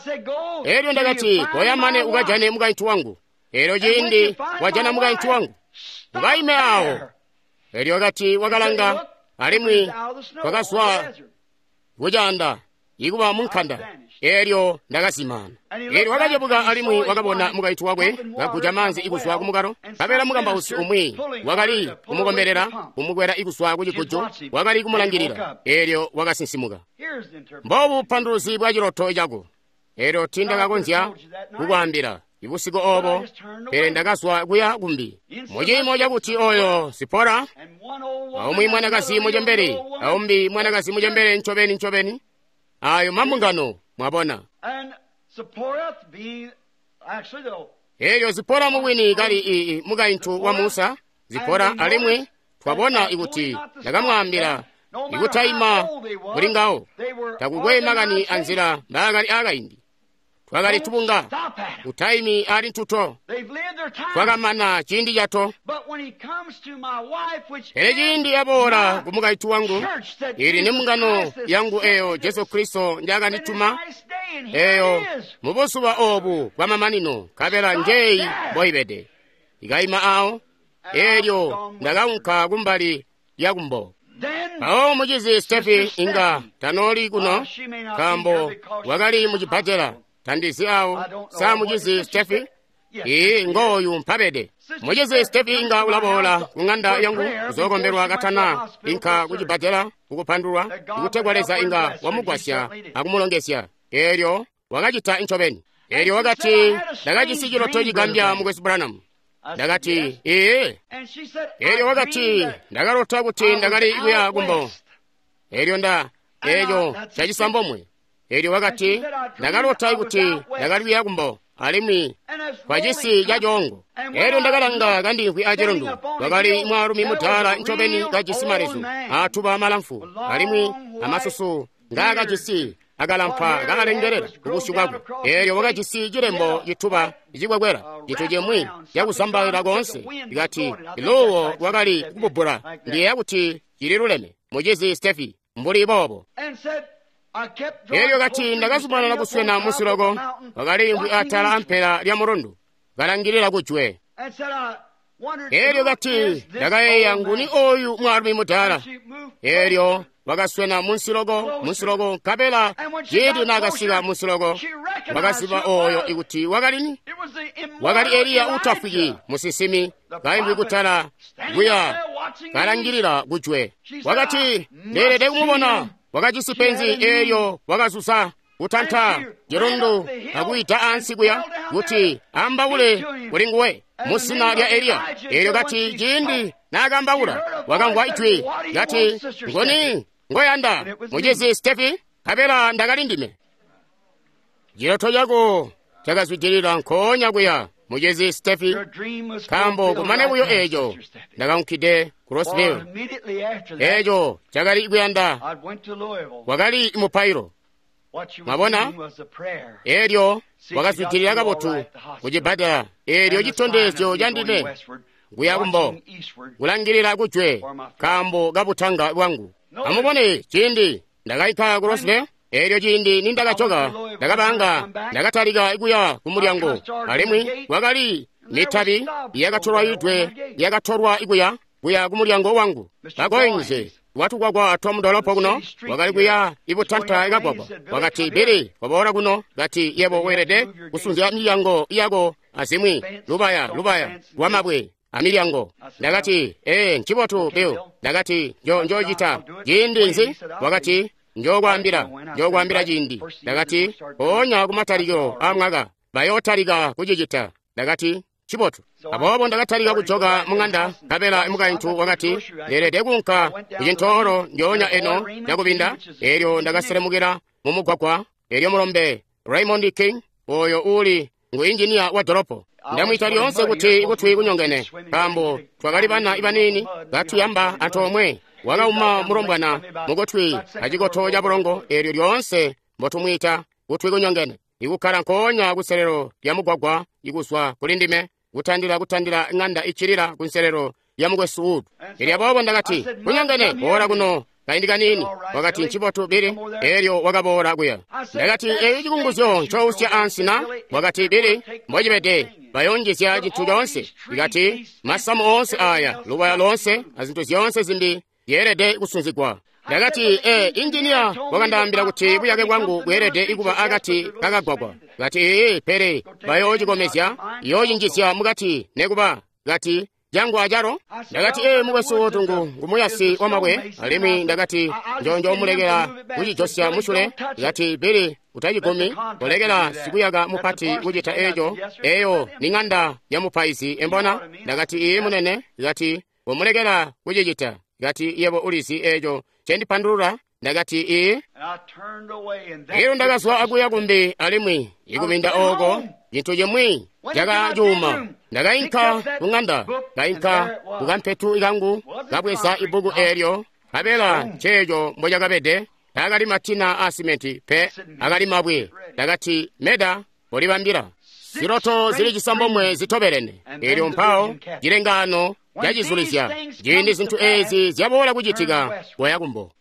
eryo ndakati koya mane ukajane mukanthu wangu ero chindi wajana mukanthu wangu ukayime awo eryo kati wakalanga alimwi wakaswa kujanda ikuba munkhanda eryo ndakasimana eryo wakachepuka alimwi wakabona mukaitu wakwe kakuja manzi ikuswa kumukaro kapera mukambausi umwi wakali kumukomberera kumukwera ikuswa kuchikujo wakali kumulangirira eryo wakasinsimuka mbobu phanduruzi bwa chiroto chako eryo tindakakonzya kukwambira ibusiku obo pere ndakaswa kuya kumbi muchimo chakuti oyo sipora aumwi mwanakazi mujembere aumbi mwanakazi mujembere nchopeni nchopeni ayo mambungano mwabona eryo zipora muwini kali ii mukainthu wa Musa zipora alimwe twabona ikuti ndakamwambira ikutayima kulingawo takukweyimagani anzira mbakali akaindi twakali tupunga utaimi ali ntuto twakamana chindi chato ere chindi yabora kumukaitu wangu ili ni mungano yangu eyo Yesu Kristo ndakandituma eyo mubusuwa obu kwa mamanino kapera njeyi boibede ikayima awo eryo ndakaunka kumbali yakumbo awo muchizi Stefi inga tanoli kuno kambo wakali muchipatela tandisi awo sa muchizi Stefi iyi ngoyu mpabede muchizi Stefi inga ulabola kung'anda yangu kuzokomberwa katana inka kuchipatela kukupandulwa ikutegwaleza inga wamugwasya akumulongesya eryo wakachita inchopeni eryo wakati ndakachisichiroto chigambya mu West Branham ndakati ee eryo wakati ndakalota kuti ndakali ikuya kumbo eryo nda eryo chachisambomwe eryo wakati ndakalota ikuti ndakali ikuya kumbo alimwi kwa jisi ya jongo. Ero ndakalanga kandikwi achirondo wakali mwarumi mutala nchopeni kachisimalizo atuba malamfu alimwi amasusu ngaka jisi akalampa kakalengerera kukushukako. Eryo wakachisi chirembo chituba chikwekwera chituje mwi yakusambalira konse ikati ilowo wakali kububura ndiye yakuti chililuleme muchizi Stefi mbuli ipopo. Eryo kati ndakasumana nakuswena musiloko wakali mbwi atala ampera lya murundu kalangirira kuchwe. Eryo kati ndakayeya nguni oyu mwarumi mutala. Eryo wakaswena munsiloko munsiloko kapela jeti nakasika munsiloko wakasipa oyo ikuti wakalini wakali Eliya utafiki musisimi kaimbi kutala guya kalangirira kuchwe. Wakati nderede kumubona wakachisipenzi eyo wakasusa utantha jirondo akuita ansi kuya kuti ambaule kulinguwe musina lya Eliya. Eryo kati jindi nakambaula wakangwa itwi kati ngoni ngoyanda muchizi Stefi kapela ndakalindime jiroto yako chakaswitirira nkonya kuya muchizi Stefi kambo kumane buyo ejo ndakamukide ku Rossville. Ejo chakali kuyanda wakali mupairo mabona. Eryo wakaswitirira kabotu kuchibada eryo chitondezyo chandine kuyakumbo kulangirira kuchwe kambo kabutanga bwangu. Amubone chindi ndakayika ku Rossville. Eryo chindi nindakachoka ndakapanga ndakatalika ikuya kumulyango alimwi wakali mitabi yakathorwa itwe yakathorwa ikuya kuya kumulyango wangu pakoenze watu kwakwa tomdolopo kuno wakali kuya ibutanta ikapwakwa wakati biri wabora kuno gati yebo werede kusunzya miyango iyako asimwi lubaya lubaya wamabwe amilyango ndakati eh nchibotu beo ndakati njo njo jita jindi nzi wakati njo kwambira njo kwambira jindi ndakati onya kumatariko amwaga bayotarika kujijita ndakati chibotu abobo ndakatarika kuchoka munganda kapela imukaintu wakati lerede kunka kujintoro njonya eno yakubinda. Eryo ndakaseremukira mumugwagwa eryo mulombe Raymond King oyo uli ngu injinia wa doropo ndamwita lyonse kuti ikutwi kunyongene kambo twakali bana ibanini gatuyamba anthu omwe wakauma mulombwana mukutwi achikoto cha bulongo. Eryo lyonse mbotumwita kutwi kunyongene ikukhala nkonya kuserero lya mugwagwa ikuswa kulindime kutandira kutandira ng'anda ichirira kunserero ya mugwesu udu. Ili abobo ndakati kunyongene bora kuno kaindika nini wakati nchibotu biri. Eryo wakabora kuya ndakati eyi chikunguzyo chousya ansina wakati biri mbojibede bayonjesya chinthu chonse ikati masamu onse aya lubaya lonse azinthu zyonse zimbi yerede kusunzikwa. Ndakati eh injinia wakandambira kuti buyake kwangu bwerede ikuba akati kakagwagwa gati eh pere bayochikomezya yoyinjisya mukati nekuba gati jangu ajaro. Ndakati eh mukwesu wotungu ngumuyasi wamabwe alimi ndakati njonjo mulekera kuchichosya mushule gati biri utachikumi kolekera sikuyaka mupati kuchita ejo eyo ning'anda ya mupaisi embona. Ndakati iyi munene gati umulekera kuchichita gati yebo ulisi ejo chendipandulula ndakati iyi iyo ndakaswa akuya kumbi alimwi ikuminda oko jinthu jemwi jakajuma ndakayinka kung'anda kayinka kukampetu ikangu kapwesa ibuku eryo kapela chejo mbojakapede akali matina a simenti pe akali mabwe ndakati meda polipambira siroto zili chisambomwe zitoberene eryo mphawo jilengano jachizulizya jindi zinthu ezi zyabola kuchitika wayakumbo.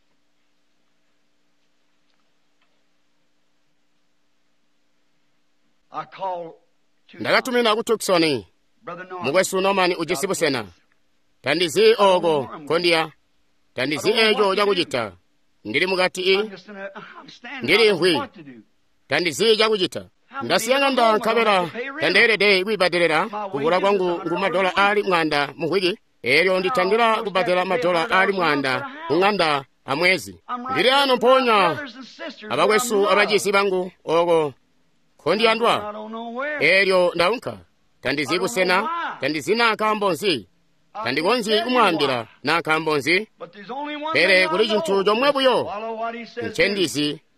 Ndakatumina ku Tucson mukwesu Norman ujisibusena tandizi oko kondia tandizi ejo jakuchita ndili mukati i ndili hwi tandizi jakuchita ndasiyang'anda nkabera tanderede ikwibaderera kugula kwangu ngumadola ali mwanda muhwiki. Eryo nditandira kubadela madola ali mwanda kung'anda amwezi. Ndili ano mponya abakwesu abajisi bangu oko kondiandwa. Eryo ndaunka tandizi kusena tandizi nakambonzi tandikonzi kumwambira nakambonzi pere kuli chinthu chomwe buyo nchendizi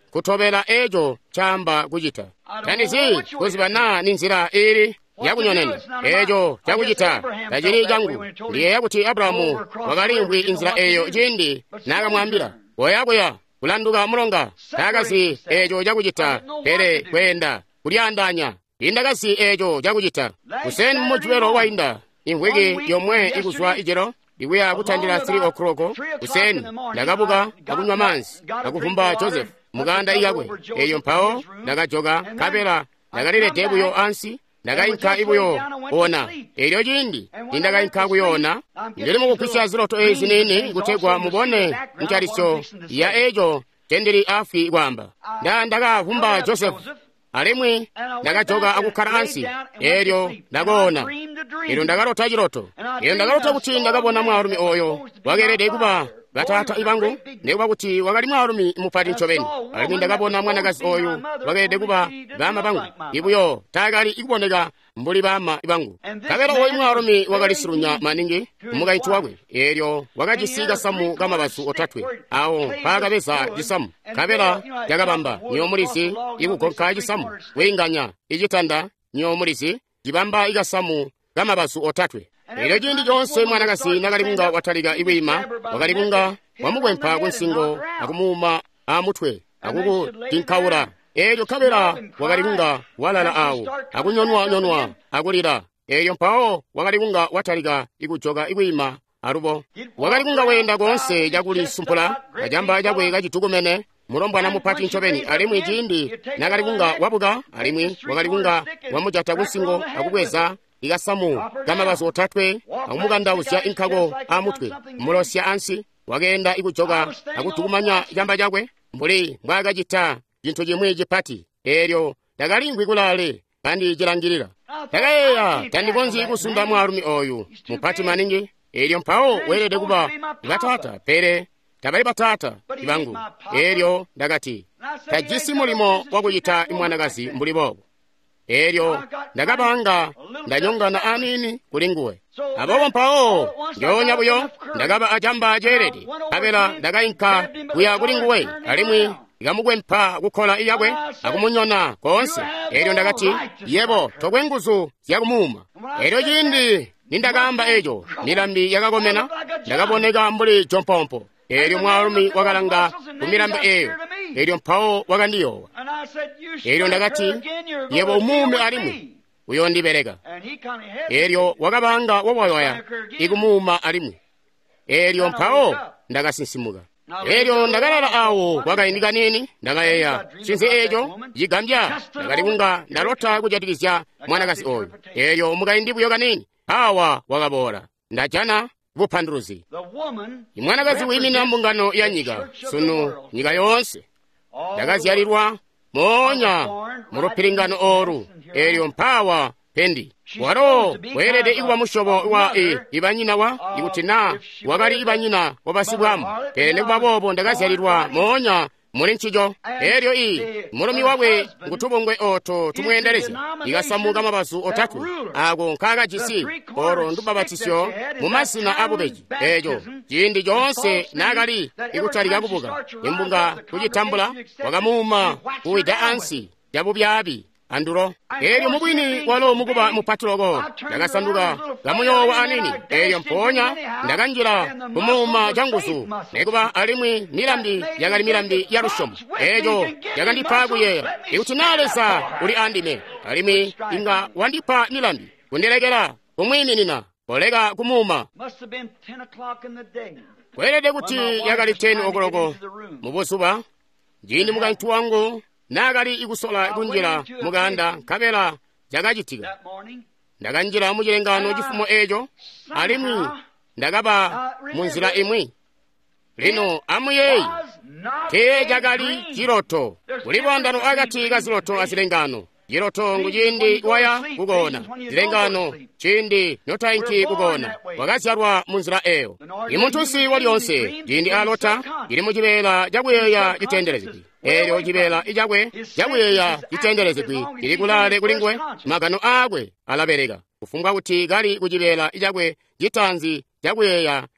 kuthobera ejo chamba kuchita thandizi kuzibana ni nzira ili yakunyonena ejo chakuchita kachiri changu ndiye yakuti Abrahamu wakalimbwi inzira eyo chindi nakamwambira woyakweya kulanduka mulonga takasi ejo chakuchita pere kwenda kulyandanya indakasi ejo chakuchita kuseni mmochipero wainda imvweki yomwe ikuswa ichero ndikuya kuthandira three o'clock kuseni ndakabuka akunywa manzi akuvumba Joseph mukanda iyakwe eyo mphawo ndakachoka kapera ndakalire tebuyo ansi ndakayikha ibuyo ona elyo chindi indakayikha kuyona ndili mukukhwisa ziloto ezi nini kuthekwa mubone mchaliso ya ejo tenderi afi kwamba nda ndakavumba Joseph alimwi ndakachoka akukhala ansi elyo ndakona ilo ndakalota chiloto iyo ndakalota kuti ndakabona mwalume oyo wakerede kuba vatata ivangu nekuba kuti wakali mwalume mupati mchoveni alimi ndakabona mwanakazi oyu wakerede kuba vama vangu ibuyo takali ikuboneka mbuli vama ivangu kapera oyu mwalume wakalisilunya maningi mukaithi wakwe elyo wakachisika samu kamabasu otatwe awo pakapeza chisamu kapera yakapamba nyomulisi ikukokha chisamu weinganya ichitanda nyomulisi chipamba ikasamu kamabasu otatwe elyo chindi chonse mwanakasi nakalikunga wathalika iwima wakalikunga wamukwempha kunsingo akumuuma amuthwe akukutinkhawula elyo kapera wakalikunga walala awo akunyonwa-nyonwa akulira elyo mphawo wakalikunga wathalika ikuchoka iwima alupo wakalikunga wenda konse chakulisumpula kachamba chakwe kachitukumene mulombwana mupati mchoveni alimwi chindi nakalikunga wabuka alimwi wakalikunga wamuchata kunsingo akukweza ikasamu kamabasu otatwe akumukandausya inkhako amutwe mulosya ansi wakenda ikuchoka akutukumanya chamba chakwe mbuli mwakachita chinthu chimwe chipati elyo takalingwi kulale kandi chilangirira takayeya tandikonzi ikusunda mwalume oyu mupati maningi elyo mphawo werede kuba vatata pere tabali patata ivangu elyo ndakati tajisi mulimo wakuchita imwanakazi mbulipopo elyo ndakapanga ndanyongana anini kulinguwe apopo mphawo ndionyabuyo ndakapa achamba acheredi kapera ndakayikha kuya kulinguwe alimwi ikamukwempha kukhola iyakwe akumunyona konse elyo ndakati yebo tokwenguzu yakumuuma elyo chindi nindakamba echo milambi yakakomena ndakaboneka mbuli chompompo elyo mwalume wakalanga kumilambi eyo elyo mphawo wakandiyowa elyo ndakati yebo umume alimwi uyo ndipereka elyo wakapanga wawayawaya ikumuuma alimwi elyo mphawo ndakasinsimuka elyo ndakalala awo wakayindika nini ndakayeya sinse echo chigambya ndakalikunga ndalota kuchatikizya mwanakazi oyo elyo mukayindibuyo kanini awa wakabola ndachana vuphanduruzi imwanakazi wimina mbungano ya nyika sunu nyika yonse ndakaziyalirwa monya muluphiringano oru elyo mphawa pendi waro werede ikuwa mushobo wa e ibanyina wa ikutina wakali ibanyina wapasibwamu pene kubabobo ndakaziyalirwa monya muli nchijo elyo i mulumi wakwe nkutubongwe oto tumwendereze ikasamuka mabasu otatu ako nkakachisi oro ndubabatisyo mumasina abubeji ejo chindi chonse nakali ikutsalika kubuka imbunga kuchitambula wakamuuma kuwita ansi yabubyabi andulo elyo mubwini walo mukuba mupatuloko ndakasanduka kamuyowa anini elyo mponya ndakanjira kumuuma changusu nekuba alimwi milambi yakali milambi ya rushomu ejo yakandipha kuyera ikuti nalesa uli andime alimwi inga wandipha milambi kundirekera kumwiminina poleka kumuuma kwerede kuti yakali ten okoloko mubusuba njini mukanthu wangu nakali ikusola ikunjira mukanda kapera chakachitika ndakanjira muchilengano chifumo echo alimwi ndakapa munzira imwi lino amuyeyi tiye chakali chiloto kulipo ndano akati kaziloto azilengano chiloto nguchindi waya kukona zilengano chindi notainki kukona wakazyalwa munzira eyo imunthusi waliyonse chindi alota ili muchipela chakuyeya chitenderezedwi elyo chipela ichakwe chakuyeya chitenderezedwi ili kulale kulingwe magano akwe alapereka kufunga kuti kali kuchipela ichakwe chitanzi chakuyeya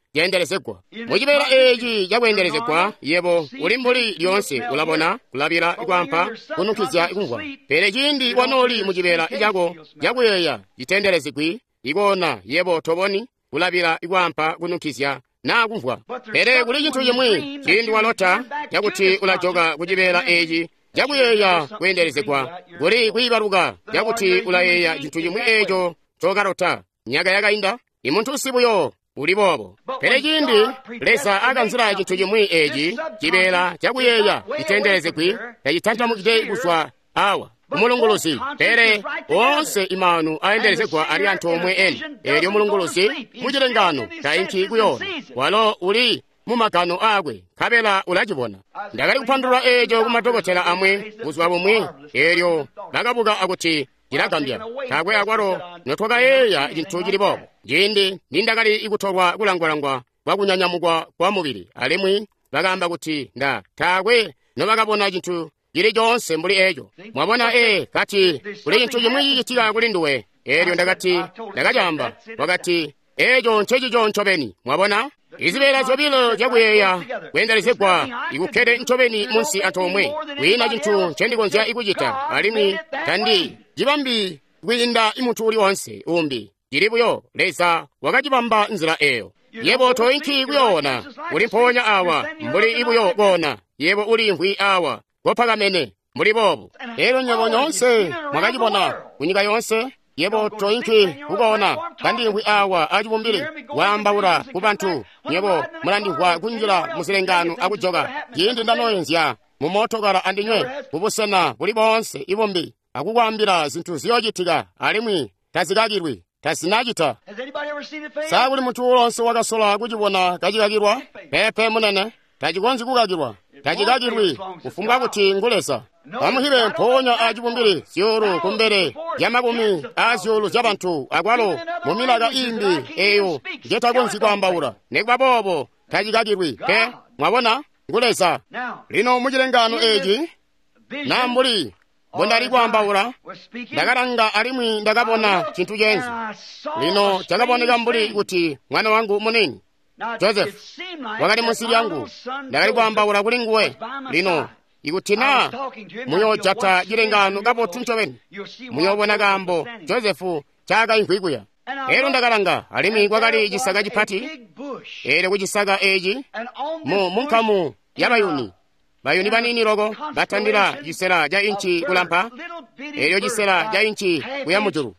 yenderezedwa muchipera echi chakuyendерezedwa yebo uli mbuli lyonse ulabona kulabira ikwampa kunukizya ikumva pere chindi wanoli muchipera ichako chakuyeya chitenderezedwi ikuona yebo toboni kulabira ikwampa kunukizya na kumva pere kuli chinthu chimwe chindi walota chakuti ulachoka kuchipera echi chakuyeya kuyenderezedwa kuli kuyiparuka chakuti ulayeya chinthu chimwe echo chokarota nyaka yakayinda imunthu usibuyo ulipopo pere chindi lesa akanzira chinthu chimwe echi chipera chakuyeya chitenderezedwi chachithanthimukire ikuswa awa umulunguluzi pere onse imanu ayenderezedwa ali anthu omwe eni eryo mulunguluzi muchilengano tainki kuyona walo uli mumakano akwe kapela ulachipona ndakali kuphandula echo kumadokotela amwe kuswa pomwe eryo lakabuka akuti ndinagambya takwe akwaro nothoka yeya chinthu chilipopo ndindi ndindakali ikuthoka kulangwalangwa kwakunyanyamukwa kwa muviri alimwi vakamba kuti nda takwe novakapona chinthu chilichonse mbuli echo mwabona e kati kuli chinthu chimwe chichitika kuli nduwe eryo ndakati ndakachamba wakati echo nchechicho nchoveni mwabona izipera chopilo chakuyeya kuyenderezedwa ikukhete nchoveni munsi anthu omwe wina chinthu chendikonja ikuchita alimi tandi chipambi kuyinda imunthu uliwonse umbi chilipuyo lesa wakachipamba nzira eyo yebo toinki kuyona uli mphonya awa mbuli ibuyo kona yebo uli mphwi awa kopha kamene mulipopo lero nyebo nyonse mwakachipona kunyika yonse yebo toinki kukona kandi mphwi awa achipumbiri wambawula kupanthu nyebo mulandihwa kunjira musilengano akujoka yindi ndanoyenzya mumotokala andinywe kupusena kulibonse ipombi akukwambira zinthu ziyochitika alimwi tazikakirwi tazinachita sakuli munthu ulonse wakasola kuchipona kachikakirwa pepe munene tachikonzi kukakirwa tachikakirwi kufumbwa kuti ngulesa pamuhire mphonya achipumbiri ziyolo kumbere ya makumi a ziyolo za panthu akwalo mumilaka imbi eyo njetakonzi kwambawula nekwapopo tachikakirwi pe mwabona ngulesa lino muchilengano echi nambuli bondali kwambawula ndakalanga alimwi ndakapona chinthu chenzi lino chakaponeka mbuli kuti mwana wangu munini Joseph wakati musiri yangu ndakali kwambawula kuli nguwe lino ikutina muyo jata chilengano kapotu nchoveni muyobona kambo Josefu chaka inkwikuya ero ndakalanga alimi kwakali chisaka chiphati ere kuchisaka echi mu munkhamu ya bayuni bayuni banini loko bathandira chisera ja inchi kulampa eryo chisera ja inchi kuyamujulu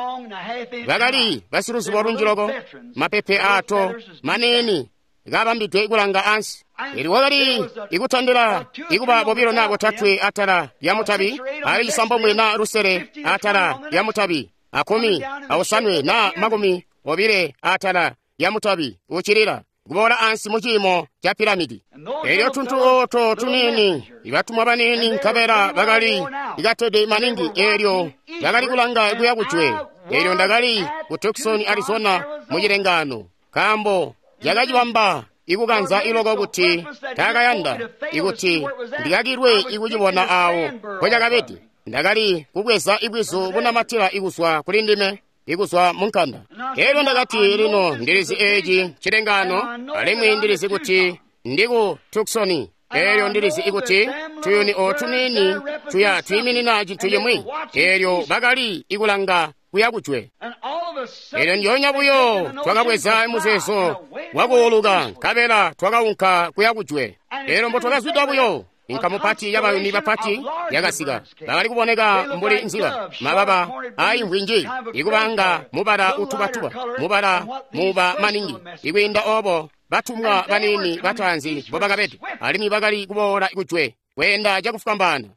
vakali vasirusi vorunjiloko mapepe ato maneni gavambidwe ikulanga ansi eri wakali ikuthandira ikuba bobiro nabo tatwe atala ya mutabi ali chisambo na rusere atala ya mutabi akumi awusanwe na makumi obire atala ya mutabi uchirira kubola ansi muchimo cha piramidi eryo tuntu oto tunini ibatumwa banini nkabera bagali igatede maningi eryo yagali kulanga ikuya kuchwe eryo ndagali ku Tucson Arizona mujirengano kambo yagajibamba ikukanza iloko kuti takayanda ikuti ndikakirwe ikujibona awo kwejakapeti ndagali kubweza ibwizo bunamatira ikuswa kulindime ikuswa munkanda ero ndakati lino ndilizi echi chilengano alimwi ndilizi kuti ndiku Tucson eryo ndilizi ikuti tuyuni otunini tuya tuyiminina chinthu chimwe eryo bakali ikulanga kuyakuchwe ero ndyonya buyo twakabweza museso wakuuluka kapela twakawunka kuyakuchwe ero mbo twakazwidwa buyo inkamupati yabayuni bapati yakasika bakali kuboneka mbuli nzira mababa ayi mbwinji ikubanga mubara utubatuba mubara muba maningi ikwinda obo batumwa banini batanzi bobakapeti alimi bakali kubola ikuchwe kwenda jakufukambana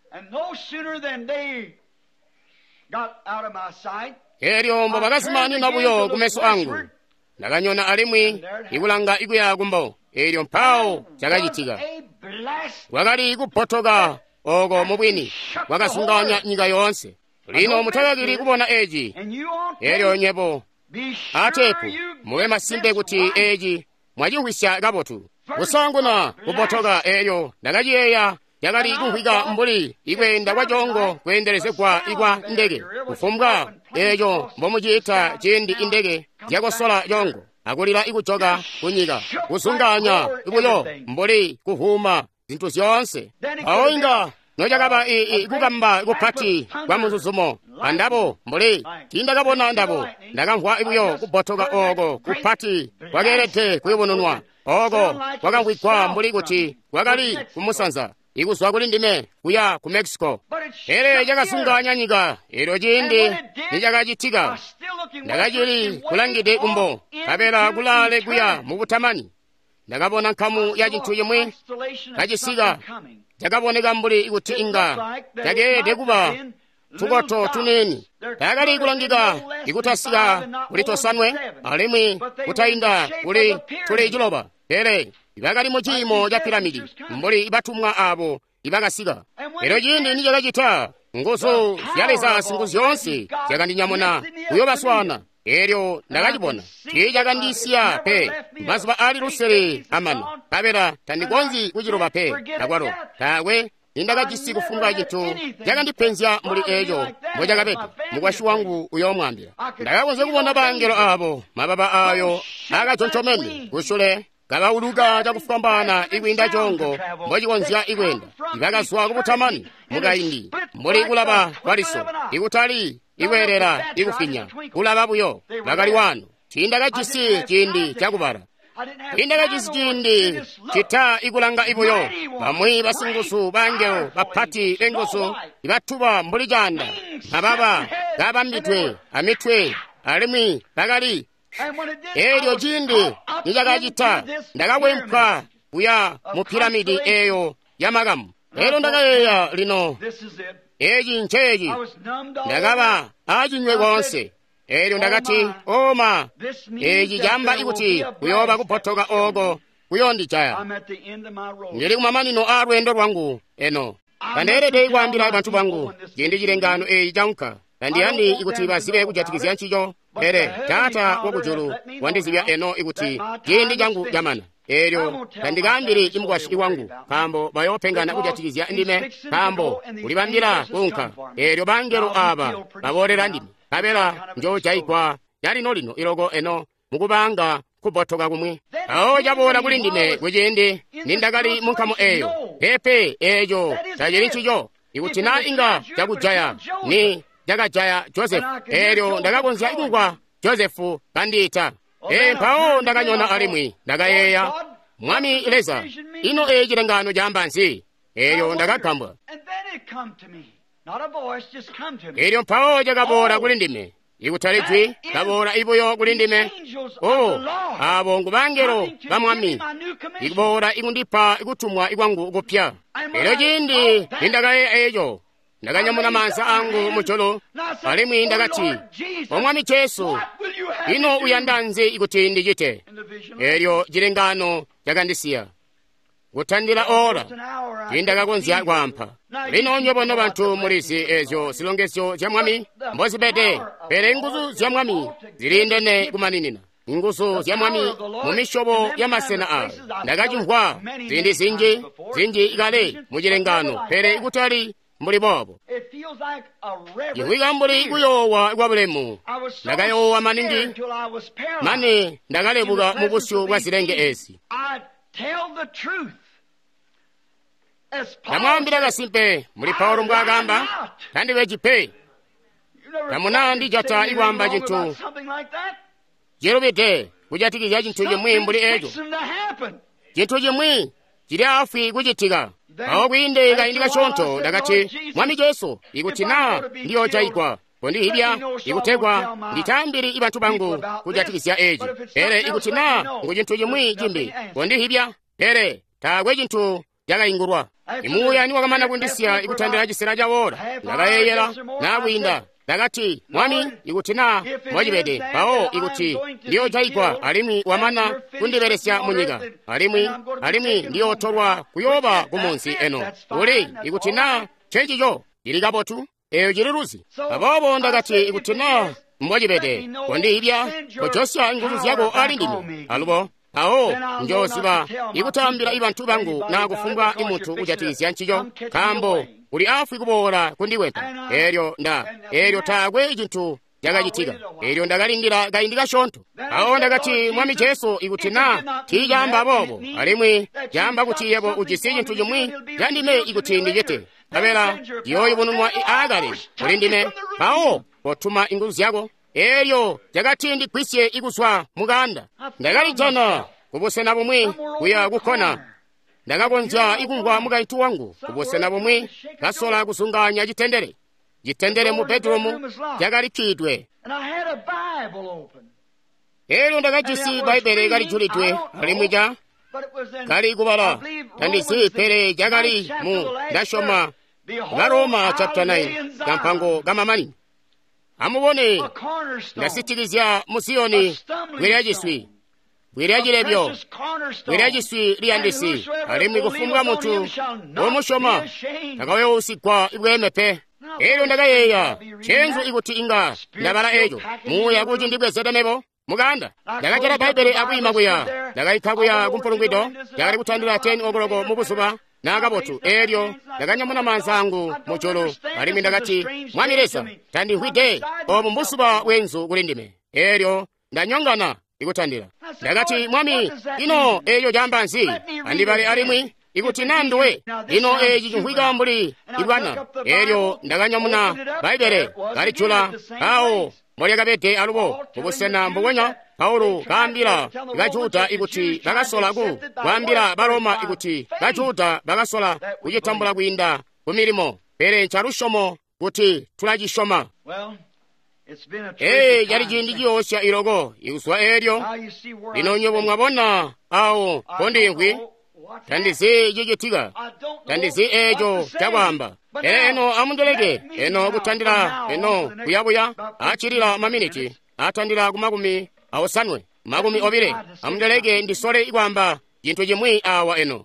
eryo mbo bakasimani nabuyo kumeso angu ndakanyona alimwi ikulanga ikuya kumbo eryo mphawo chakachitika wakali kupotoka oko mubwini wakasunganya nyika yonse lino mutakakiri kubona eji eryo nyepo atepu muwe masimbe kuti eji mwachihwisha kapotu kusanguna kupotoka eryo ndakachiyeya yakali ikuhwika mbuli ikwenda kwa chongo kuyenderezekwa ikwa ndege kufumbwa ejo mbomuchita chindi indege yakosola chongo akulira ikuchoka kunyika kusunganya ibuyo mbuli kuhuma zinthu zonse awo inga nojakaba ikukamba ikuphati kwa muzuzumo andabo mbuli tindakabona ndabo ndakamvwa ibuyo kubotoka oko kuphati kwakerete kuyibununwa oko kwakankwikwa mbuli kuti kwakali kumusanza ikuzwa kuli ndime kuya ku Mexico ere jakasunganya nyika ero chindi nichakachitika ndakachili kulangide kumbo kapera kulale kuya mukutamani ndakabona nkhamu ya chinthu chomwe kachisika chakaboneka mbuli ikuti inga chakete kuba tukoto tuneni takali kulangika ikutasika kuli tosanwe alimwi kutayinda kuli tuli chiloba ere ibakali mu chimo cha piramidi mbuli ibatumwa abo ibakasika ero chindi nichakachita nguzo ziyaleza singu zonse chakandinyamuna kuyobaswana eryo ndakachipona chichakandisiya pe mazuva ali lusere amani kapera tandikonzi kuchiloba pe nakwaro takwe indakachisi kufunga chinthu chakandipenzya muli echo mochakapete mukwashi wangu uyomwambira ndakakonze kupona pangelo apo mapapa ayo akachonchomene kushule kabauluka chakufambana ikwinda chongo mochikonzya ikwenda ipakazwa kuputamani mukayindi mbuli kulapa kwaliso ikutali ikwerera ikufinya kulapa buyo bakali wanu chindakachisi chindi chakupara chindakachisi chindi chita ikulanga ibuyo pamwi basingusu bangelo baphati bengusu ibathupa mbuli chanda mapapa kapambitwe amitwe alimwi bakali eryo chindi nichakachita ndakawempha kuya mu piramidi eyo yamakamu ero ndakayeya lino echi nchechi ndakaba achinywe konse eryo ndakati oma echi chamba ikuti kuyoba kuphotoka oko kuyondichaya ndili kumamanino a lwendo lwangu eno kanderete ikwambira banthu bangu chindi chilengano echi chanka kandiyani ikuti bazibe kujatikizira nchicho ere tata wakuchulu wandizibya eno ikuti chindi changu jamana eryo kandikambiri imukwashi iwangu kambo bayopengana kujatikizira ndime kambo kulibambira kunka eryo bangelo aba baborera ndime kapera njo chaikwa yalino lino iloko eno mukubanga kubotoka kumwe awo jabora kuli ndime kujindi nindakali munkhamu eyo pepe ejo tajiri nchicho ikuti na inga chakujaya ni jakajaya Joseph eryo ndakakonzya ikukwa Josefu kandita e mpawo ndakanyona alimwi ndakayeya mwami Eleza ino e chilengano cha mbansi eryo ndakakambwa eryo mpawo jakabora kuli ndime ikutalijwi kabora ibuyo kuli ndime o abo ngubangelo bamwami ikubora ikundipa ikutumwa ikwangu ukupya eryo chindi ndakaye ejo ndakanyamuna mansa angu mucholo alimwi ndakati omwami Yesu ino uyandanze ikuti ndichite eryo chilengano chakandisiya kuthandira ora tindakakonzya kwampha lino nyobono banthu mulisi ezo silongezo cha mwami mbozibete pere nguzu za mwami zilindene kumaninina nguzu za mwami mumishobo ya masena a ndakachimvwa zindi zinji zinji ikale muchilengano pere ikutali mbuli bobo iwika mbuli ikuyowa ikwabulemu ndakayowa maningi mane ndakalebuka mukusyu bwa zilenge esi namwambira kasimpe muli Paulo mbwakamba kandi wechipe namuna ndijata ikwamba chinthu jerobete kujatikizya chinthu chimwe mbuli echo chinthu chimwe chili afi kuchitika awo kuyinde kayindika chonto ndakati mwami Yesu ikuti na ndiyo chaikwa kondihibya ikuthekwa nditambiri ibanthu bangu kujatikizya echi ere ikuti na ngu chinthu chimwe chimbi kondihibya ere takwe chinthu yakayingurwa imuya niwakamana kundisiya ikuthandira chisera chawora ndakayeyera nakwinda ndakati mwami ikuti na mwachipete pawo ikuti ndiyo chaikwa alimwi wamana kundiperesya munyika alimwi alimwi ndiyo otolwa kuyoba kumunsi eno uli ikuti na chechicho chili kapotu eyo chili luzi apopo ndakati ikuti na mwachipete kondihibya kochosya nguzu zako ali ndime alupo awo njosiba ikutambira ibanthu bangu na kufunga imunthu kujatikizya nchicho kambo uli afu ikubora kundiwepa eryo nda eryo takwe chinthu jagachitika eryo ndakalingira kayindi kashonto awo ndakati mwami Yesu ikuti na tijamba bobo alimwi jamba kuti yebo ujisi chinthu chomwe jandine ikuti ndichite kapera yoyo bununwa agale kuli ndine awo potuma inguzi yako eryo jakati ndigwisye ikuswa mukanda ndakalijana kubosena pomwe kuya kukhona ndakakonza ikungwa mukaitu wangu kubosena pomwe kasola kusunganya chitendere chitendere mu bedroom jakalikidwe eryo ndakachisi baibele kalijulidwe alimwija kali kubala tandisi pere jakali mu ndashoma Varoma chapter nine kampango kamamani amubone ndasitikizya musiyoni bwerajiswi bwerajilebyo bwerajiswi liyandisi alimwi kufumbwa mutu omushoma takawewo usikwa ibwemepe eryo ndakayeya chenzu ikuti inga ndabala ejo muya kuti ndibwezetanebo mukanda ndakachera baibele akuyima kuya ndakayikha kuya kumpulungwido ndakali kuthandira ten okoloko mukusupa nakabotu eryo ndakanyamuna manzangu mucholo alimi ndakati mwamiresa tandihwide omu mbusupa wenzu kuli ndime eryo ndanyongana ikuthandira ndakati mwami ino eryo jambanzi andibale alimwi ikuti nanduwe ino eji chihwika mbuli ibwana eryo ndakanyamuna baibele kalichula awo molyakapete alupo mubusena mbukonya paulo kambira ikachuta ikuti bakasolaku kwambira baroma ikuti kachuta bakasola kuchitambula kuyinda kumilimo pere chalushomo kuti tulachishoma ee yali chindi chiyosha iloko ikuswa eryo lino nyobo mwabona awo kondingwi tandisi chichitika tandisi echo chakwamba eno amundeleke eno kuthandira eno kuyabuya achirira maminiti athandira kumakumi awosanwe makumi obire amundeleke ndisole ikwamba chinthu chimwi awa eno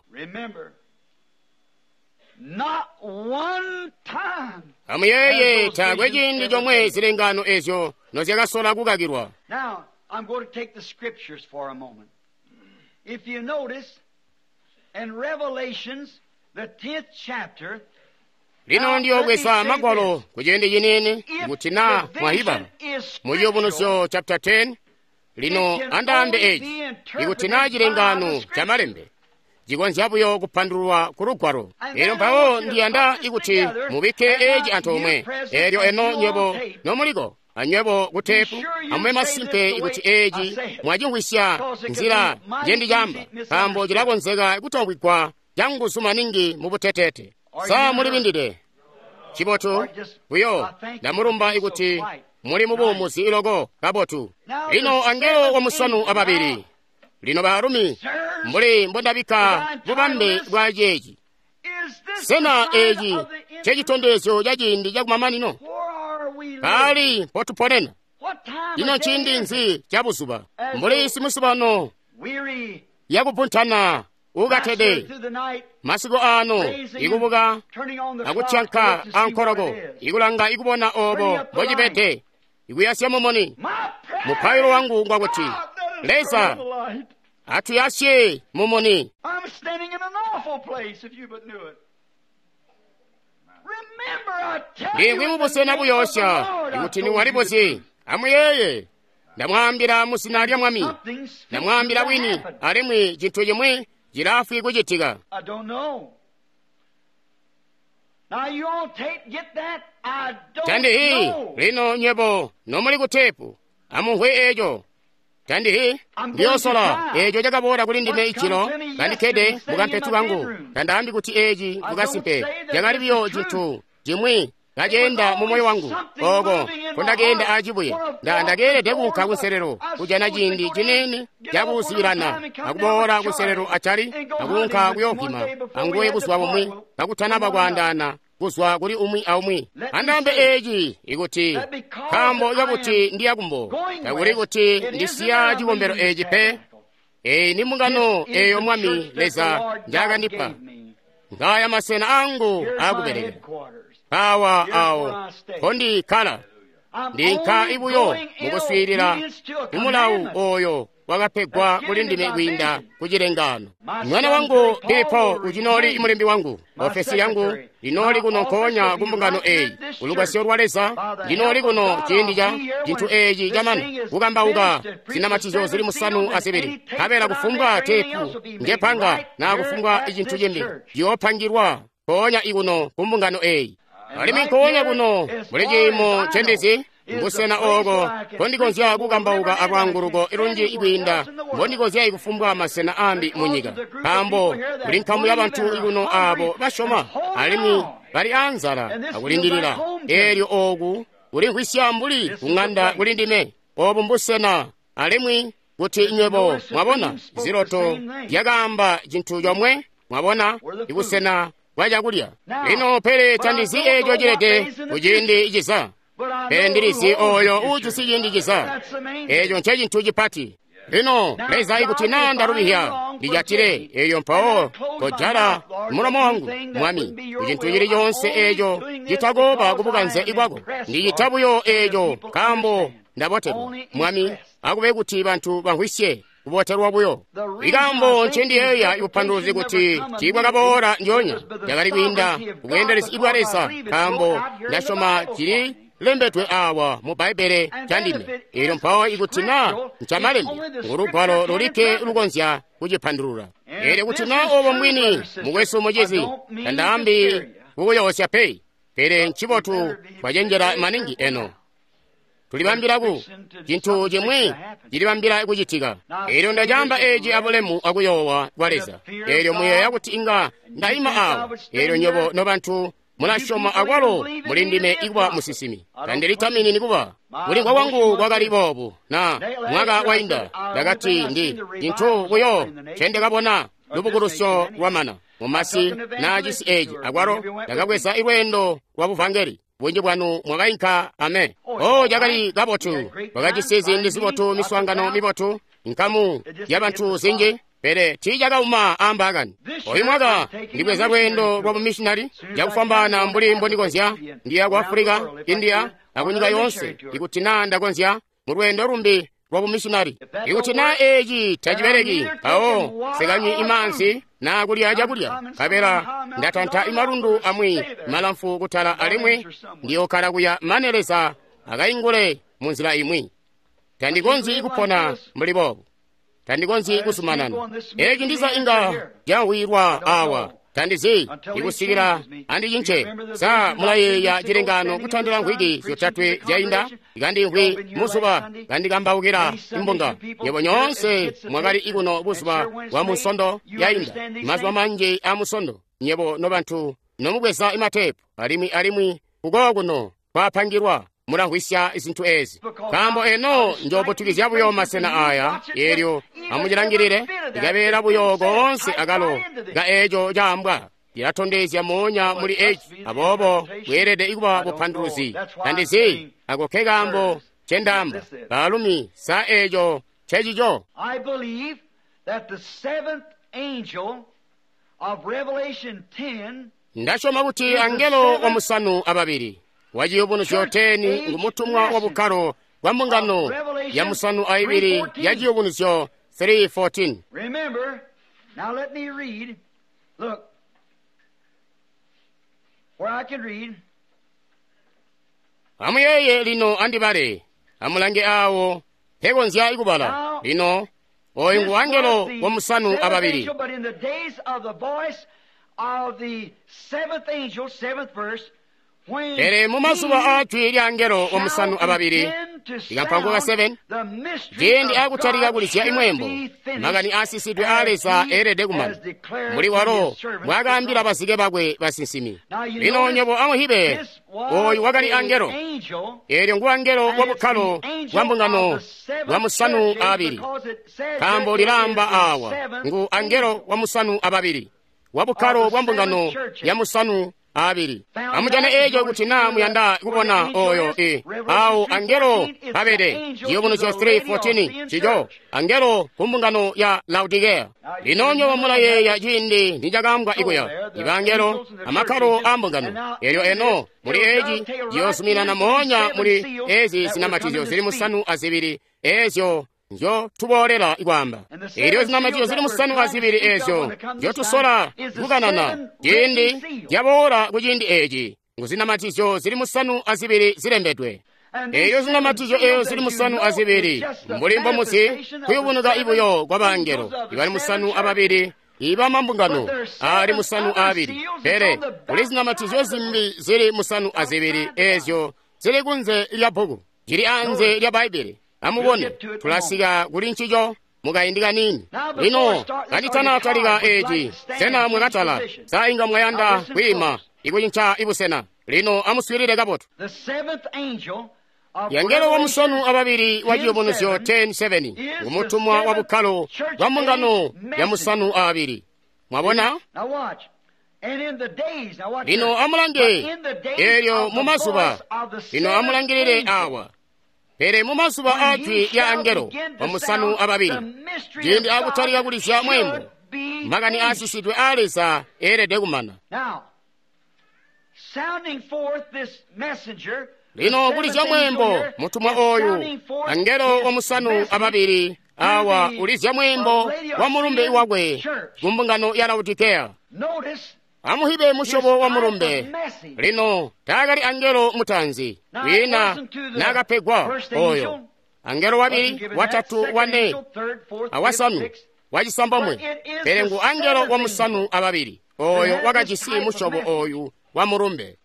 amuyeye thakwe chindi chomwe zilengano ezyo nozyakasola kukakirwa. Now I'm going to take the scriptures for a moment. If you notice in Revelations the tenth chapter, lino ndiyo kwesa magwalo kujende yenene kutina mwahiba muyobunuso chapter ten lino andambe eji ikutina chilengano cha malembe jikonzabuyo kupandulwa kurugwaro ero mpawo ndiyanda ikuti mubike eji anthu omwe eryo eno nyobo nomuliko anyebo kutepu amwe masimpe ikuti eji mwajingwisya nzira jendi jamba pambo jilakonzeka ikutongwikwa jangu sumaningi mubutetete sa mulibindire chibotu uyo ndamulumba ikuti muli mubumusi iloko kabotu lino angelo wamusanu ababiri lino barumi mbuli mbondabika bubambe bwa jeji sena eji chechitondesyo jajindi jakumamanino kali potuponena lino chindi nzi chabusuba mbuli simusubano yakupuntana ukatede masiku ano ikubuka akuchanka ankorogo ikulanga ikubona obo bojibete ikuyasya momoni mupayiro wangu ngwakuti lesa atuyasye momoni. I'm standing in an awful place if you but knew it. Remember I tell you ndingwi mubusena buyosha ikuti ni walibosi amuyeye ndamwambira musinalya mwami ndamwambira wini alimwi chinthu chimwe jirafu ikuchitika. I don't know. Now you all take get that I don't tandi hii know. lino nyebo nomuli kutepu amuhwe ejo tandi hii ndiyosola ejo jakabora kuli ndime ichilo kandi kede mukampetu kangu tandambi kuti eji mukasimpe jakalibiyo chinthu chimwi kajenda mumoyo wangu ogo kundagenda achibuye ndandagere tekunkha kunserero kujana chindi chinene jakusiyirana akubora kunserero achali akunkha kuyokhima anguye kuswa pomwe kakuthanapa kuandana kuswa kuli umwi aumwi andambe eji ikuti khambo yakuti ndiyakumbo takuli kuti ndisiya chikombero eji pe e ni mungano eyo mwami leza njakandipa ngaya masena angu akubereka awa awo kondi kala ndinka ibuyo mukuswirira umulawu oyo wakapegwa kuli ndime gwinda kuchilengano. Mwana wangu Bilipo uchinoli mulembi wangu, ofesi yangu linoli kuno nkhonya kumbungano eyi ulukasio lwaleza linoli kuno chindija chinthu echi chamani ukambauka zinamatizo zili musanu asibiri kapela kufunga tepu ngepanga na kufunga ichinthu chimbi yophangirwa khonya ikuno kumbungano eyi alimi nkhonya kuno mulechimo chendezi ngusena oko kondikonzya kukambauka akwanguruko irunji ikwinda mbondikonzya ikufumbwa masena ambi munyika kambo kuli nkhamu ya banthu ikuno abo bashoma alimi bali anzala akulindirira eryo oku uli nkwisyambuli kung'anda kuli ndime opo mbusena alimwi kuti inyebo mwabona ziloto yakamba chinthu chomwe mwabona ikusena kwachakulya lino pele tandizi echo chilete kuchindi ichisa pendirizi oyo uchu siyindikiza ejo nche chinthu chipati lino leza ikuti nanda rubihya lijatire eyo mpawo kojala mulomo wangu mwami kuchinthu chili chonse ejo chitagoba kubukanze ibwako ndi chitabuyo ejo kambo ndaboterwa mwami akube kuti banthu bankhwisye kuboterwa buyo ikambo nchendi eya ibupanduzi kuti chibwa kabora njonya yakali kwinda kukuyenderesi ibwaresa kambo ndashoma chili lembetwe awa mu Baibele chandime ilo mpawa ikutina nchamalembe ngurugwalo lolike lugonzya kujipandurura ere kutina obo mwini mugweso mojezi kandambi kukuyosya pei pere nchibotu kwajenjera maningi eno tulibambiraku chinthu chimwe chilibambira kuchitika ero ndajamba eji abulemu akuyowa kwaleza ero muyo yakuti inga ndayima awo ero nyobo no banthu munashoma akwalo mulindime ikwa musisimi kandelitamini nikuba mulingwa wangu kwakalibobu na mwaka wainda dakati ndi chinthu kuyo chendekabona lubukuruso lwamana mumasi na jisi eji akwalo dakakwesa iwendo lwa buvangeli bunji bwanu mwakainka ame o jakali kabotu wakachisezi ndi zibotu miswangano mibotu nkamu ya banthu zinji pere tijakauma ambakani oyi mwaka ndikweza lwendo lwa bumishinari jakufambana mbuli mbonikonzya ndiya ku Afrika India akunyika yonse ikutina ndakonzya mu lwendo lumbi lwa bumishinari ikutina eji tachipereki awo sekanyi imansi na kulya chakulya kapera ndatantha imalundu amwi malamfu kuthala alimwe ndiyokhala kuya manelesa akayingule munzira imwi tandikonzi ikupona mlibobo tandikonzi kusumanana eji ndiza inga jawirwa awa tandizi ikusikira andi chinche sa mulayeya chilengano kuthandira nkhwiki zotatwe jainda ikandi nkhwi musuba kandi kambaukira imbonga nyebo nyonse mwakali ikuno busuba wa musondo yainda mazuwa manje a musondo nyebo no banthu nomubweza imatepu alimi alimwi kugowa kuno kwaphangirwa mulangwisya izinthu ezi kambo eno njopotukizya buyo masena aya eryo amujilangirire ikabera buyo gonse akalo ga ejo jambwa yathondezya monya muli eji abobo bwerede ikuba buphanduzi tandizi akokekambo chendamba balumi sa ejo chejijo. I believe that the seventh angel of Revelation ten ndashoma kuti angelo wa musanu ababiri wajiyobuno choteni ngumutumwa wa bukaro wa mungano ya musanu aibiri yajiyobuno cho three fourteen. Remember, now let me read. Look, where I can read. Amuyeye lino andibare amulange awo pegonzya ikubala lino oyingu angelo wa musanu ababiri. But in the days of the voice of the seventh angel, seventh verse, ere mumasuba atwiri angelo omusanu ababiri ikampanguka seven jendi akutalika kulisya imwembo magani asisidwe alesa erede kumana muli walo mwakambira basike bakwe basinsimi lino nyebo amuhibe oyu wakali angelo eryo ngu angelo wabukhalo wambungano wa musanu ababiri kambo lilamba awa ngu angelo wa musanu ababiri wabukhalo wambungano ya musanu abiri amujane ejo kuti na muyanda kubona oyo e au angelo abede jiyobuno cho three fourteen chijo angelo kumbungano ya Laodicea linonyo wamulaye ya jindi nijagambwa ikuya ibangelo amakaro ambungano eryo eno muli eji yosumina na monya muli ezi sinamatizo zili musanu azibiri ezyo njo tubolera igwamba eryo zinamatizo zili musanu azibiri ezo njo tusola kukanana jindi jabora kujindi eji nguzinamatizo zili musanu azibiri zilembedwe eyo zinamatizo eyo zili musanu azibiri mulimbo musi kuyubunuka ibuyo kwa bangelo ibali musanu ababiri iba mambungano ali musanu abiri pere kuli zinamatizo zimbi zili musanu azibiri ezo zili kunze lya bhuku jiri anze lya baibili amubone tulasiga kuli nchijo mugayindika nini lino kaditana ataliga eji sena mwekatala sainga mwayanda kwima ikuyincha ibusena lino amuswirire gaboto yangelo wa musanu ababiri wajiyobonosyo ten seven umutumwa wa bukalo wa mungano ya musanu abiri mwabona lino amulange eryo mumasuba lino amulangirire awa pere mumasuba atwi ya angelo wa musanu ababiri jindi akutaliga kulisya mwembo magani asisidwe alesa erede kumana lino kulisya mwembo mutumwa oyu angelo wa musanu ababiri awa ulisya mwembo wa mulumbe iwagwe kumbungano ya Laodikeya amuhibe mushobo wa mulumbe lino tagali angelo mutanzi wina nakapegwa oyo angelo wabiri watatu wane awasanu wajisambamwe perengu angelo wa musanu ababiri oyo wakajisi mushobo oyu wa mulumbe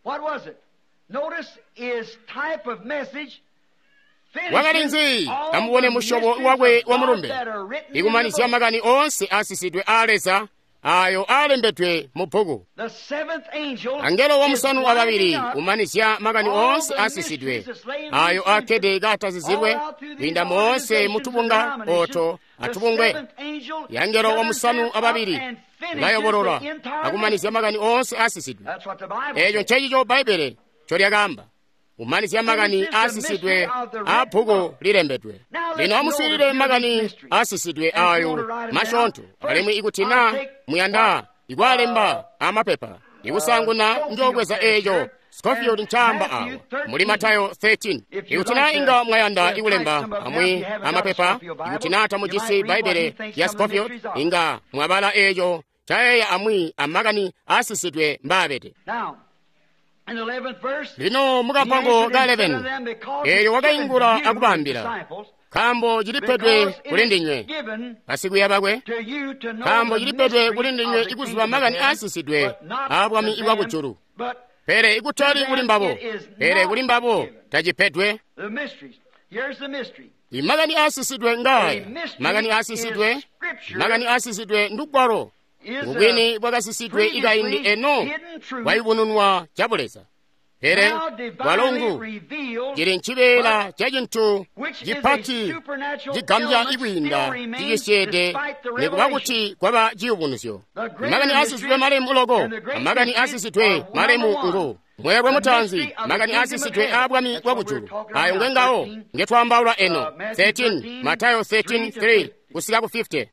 wakalinzi amuwone mushobo wagwe wa mulumbe ikumanisya magani onse asisidwe alesa ayo alembetwe mu bhuku angelo wa musanu ababiri umanisya magani onse asisidwe ayo akede gatazizirwe winda monse mutubunga oto atubungwe yangelo wa musanu ababiri ngayoborora akumanisya magani onse asisidwe ejo nchejijo baibele cholyagamba umanisya magani asisidwe abhuku lilembedwe lino amuswirire magani asisidwe ayo mashonto alimwe ikutina muyanda igwalemba amapepa ikusanguna njokweza ejo Scofield nchamba awo muli Matayo thirteen ikutina inga mwayanda ikulemba amwi amapepa ikutinata mujisi baibele ya Scofield inga mwabala ejo chayeya amwi amagani asisidwe mbabete lino mukapango ga eleven eyo wakayingula akubambira kambo jilipedwe kulindinywe pasiku yabagwe kambo jilipedwe kulindinywe ikuziba magani asisidwe abwami iwakuchuru pere ikutali kulimbabo pere kulimbabo tajipedwe imagani asisidwe ngaya magani asisidwe magani asisidwe ndugwaro ubwini bwakasisidwe igayindi eno waibununwa chabuleza pere walongu jiri nchibela chajintu jipati jigambya ibwinda jigisyede nekubakuti kwaba jiubunusyo magani asisidwe maremu ulogo magani asisidwe maremu ngo mwerwe mutanzi magani asisidwe abwami wabujuru ayo ngwengawo ngetwambawula eno thirteen Matayo thirteen three kusika ku fifty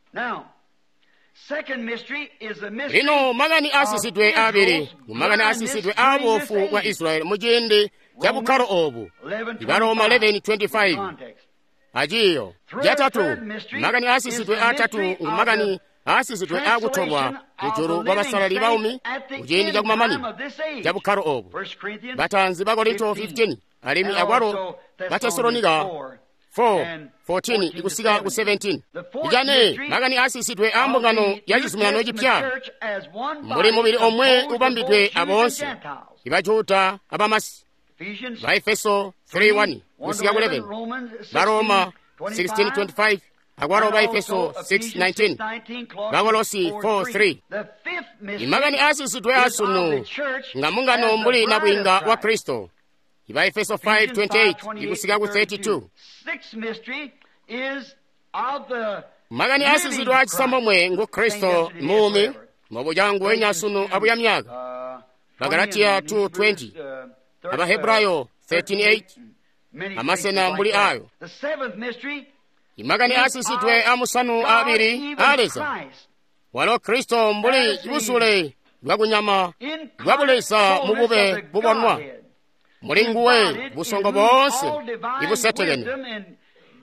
lino magani asisidwe abiri magani asisidwe abofu wa Israeli mujindi jabukaro obu ibaroma eleven twenty-five ajiyo jatatu magani asisidwe atatu magani asisidwe agutobwa kujuru babasalali baumi mujindi jagumamani jabukaro obu batanzi bakorinto fifteen alimi agwaro batesalonika four fourteen ikusika ku seventeen ijane magani asisidwe ambungano yajisumulano jipya muri mubiri omwe ubambidwe abonse ibajuta abamasi baefeso three one kusika ku eleven baroma sixteen twenty-five agwaro baefeso six nineteen bagolosi four three imagani asisidwe asunu ngamungano mbuli na bwinga wa Kristo iba Efeso five twenty-eight ikusika ku thirty-two magani asisidwe achisamba mwe ngu Kristo mumi mwabujangu wenya sunu abu ya myaga Bagalatia two twenty Abahebrayo thirteen eight amasena mbuli ayo imagani asisidwe amusanu abiri aleza walo Kristo mbuli ibusule lwakunyama lwabulesa mubube bubonwa mulinguwe busongo bonse ibusetegene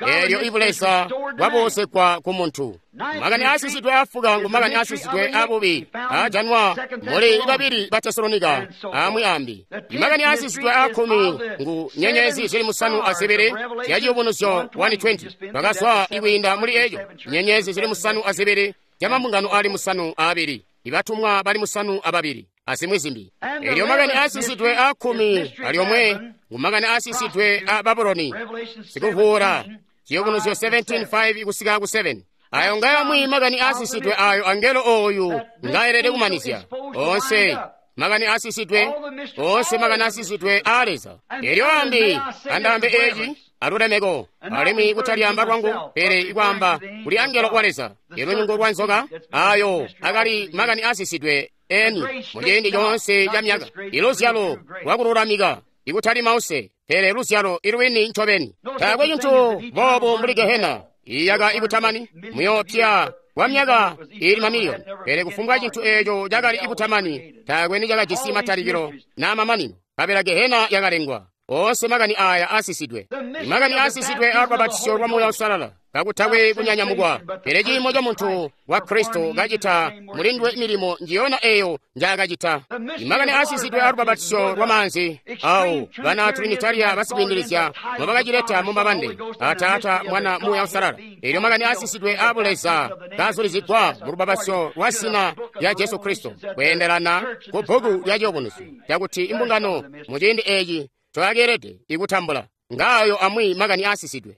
eryo ibulesa wabose kwa kumuntu magani asisitwe afuga ngu magani asisitwe abubi ajanwa muli babiri batesalonika amwi ambi magani asisitwe akumi ngu nyenyezi zili musanu asibiri yaji ubunusyo one twenty bakaswa iwinda muli ejo nyenyezi zili musanu asibiri jamambungano ali musanu abiri ibatumwa bali musanu ababiri asimwizimbi eryo magani asisitwe akumi aliomwe ngu magani asisitwe a Babuloni sikuhura chiyobunusyo seventeen five ikusika ku seven ayo ngayamwi magani asisitwe ayo angelo oyu ngayerere kumanisya onse magani asisitwe onse magani asisitwe aleza eryo ambi andambe eji alulemeko alimwi kutalyamba kwangu pere ikwamba kuli angelo waleza ero nyungo lwanzoka ayo akali magani asisitwe eni mujendi yonse ya myaka ilusyalo lwakululamika ikutali mause pere lusyalo iluwini nchobeni takwe yintu bobo muli Gehena iyaga ibutamani muyopya wa myaka ili mamiliyoni pere kufunga chintu ejo jagali ibutamani takwe ni jaga jisima taligiro na mamanino kabela Gehena yagalengwa onse magani aya asisidwe magani asisidwe akwabatisyo lwa moyo usalala kakutagwe kunyanyamugwa pereji moja muntu wa Kristo gajita mulindwe milimo njiona eyo njagajita magani asisidwe akwabatisyo lwa manzi au bana trinitaria basibindilisya mubagajileta mumabande atata mwana moyo usalala eryo magani asisidwe abuleza kazulizikwa murubabatisyo lwa sina ya Yesu Kristo kwenderana kubugu ya jobunusu jakuti imbungano mujindi eji twagerete ikutambula ngayo amwi magani asisidwe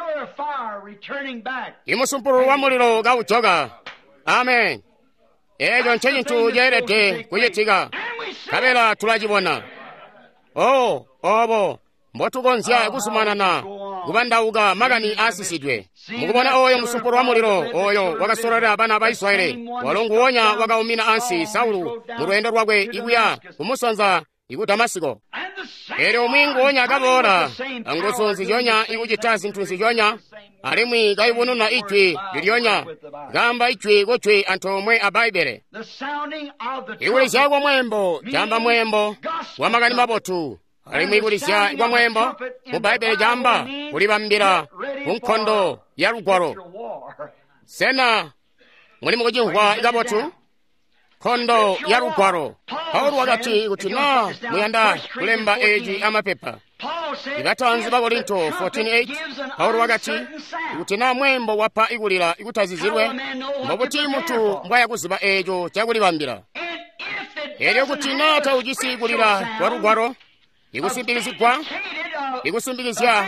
imusumpuru wa muliro gauchoga amen ejo nchenyitu jerete kuyetiga kabela tulajibona oh obo mbotugonzya kusumanana kubandauga magani asisidwe mukubona oyo musumpuru wa muliro oyo wakasorera abana ba Israeli walongu wonya wakaumina ansi Saulu murwendo rwagwe ikuya kumusonza iku Damasiko ero mwingu wonya kabora angosonzi yonya ikujita zinthu ziyonya alimwi gaibununa ichwi lilyonya gamba ichwi gochwi antomwe abaibere ikulisya kwa mwembo jamba mwembo wa magani mabotu alimwi ikulisya kwa mwembo mubaibere jamba kulibambira kunkondo ya lugwaro sena mulimu kujihwa ikabotu kondo ya lugwaro Paulo wakati kutina muyanda kulemba eji amapepa igatanzi bakorinto fourteen eight Paulo wakati kutina mwembo wapa igulira ikutazizirwe mbobuti mutu mbwaya kuziba ejo chakulibambira eryo kutina taujisi igulira kwa lugwaro ikusimbilizikwa ikusimbilizya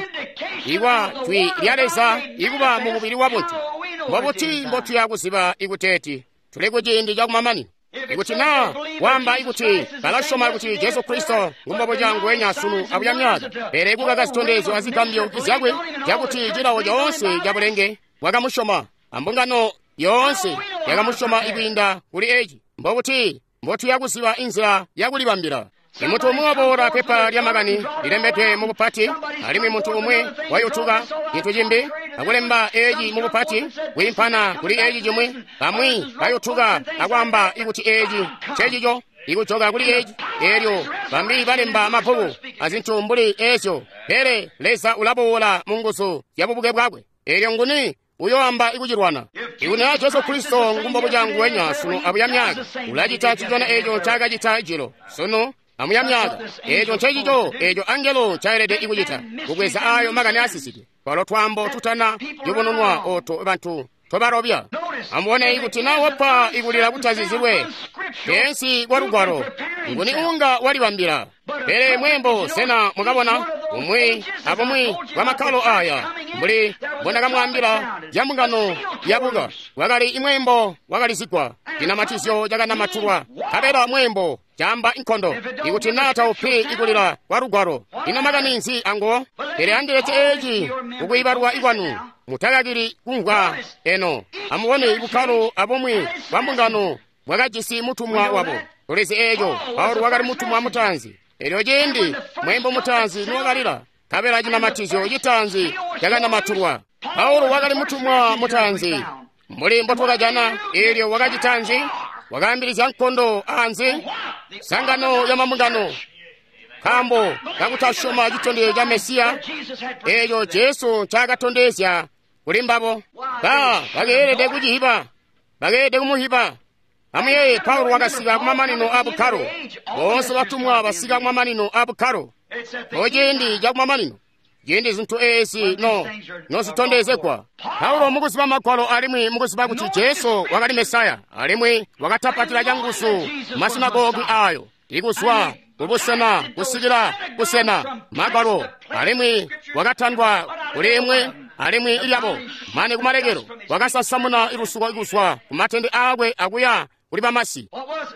iwa twi lyaleza ikuba mu mubiri wa muntu mbobuti mbotu yakuziba ikuteti tulekujindi jakumamani ikutina wamba ikuti kalashoma ikuti Yesu Kristo ngumbobo jangu wenya sunu abuyamyaga pere ikugaga zitondezi azikambyo izagwe jakuti jirawo yonse jabulenge wagamushoma ambungano yonse yagamushoma ibinda kuli eji mbobuti mbotu yakusiba inzira yakulibambira imuntu umuwabora pepa lya magani lilembete mubupati alimi muntu umwe wayotuga into jimbi akulemba eji mubupati wimpana kuli eji jimwe amwi wayotuga akwamba ikuti eji chejijo ikuchoga kuli eji eryo bambi balemba mapugu azintumbuli esyo pere lesa ulabowola mungusu yabubuge bwagwe eryo nguni uyoamba ikujirwana ikune Yesu Kristo ngumbobo jangu wenya sunu abuyamyaga ulajita chijona ejo chagajita ijilo sunu amuyamyaga ejo nchejijo ejo angelo chairede ikujita kugweza ayo magani asisidwe kwalo twambo tutana yobononwa oto abantu tobarobya amwone ikutina wapa igulira butazizirwe pensi kwa lugwaro nguni unga walibambira pere mwembo sena mugabona umwi abomwi wamakalo aya mbuli mbona kamwambira jambungano yabuga wagali imwembo wagalizikwa ina matisyo jagana maturwa kabera mwembo jamba inkondo ikutinata upi igulira kwa lugwaro ina maganinzi ango pere andirete eji ukuibarwa igwanu mutagagiri kungwa eno amuone ibukalo abomwi wambungano mwagajisi mutumwa wabo ulezi ejo Paulo wagali mutumwa mutanzi eryo jendi mwembo mutanzi nuwagalira kabera jina matizyo jitanzi jagana maturwa Paulo wagali mutumwa mutanzi mulimbo twagajana eryo wagajitanzi wagambiriza nkondo anzi sangano ya mamungano kambo kakutashoma chitonde cha Mesiya echo Yesu chakatondezya kulimbabo ba bagerede kuchihipa bagede kumuhipa amwe Paulo wakasika kumamanino abukaro bonse batumwa basika kumamanino abukaro ojendi jakumamanino jendi zinthu ezi no nositondezekwa Paulo mukuzipa makwalo alimwi mukuzipa kuti Yesu wakali Mesaya alimwi wakatapatira changusu masinagogi ayo ikuswa kubusana kusikira kusena makwalo alimwi wakathandwa kulimwe alimwi ilyabo mane kumalekero wakasasamuna ilusuka ikuswa kumatende akwe akuya kuli pamasi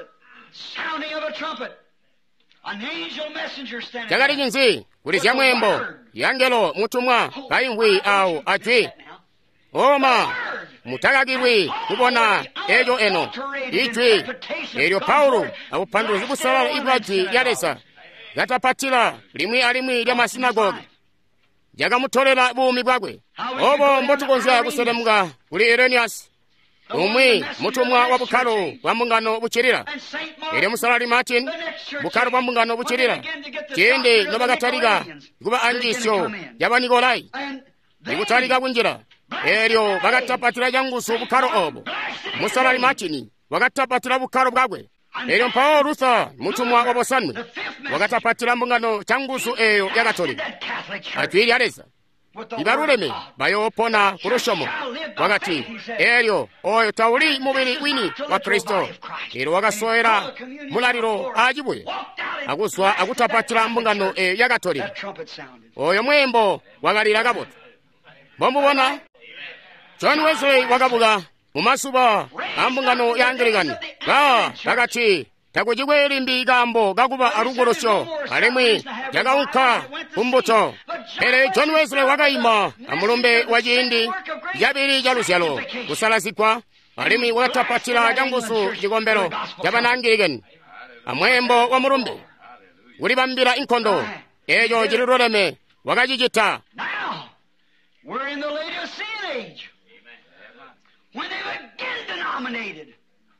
chakati chinzi kuli zyamwembo yangelo mutumwa kaingwi awo achwi oma mutakakirwi kupona ejo eno ichwi elyo Paulo akuphandula zikusalala ibwaji yalesa gatapatira limwi alimwi lya masinagogi jakamutolera bumi bwakwe obo mbotikonza kuselemuka kuli Ireniyasi umwi mutumwa wa bukhalo wa mbungano buchirira ere musalali Martin bukhalo wa mbungano buchirira chende nobakatalika kuba anjisyo yaba Nikolai ikutalika kunjira eryo bakatapatira changusu bukhalo obo musalali Martin wakatapatira bukhalo bwakwe eryo Paulo Luther mutumwa wa bosanwe wakatapatira mbungano changusu eyo ya Katolika atwiri aleza ibaruleme bayopona kurushomo wakati eryo oyo tauli mubiri wini wa Kristo ero wakasoera mulaliro ajibwe akuswa akutapatira mbungano eyo ya Katolika oyo mwembo wakalira kaboto bombubona John Wesley wakabuka mumasuba ambungano ya Anglikani ga kakati takuchibwe limbi gambo gakuba arugorosho alimwi yakauka kumbuto ere John Wesley wakaima amulumbe wajindi jabiri jalusyalo kusalasikwa alimwi watapatira jangusu jikombero jabanangirigeni amwembo wa mulumbe ulibambira inkondo ejo jiluroleme wakajijita. We're in the Laodicean age when they were again denominated.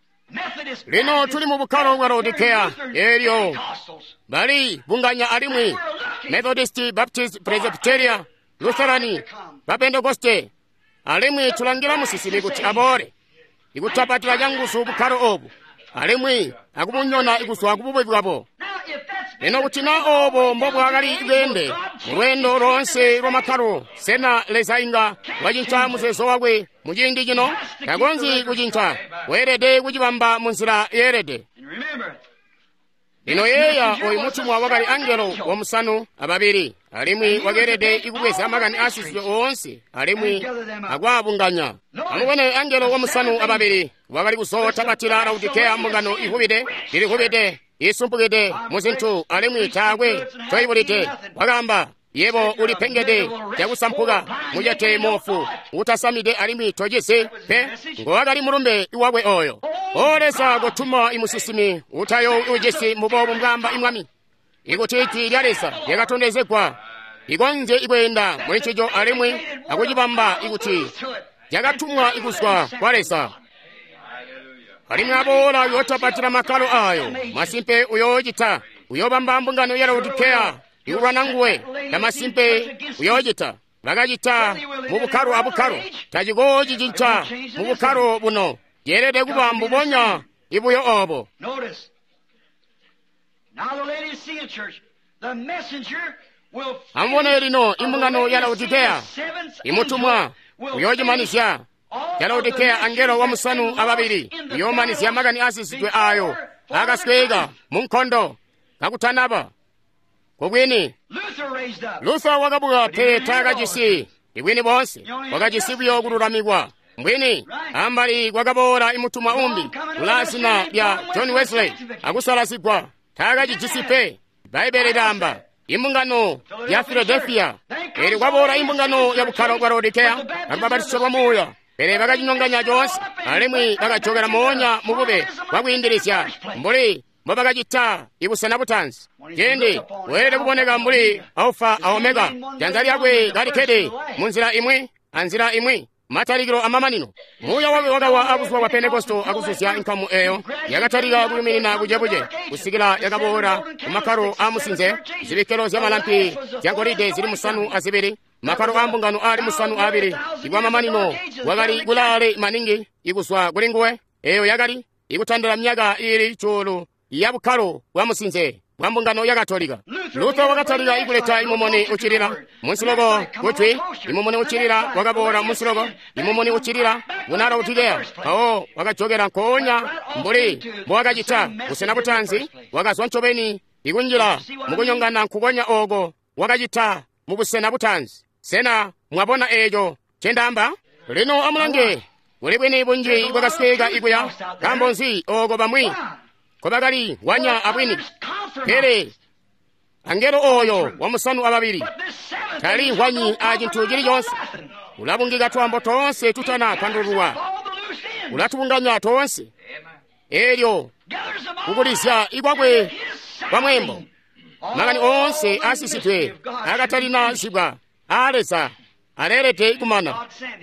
Lino tuli mu bukhalo bwa Laodikeya eryo bali bunganya alimwi Methodist, Baptist, Presbyteria, Lutherani, Bapentekoste alimwi tulangira musisimi kuti abore ikutapatira changusu bukhalo obu alimwi akumunyona ikuswa kububwebwabo lino kuti na obo mbobo akali igende mulwendo lonse lwa makhalo sena lezainga wachincha museso wakwe mujindi jino kagonzi kuchincha werede kuchipamba munzira yerede lino yeya oyi mutumwa wakali angelo wamusanu ababiri alimwi wagerede ikubweza amakani asizwe onse alimwi akwabunganya amubone angelo wamusanu ababiri wakali kusotapatira Laodikeya mbungano ihubide ilihubide isumpukide muzinthu alimwi chakwe choyibulite wakamba yebo ulipengede yakusampuka mujate mofu utasamide alimwi tojese pe ngowakali mulumbe iwakwe oyo olesa kutuma imusisimi utayo ujesi mubobo mgamba imwami ikutiti lyalesa yakatondezekwa ikonje ikwenda mwenchijo alimwi akuchipamba ikuti yakatumwa ikuswa kwalesa alimwi abola yotapatira makhalo ayo masimpe uyojita uyobamba mbungano ya Laodikeya ikubananguwe na masimpe uyojita bakajita mu bukhalo abukhalo tajigoji jincha mu bukhalo buno yerede kuba mbubonya ibuyo obo. Notice now the Laodicean church, the messenger will amone lino imbungano ya Laodikeya imutumwa uyojimanisha ya Laodikeya angelo wamusanu ababiri uyomanisya makani asizidwe ayo akasweka munkondo kakutanaba kugwini Luther wakabuka pe takajisi igwini bonse wakajisi buyo kululamikwa mbwini ambali kwakabora imutumwa umbi ulasina lya John Wesley akusalasikwa takajijisipe Baibeli damba imbungano ya Philadelphia eri kwabora imbungano ya bukhalo bwa Laodikeya akubabatisirwa muya pere bakajinonganya jonse alimwi bakachokera moonya mubube bakwindirisya mbuli mbabakajita ibusana butanzi jendi were kuboneka mbuli Alpha Omega janzali yakwe galikede munzira imwe anzira imwe matalikiro amamanino muya wawe wagawa akusuwa kwa pentekosto akususya nkamu eyo yakatalika kuyimirina kujebuje kusikila yakabora kumakaro amusinze zibikelo zya malampi zyankolide zili musanu azibiri makaro ambungano ali musanu abiri igwa mamanino wakali gulale maningi ikuswa kulinguwe eyo yakali ikutandala myaga ili chulu yabukalo wamusinze wambungano yakatolika Luther wakatalika ikuleta imomoni uchirira munsilogo kutwi imomoni uchirira wakabora munsilogo imomoni uchirira unara utigeya awo wakachokera nkonya mbuli mwakachita kusena butanzi wakazwa nchobeni ikunjira mukunyongana nkukonya ogo wakachita mubusena butanzi sena mwabona ejo chendamba lino amulange ulibwini bunji wakasweka ikuya kambonzi ogo bamwi kobakali wanya abwini pere angelo oyo wamusanu ababiri kali wanyi ajintu jiri yonse ulabungika twambo tonse tutana kandurwa ulatunganya tonse elyo kukulisya ikwakwe pamwembo magani onse asisitwe akatalina zibwa alesa alelete ikumana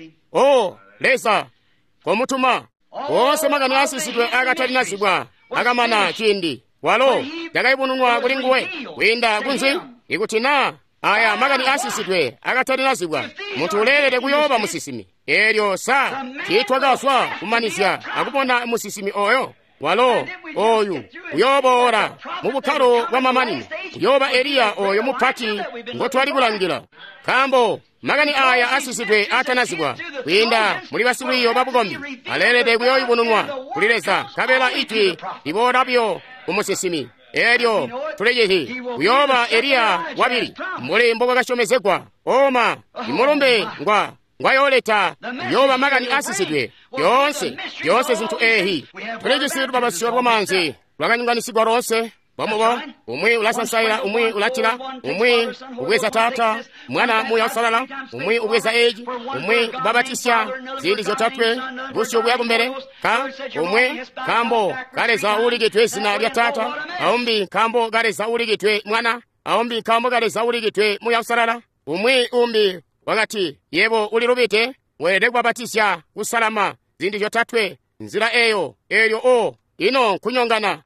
o lesa komutuma onse magani asisitwe akatalina zibwa akamana chindi walo yakayibununwa kulinguwe winda kunzi ikutina aya magani asisitwe akatalina zibwa mutu ulelete kuyoba musisimi elyo sa chitwagaswa kumanisya akupona musisimi oyo walo oyu uyobora mubukalo bwa mamani uyoba Eliya oyo mupati ngotwali kulangira kambo magani aya asisitwe atanazibwa winda muli basiwiyo babugombi alelete kuyoyibununwa kulileza kabela iti iborabyo umusisimi elyo tulejehi uyoba Eliya wabiri muli mboga kashomezekwa oma imulumbe ngwa ngwayoleta uyoba magani asisitwe yonse yonse zintu ehi tulejesiru babasyo rwamanzi lwakanyunganisigwa ronse bamubo umwi ulasansayira umwi ulatira umwi ubweza tata mwana muya usalala umwi ubweza eji umwi babatisya zindi zotatwe busyo bwa kumbere ka umwi kambo kareza uligitwe zina lya tata aumbi kambo kareza uligitwe mwana aumbi kambo kareza uligitwe muya usalala umwi umbi wakati yebo ulirubite wede babatisya usalama zindi zotatwe nzira eyo elyo o ino kunyongana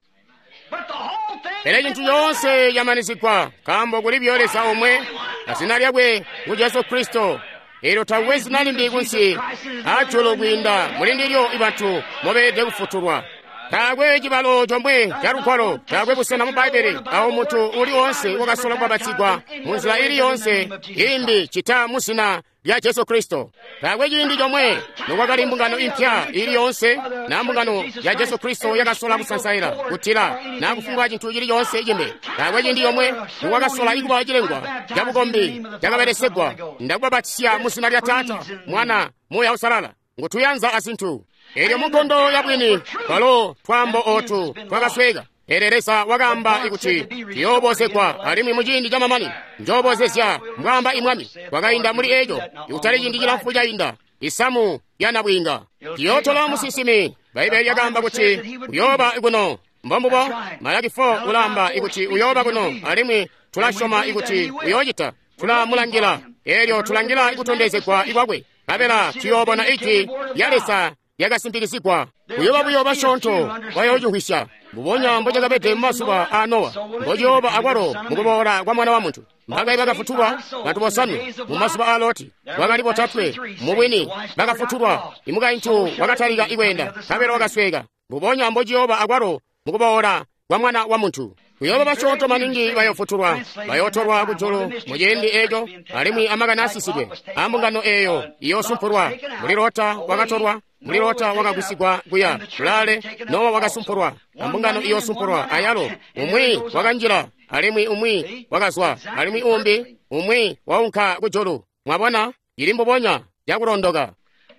Ele jintu yonse yamanizikwa kambo kulibyolesa omwe asina lyabwe ku Yesu Kristo ero tawezi nali ndigunsi acholo gwinda mulindiryo ibatu mobede kufuturwa tagwe jibalo jombwe yarukwalo tagwe busena mu Bible aho mutu uli wonse wakasola kwabatsigwa munzira ili yonse imbi chita musina ya Yesu Kristo tagwe jindi jomwe nokwagali mbungano impya ili yonse na mbungano ya Yesu Kristo yakasola kusansaira kutira na kufungwa jintu ili yonse ijembe tagwe jindi yomwe nokwakasola ikuba jilengwa yabugombi yakaberesegwa ndakwabatisya musina lya tata mwana moya usalala ngutuyanza asintu elyo mukondo yabwini kalo twambo otu twakaswega ereresa wagamba ikuti tiyobosekwa alimi mujindi jamamani njobozesya mwamba imwami wagayinda muri ejo utali jindi jilafu jayinda isamu yanabwinga tiyotola musisimi Baibeli yagamba kuti uyoba iguno mbombubo Malaki fo ulamba ikuti uyoba guno alimi tulashoma ikuti uyojita tulamulangira elyo tulangira ikutondezekwa ikwakwe kabela tiyobona iki yalesa yagasimbikisikwa uyoba buyoba shonto wayojuhwisha mubonya mboja gabete masuba anowa mbojoba agwaro mugobora kwa mwana wa muntu mbaga ibagafuturwa bantu bosanu mu masuba aloti wakalipo tatwe mubwini bagafuturwa imuga intu wakataliga iwenda kabera wagaswega mubonya mbojoba agwaro mugobora kwa mwana wa muntu uyoba bashonto maningi bayofuturwa bayotorwa kujolo mujendi ejo alimwi amagana asisige ambungano eyo iyo sumpurwa mulirota wagatorwa mulirota wagagusigwa guya tulale no wagasumpurwa ambungano iyo sumpurwa ayalo umwi waganjira alimwi umwi wagaswa alimwi umbi umwi waunka kujolo mwabona ilimbobonya yakurondoga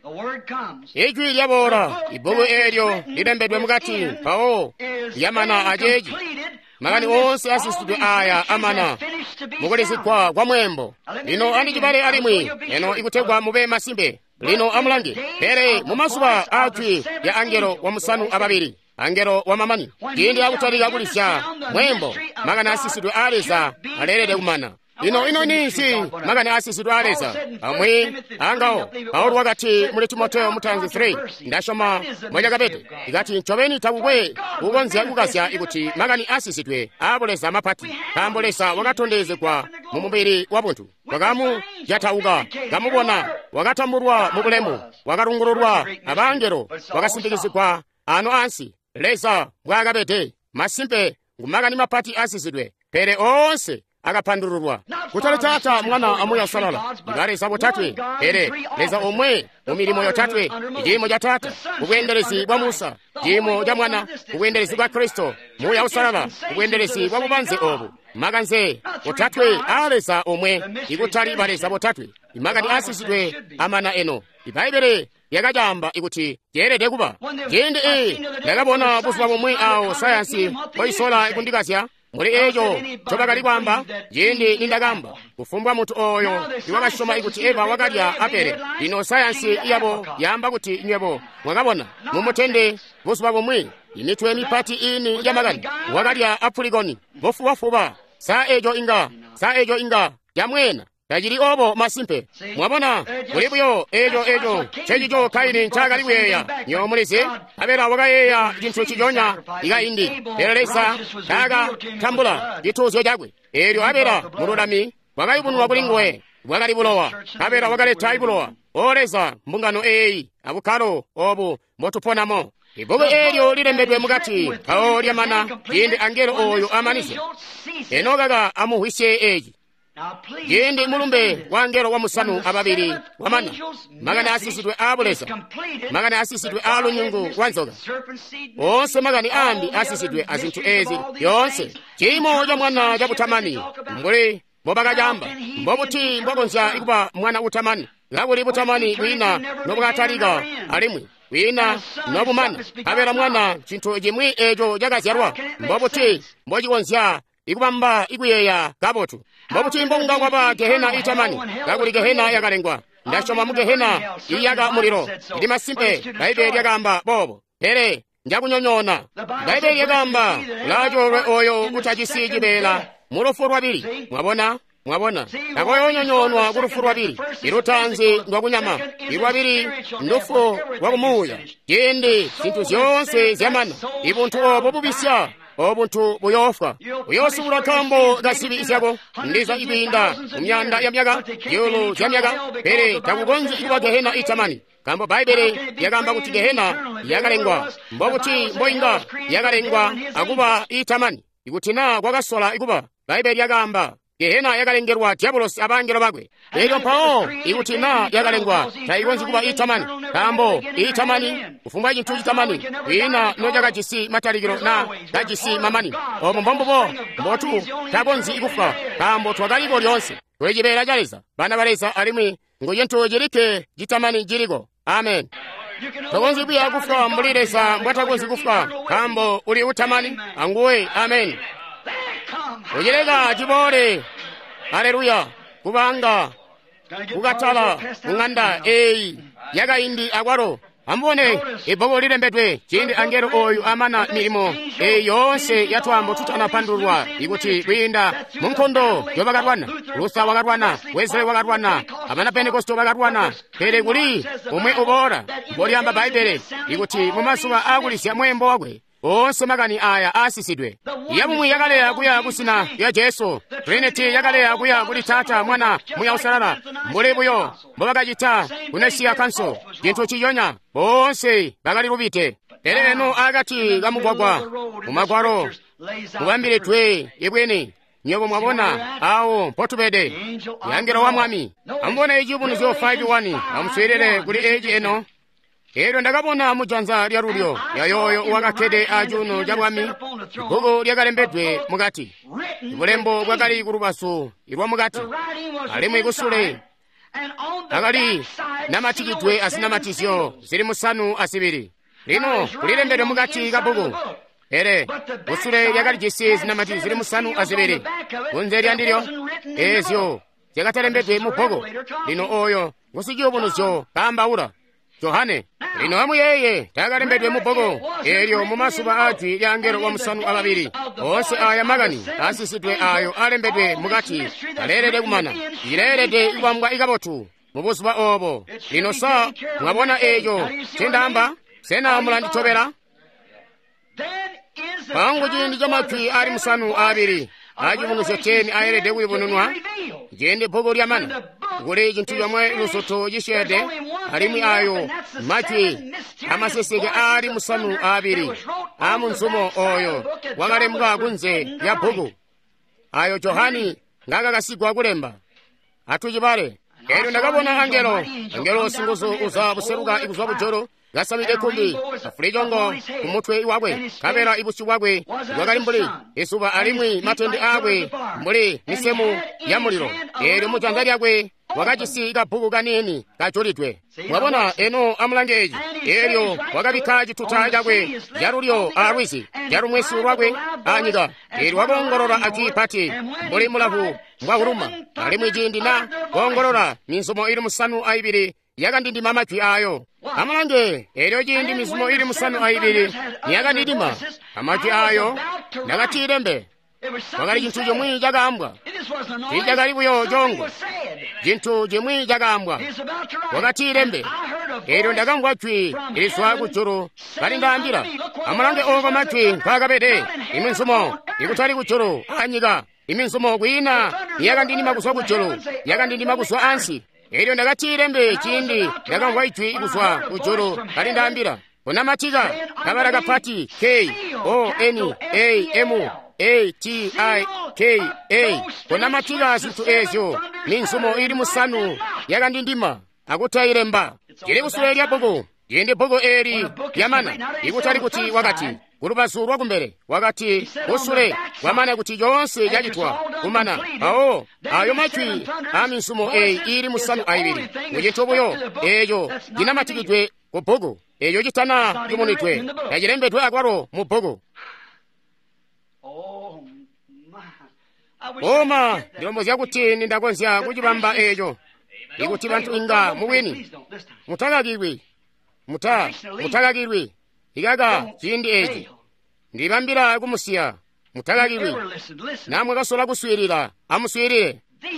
ijwi lyabora ibugu elyo lilembedwe mugati pao yamana ajeji magani onse asisitwe aya amana mukulisikwa kwa mwembo lino andi jibale alimwi eno ikutegwa mube masimbe lino amulangi pere mumasuba atwi ya angelo wa musanu ababiri angelo wa mamani jindi akutaliga kulisya mwembo magani asisitwe aleza alelede umana ino ino ninsi magani asisidwe aleza amwe angawo paulo wakati muli timoteyo mutanzi three ndashoma moja kapete ikati nchoveni tabukwe ukonzya kukasya ikuti magani asisidwe aboleza mapati kambolesa wakatondezedwa mu mubiri wa munthu wakamu yatauka kamubona wakatambulwa mu bulemu wakarungululwa abangelo wakasindikizidwa ano ansi leza bwakapete masimpe ngumagani mapati asisidwe pere onse akapandululwa kutali tata mwana amuya salala ngaleza botatwe pere leza omwe umilimo yotatwe ijimo ja tata ubwendelezi bwa Musa jimo ja mwana ubwendelezi bwa Kristo muya usalala ubwendelezi bwa bubanze obu maganze botatwe aleza omwe ikutali baleza botatwe imagani asisidwe amana eno ibaibere yakajamba ikuti jerede kuba jende e yakabona buswa bomwe awo sayansi boisola ikundikasya muri ejo chobakali kwamba jende nindagamba kufumbwa mutu oyo iwakashoma ikuti eva wakadya apere ino sayansi iyabo yamba kuti nywebo mwakabona mumutende buswa bomwe imitwe mipati ini yamagani wakadya apuligoni bofuwafuba sa ejo inga sa ejo inga yamwena tajiri obo masimpe mwabona mulibuyo ejo ejo chejijo kaini nchagaliweya nyomulisi abera wakayeya jinthu chijonya iga indi elesa daga tambula jituzo jagwe elyo abera muludami wakayibunwa bulingwe wakalibulowa abera wakaleta ibulowa oleza mbungano eyi abukalo obu motuponamo ibugo elyo lilembedwe mugati kawo lyamana yindi angelo oyo amanise enogaga amuhwisye eji yende mulumbe wangelo wa musanu ababiri wamana magani asisidwe abulesa magani asisidwe alunyungu wanzoga onse magani ambi asisidwe azinthu ezi yonse chimo ja mwana ja butamani mbuli bobakajamba mbobuti mbogonza ikuba mwana utamani ngabuli butamani wina nobukataliga alimwe wina nobumana abera mwana chinthu jimwi ejo jakazyarwa mbobuti mbojigonzya ikubamba ikuyeya kabotu mbobuti mbonga kwaba gehena itamani kakuli gehena yakalengwa ndashoma mu gehena iyaga muliro ili masimpe baibeli yakamba bobo pere njakunyonyona baibeli yakamba lajolwe oyo utajisijibela mulofu lwabili mwabona mwabona akoyo nyonyonwa kulufu lwabili ilutanzi ndwakunyama ilwabili ndufu wakumuya jende sinthu zyonse zyamana ibuntu obo bubisya obuntu buyofwa uyosubula kambo gasibi isyako ndiza ibinda umyanda ya myaga yolo ya myaga pere takugonzi ikuba gehena itamani kambo baibele yakamba kuti gehena yakalengwa mbobuti mboinga yakalengwa akuba itamani ikutina kwakasola ikuba baibele yakamba gehena yakalengerwa diabolos abangelo bagwe lero pao ikutina yakalengwa taigonzi kuba itamani kambo itamani kufunga chinthu chitamani wina nojakachisi matalikiro na kachisi mamani omo mbombobo mbotu tagonzi ikufa kambo twakaliko lyonse twejibera jaleza bana baleza alimwi ngoyento jirike jitamani jiriko amen tagonzi bia kufa mbuliresa mbwatagonzi kufa kambo uli utamani anguwe amen ojerega jibore haleluya kubanga kukatala kung'anda eyi yakaindi akwaro ambone ibobo lilembedwe chindi angelo oyu amana milimo eyi yonse yatwambo tutanapandulwa ikuti kuyinda munkhondo yobakatwana lusa wakatwana wezele wakatwana amana pentekosto wakatwana pere kuli umwe ubora mboliyamba baibele ikuti mumasuwa akulisya mwembo wakwe onse magani aya asisidwe yamumwe yakaleya kuya kusina ya Jesu Trinity yakaleya kuya kuli Tata Mwana muya usalala mbulibuyo mbobakachita kunesiya kanso chinthu chiyonya onse bakali lubite tere eno akati kamugwagwa kumagwaro mubambiritwe ibweni nyobo mwabona awo potubede yangelo wa mwami ambona ijibunu zo five one amuswirere kuli eji eno ero ndakabona mujanza lya rulyo yayoyo wakakede ajuno jabwami bugo lyakalembedwe mugati bulembo bwakali kulubaso irwa mugati alimwe kusule akali namatikitwe asinamatisyo zili musanu asibiri lino kulilembedwe mugati kabugo ere kusule lyakali jisi zinamati zili musanu asibiri kunze lyandilyo ezyo yakatalembedwe mubogo lino oyo ngusijiyo bunuzyo kamba ura Yohane lino amuyeye takalembedwe mu bhuku elyo mu masuba atwi lya angelo wa musanu ababiri onse aya magani asisitwe ayo alembedwe mukati alerede kumana ilerede ikwamwa ikabotu mu busuba obo lino sa mwabona eyo tindamba sena mulanditobera pangu jindi jamatwi ali musanu abiri ajivunuso teni ayerede kuibununwa jende bhuku lya mana kuli chintu chomwe lusoto chishede alimwi ayo matwi amaseseke ali musanu abiri amunsumo oyo wakalembwa kunze ya bhuku ayo Yohani ngakakasigwa kulemba atuchipale ero ndakabona angelo angelo singuzo uza buseruka ikuzwa bujoro gasamike kumbi afurijongo kumutwe iwakwe kabera ibusi wakwe wakali mbuli isuba alimwi matende akwe mbuli nisemu ya muliro ero muchanga lyakwe wakachisika bhuku kanini kachulitwe mwabona eno amulangeji eryo wakabika chituta chakwe jarulyo arwisi jarumwesi lwakwe anyika ero wakongolora achipati mbuli mulavu mbwahuluma alimwi jindi na kongolora minsumo ili musanu aibiri yakandindima matwi ayo amalange eryo jindi mizumo ili musanu aibiri yakandindima amatwi ayo nakatilembe wakali chintu chomwe chakambwa chichakalibuyo jongo chintu chomwe chakambwa wakatilembe eryo ndakambwa twi iliswa kuchuru kali ndambira amalange oko matwi kwakapete iminsumo ikutali kuchuru anyika iminsumo kwina yakandindima kuswa kuchuru yakandindima kuswa ansi eryo ndakatilembe chindi ndakambwa itwi ikuswa kuchuru kali ndambira kuna matika kabara kapati K O N A M A T I K A kuna matika zintu ezyo minsumo ili musanu yakandindima akutailemba chili kusule lya bhuku yende bhuku eri yamana ikutali kuti wakati kulupasulwa kumbere wakati usule wamana kuti yonse yachitwa kumana awo ayo matwi aminsumo e ili musanu aibiri mujintobuyo eyo jinamatikidwe ku bhuku eyo chitana yumunitwe yachilembedwe akwaro mu bhuku oma ndilombo zyakuti nindakonzya kuchipamba eyo ikuti banthu inga muwini mutakakirwi muta mutakakirwi ikaka chindi echi ndipambira kumusiya mutakakirwi namwe kasola kuswirira amuswirire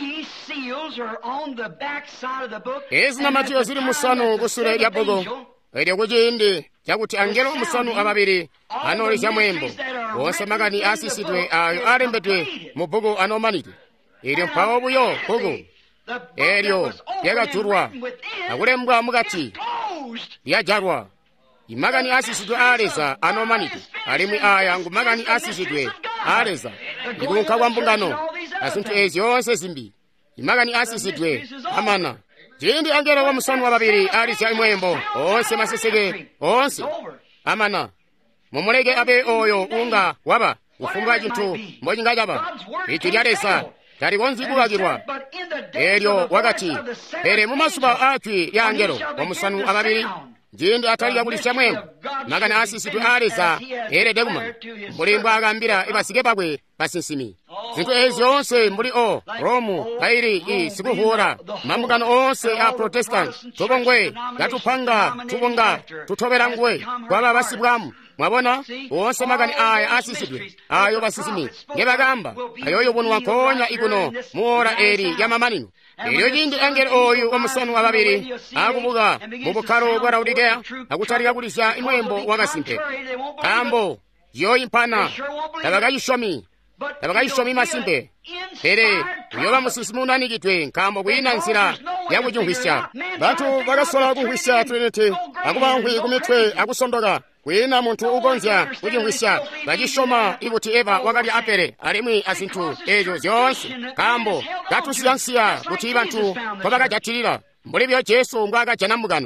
ezi namatiyo zili musanu kusule lya bhuku eryo kuchindi chakuti angelo musanu ababiri anoli chamwembo wonse makani asisitwe ayo alembedwe mu bhuku anomanike eryo mphawo buyo bhuku eryo yakadzurwa akulembwa mukati yajarwa imakani asisitwe aleza anomanike alimwi aya ngumakani asisitwe aleza ikunkha kwa mbungano azinthu ezi yonse zimbi imakani asisitwe amana chindi angelo wa musanu ababiri ali chamwembo onse maseseke onse amana mumuleke abe oyo unga waba ufunga chinthu mbochinga chapa ichi lyalesa tali konzikukakirwa eryo wakati pere mumasuba atwi ya angelo wa musanu ababiri njindi atalika kuli chamwembo makani asisitwe aleza erede kumana mbulimbo akambira ipasike pakwe pasinsimi zinthu ezi onse mbuli o romu kairi i sikuhura mambukano onse a protestant tupongwe yatupanga tuponga tuthopera ngwe kwaba basibwamu mwabona onse makani aya asisitwe ayo basisimi ngebakamba ayoyo bunu wakonya ikuno muora eri ya mamanino eryo jindi angelo oyu omusanu ababiri akubuka mubukhalo bwa Laodikeya akutalika kulisya imwembo wakasimpe kambo yoyi mpana tabakayishomi tabakayishomi masimpe pere uyoba musisimu unanikitwe nkambo kwina nsira yakuchunkhwisya banthu bakasola kunkhwisya trinity akubankhwi kumitwe akusondoka kwina munthu ukonzya kuchunkhwisya bakishoma ikuti eva wakati apere alimwi azinthu ezo zonse kambo katusiyansiya kuti banthu kwabakajatirira mbulibyo Yesu ngwakajanambukano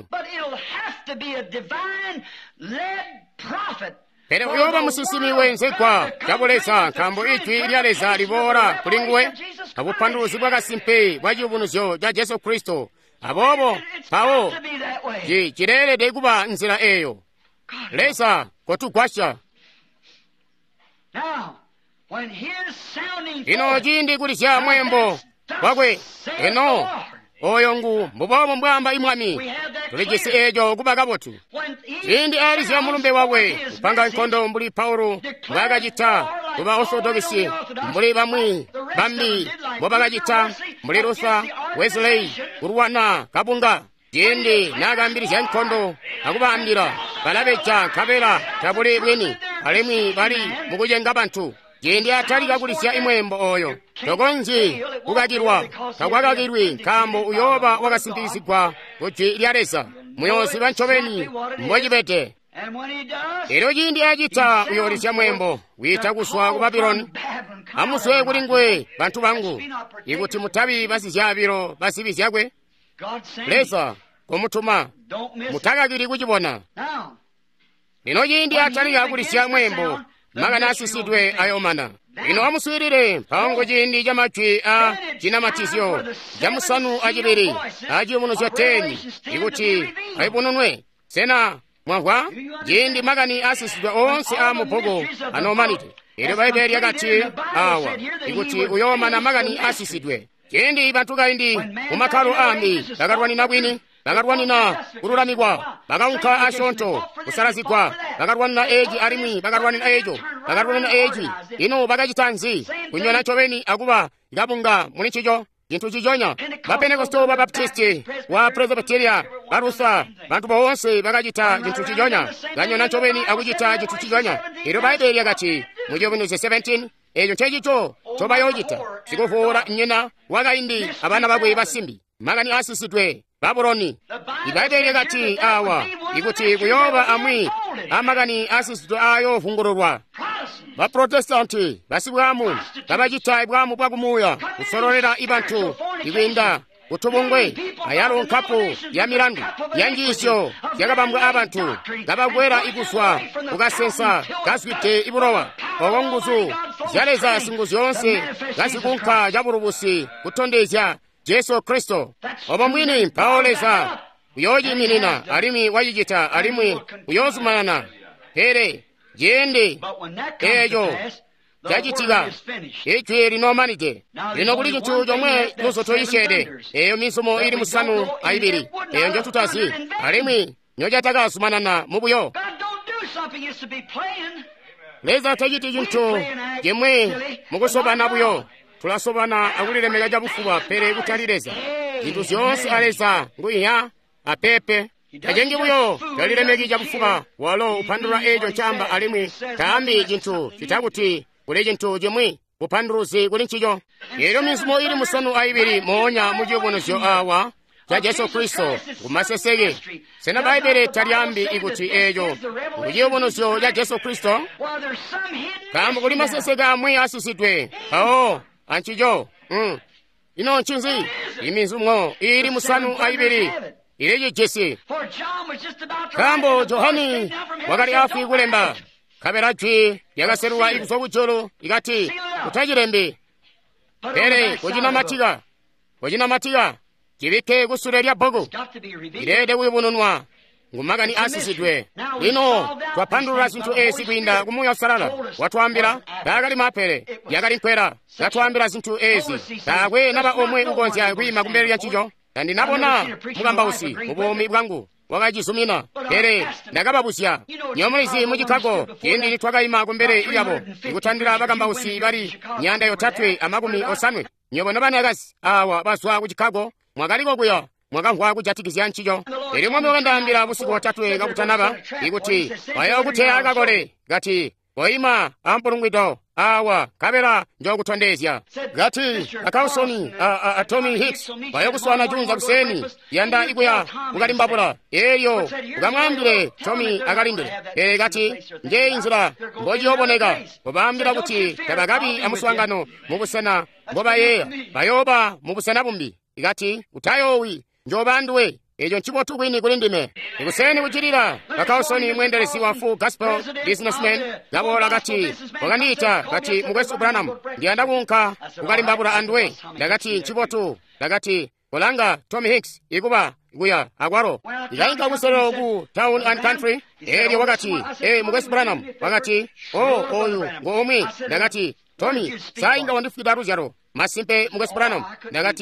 pere uyoba musisimi wenzekwa chabolesa nkambo itwi lyaleza libora kulingwe abupanduzi bwakasimpe bwa chiubunuzo cha Yesu Kristo abobo pawo chilelede kuba nzira eyo lesa kotugwasha ino chindi kulisya mwembo wakwe eno oyo ngu mubomo mbwamba imwami tuligisi ejo kubaga botu indi alizya mulumbe wawe upanga nkondo mbuli Paulo mwagajita kuba orthodoxi mbuli bamwi bambi mwabagajita mbuli Luther Wesley kurwana kabunga indi nagambiriza nkondo akubambira balabecha kabera tabuli bweni alimwi bali mukujenga bantu indi atali kakulisya imwembo oyo togonji kugagirwa kagwagagirwi kambo uyoba wakasimbirizigwa kuti lyalesa muyosi banchoveni mbojibete ero jindi ajita uyolisya mwembo wita kuswa ku Babyloni amuswe kuli ngwe bantu bangu ikuti mutabi basisyabiro basibisyakwe lesa komutuma mutakagiri kuchibona lino jindi atali kakulisya mwembo magana asisidwe ayomana ino amuswirire pango jindi jamachwi a chinamatizyo jamusanu ajibiri aji muno chateni ikuti aibununwe sena mwahwa jindi magani asisidwe onse a mupogo anomanite ilo baibeli yakati awa ikuti uyomana magani asisidwe jindi bantuga indi umakalo ambi bagarwani nabwini bagarwani na kurulamigwa bagaunka ashonto kusarazikwa bagarwani na eji arimi bagarwani na ejo bagarwani na eji ino bagajitanzi kunyona choveni akuba igabunga munichijo jintu chijonya bapentekosto babaptisti wa presbyteria barusa bantu bonse bagajita jintu chijonya ganyona choveni akujita jintu chijonya iro baibeli yakati mujovenuze seventeen ejo chejicho chobayojita sikufura nyina wagaindi abana bagwe basimbi magani asisidwe Babuloni ibaidele gati awa ikuti kuyoba amwi amagani asisidwe ayo fungururwa baprotestanti basibwamu babajita ibwamu bwagumuya kusororera ibantu ibinda utubungwe ayalo nkapo ya mirandu yanjisyo yagabambwa abantu gabagwera iguswa ugasensa gaswite iburowa obonguzu zyaleza singuzi yonse gasikunka jaburubusi kutondezya Yesu Kristo obomwini paoleza uyoji minina alimi wajijita alimwi uyozumanana here jende ejo jajitiga echwe linomanije lino kuli kintu jomwe lusoto ishede eyo misomo iri musanu aibiri eyo njo tutasi alimwi nyojataga sumanana mubuyo leza tajiti jintu jemwe mukusobana buyo tulasobana agulire megaja bufuba pere kutalireza zintu zyonse aleza nguiya apepe tajengi buyo talire megija bufuba walo upandura ejo chamba alimwi tambi jintu chitakuti kule jintu jemwe upanduruzi kuli nchijo yero mismo iri musanu aibiri moonya mujibonosyo awa ya Yesu Kristo kumasesege sena baibere taliambi ikuti ejo mujibonosyo ya Yesu Kristo kambo kuli masesega amwi asisidwe ao anchijo mm ino nchinzi imizumwo iri musanu aibiri ireje Jesse kambo Johani wakali afi kulemba kaberachi yagaserwa ikusobucholo igati utajirembe pere kujina matiga kujina matiga kibike gusurerya bogo irede wibununwa ngumagani asisidwe lino twapandura zintu esi kwinda kumuya sarala watwambira dagali mapere yagali nkwera gatwambira zintu esi dagwe naba omwe ugonzi agwima kumbere ya chijo kandi nabona mugamba usi ubomi bwangu wakajisumina pere ndagababusya nyomwezi mujikago kindi litwagayima kumbere iyabo ikutandira bagamba usi bari nyanda yotatwe amagumi osanwe nyobona bana gasi awa baswa kujikago mwagaliko kuya mwagangwa kujatikizya nchijo eri mwami wakandambira busiku watatwe gakutanaba ikuti waya okute agagole gati oima ampulungwido awa kabera njo kutondezya gati akausoni Tommy Hicks waya kuswana junza kuseni yanda ikuya ukalimbabula eyo ukamwambire Tommy akalimbire e gati nje inzira mboji oboneka obambira kuti tabagabi amuswangano mubusana ngoba yeya bayoba mubusana bumbi igati utayowi njobanduwe ejo nchibotu kwini kulindime ikuseni kuchirira akausoni mwendelesi wa full gospel businessman gabola gati wakandita gati mugwesu Branham ndianda kunka ukalimbabula andwe dagati nchibotu dagati kolanga Tommy Hicks ikuba iguya agwaro igainka kusero ku town and country eri wakati eh mugwesu Branham wakati oh oyu ngomi dagati Tommy sainga wandifida rujaro masimpe mugwesu Branham dagati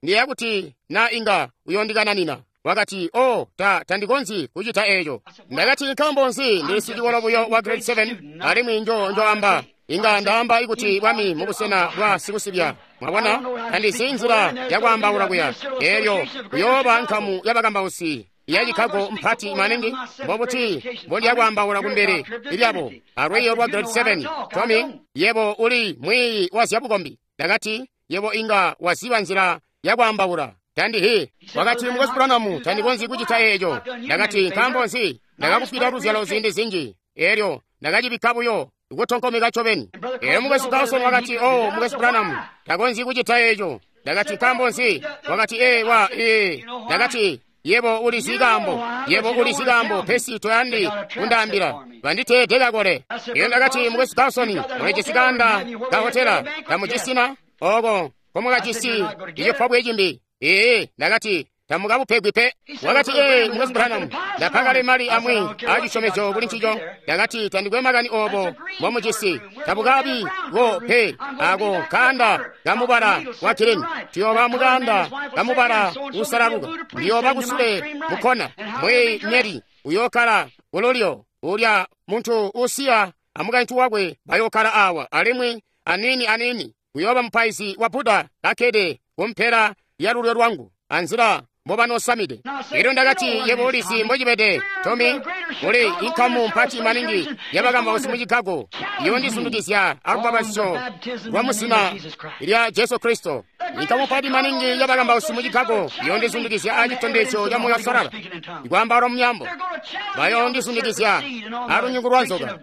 ndiye yakuti na inga uyondikananina wakati o ta tandikonzi kuchita echo ndakati nkhambonzi ndi sitiwolo buyo wa grade seven ali mwinjo njoamba inga ndamba ikuti bwami mukusena bwa sikusibya mwabona andisinzira yakwambawula kuya eyo kuyoba nkhamu yabakambausi yachikhago mphati maningi mbobuti mbodi yakwambawula kumbere ilyapo arweyo rwa grade seven tomi yebo uli mwiyi waziyabukombi ndakati yebo inga waziba nzira yakwambawula tandihi wakati mukosipulanamu tandikonzi kuchita echo ndakati nkhambonzi ndakakupita ruzyalo zindi zinji eryo ndakachipikhabuyo ikutonkomeka choveni ero mukosipulanamu wakati o mukosipulanamu takonzi kuchita echo ndakati nkhambonzi wakati e wa e ndakati yebo uli zikambo yebo uli zikambo pesito yandi kundambira vanditetheka kole iyo ndakati mukosipulanamu ulechisikanda kahotela kamuchisina oko komukachisi iyo phabwe echimbi ee ndakati tamukapupegwipe wakati ee mukosipulanamu ndaphakale mali amwe achichomecho kuli nchicho ndakati tandikwemakani opo mwamuchisi tapukapi wo pe ako kanda kamupala wakileni tiyopa mukanda kamupala usalaluka ndiyopa kusule mukhona mwe nyeri uyokhala ululyo ulya munthu usiya amukantu wakwe bayokhala awa alimwi anini anini kuyopa mphaisi wa buda kakede kumphera yalulyo lwangu anzira mbopano samide ero ndakati yebo ulisi mbocipete tomi uli inkhamu mphati maningi yabakambausi muchikhago iyo ndisundukizya akupapasicho lwa musina lya Yesu Kristo inkhamu mphati maningi yabakambausi muchikhago iyo ndisundukizya achitondecho ya moyo salala ikwambala mnyambo bayo ndisundukizya alunyungu lwa nzoka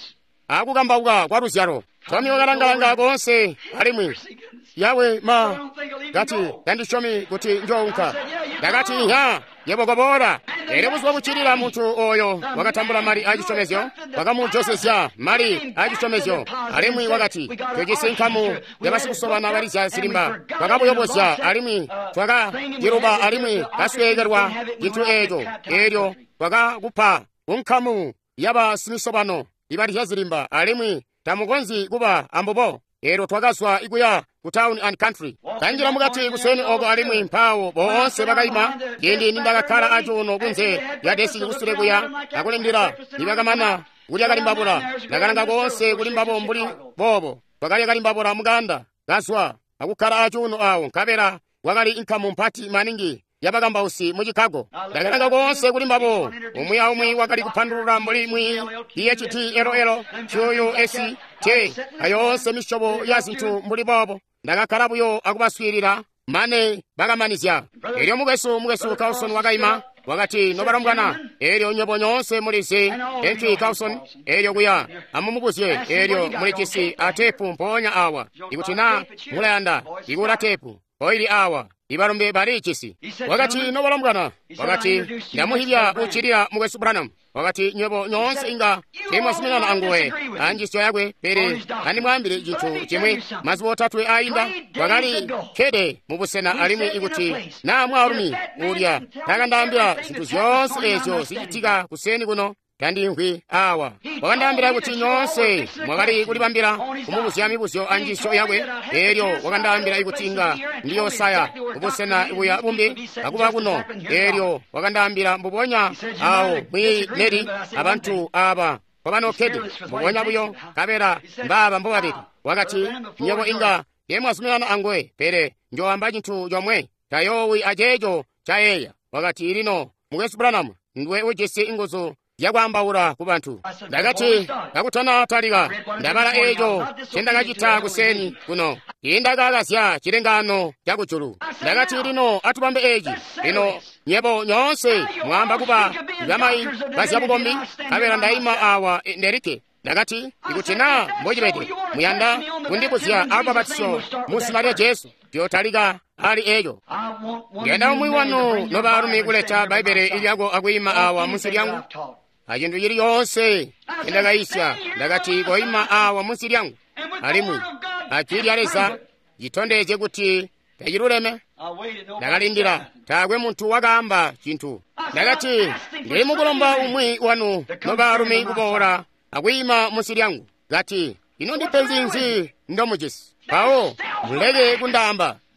akukambauka kwa ruzyalo tomi wakalangalanga konse alimwi yawe ma gati tandishomi kuti njounka ndakati ha yebokobora ere buzwa kuchirira munthu oyo wakatambula mali achichomezyo wakamujosesya mali achichomezyo alimwi wakati twekisinkhamu yabasikusovana walizya silimba wakabuyobosya alimwi twaka yiruba alimwi kaswekerwa chinthu echo eryo wakakupha unkhamu yaba simisobano ibali yazilimba alimwi tamukonzi kuba ambobo ero twakaswa ikuya ku town and country kanjira mukati kuseni oko alimwi mphawo bonse bakayima yendi nindakakhala achuno kunze yadesi kusule kuya akulindira ibakamana kulya kalimbabula nakalanga konse kulimbapo mbuli bobo pakalya kalimbabula mukanda kaswa akukhala achuno awo nkapera wakali inkhamu mphati maningi yabakambausi muchikhago ndakalanga konse kulimbapo umwi aumwi wakali kuphandulula mbuli mwi P H T L L chuyu esi te ayonse mishobo ya zinthu mbuli bobo ndakakhalapuyo akupaswirira mane bakamanizya eryo mukesu mukesu Carlson wakayima wakati nobalambwana eryo nyobo nyonse mulisi entry Carlson eryo kuya amumukuzye eryo mulikisi atepu mponya awa ikutina mulayanda ikula tepu oili awa ibalombe balichisi wakati nobalambwana wakati ndamuhilya uchirira mukesu Branham wakati nyobo nyonse inga timwasiminana anguwe anjisyo yakwe pere ani mwambire chinthu chimwe maziwo tatwe ayinda wakali kede mubusena alimwe ikuti na mwalumi ulya takandambira zinthu zonse ezo zichitika kuseni kuno tandingwi awa wakandambira kuti nyonse mwakali kulipambira kumubusya mibusyo anjisyo yakwe eryo wakandambira ikuti inga ndiyo saya kubusena ikuya bumbi akuba kuno eryo wakandambira mbuponya awo mwi neri abantu aba pabano kede mbuponya buyo kapera mbaba mbobabiri wakati nyobo inga yemwasumirana angwe pere njowamba chinthu chomwe tayowi achecho chayeya wakati ilino mukesu Branham ndwe ujesi ingozo yakwambawula ku banthu ndakati kakutana talika ndabala echo chendakachita kuseni kuno indakakasya chilengano chakuchulu ndakati lino atupambe echi lino nyepo nyonse mwamba kupa yamayi pasyabukombi kapera ndayima awa nderike ndakati ikutina mbocipete muyanda kundipusya apapatiso musimalya Yesu tyotalika ali echo ngenda umwi wanu nobalumi kuleta baibele ilyako akuyima awa munsi lyangu achintu chili yonse ndakayisya ndakati koyima awa munsi lyangu alimwi achili alesa chitondeze kuti tachiluleme ndakalindira takwe munthu wakamba chinthu ndakati ndili mukulomba umwi wanu nobalumi kupowola akuyima munsi lyangu ngati ino ndipenzinzi ndomuchisi pawo muleke kundamba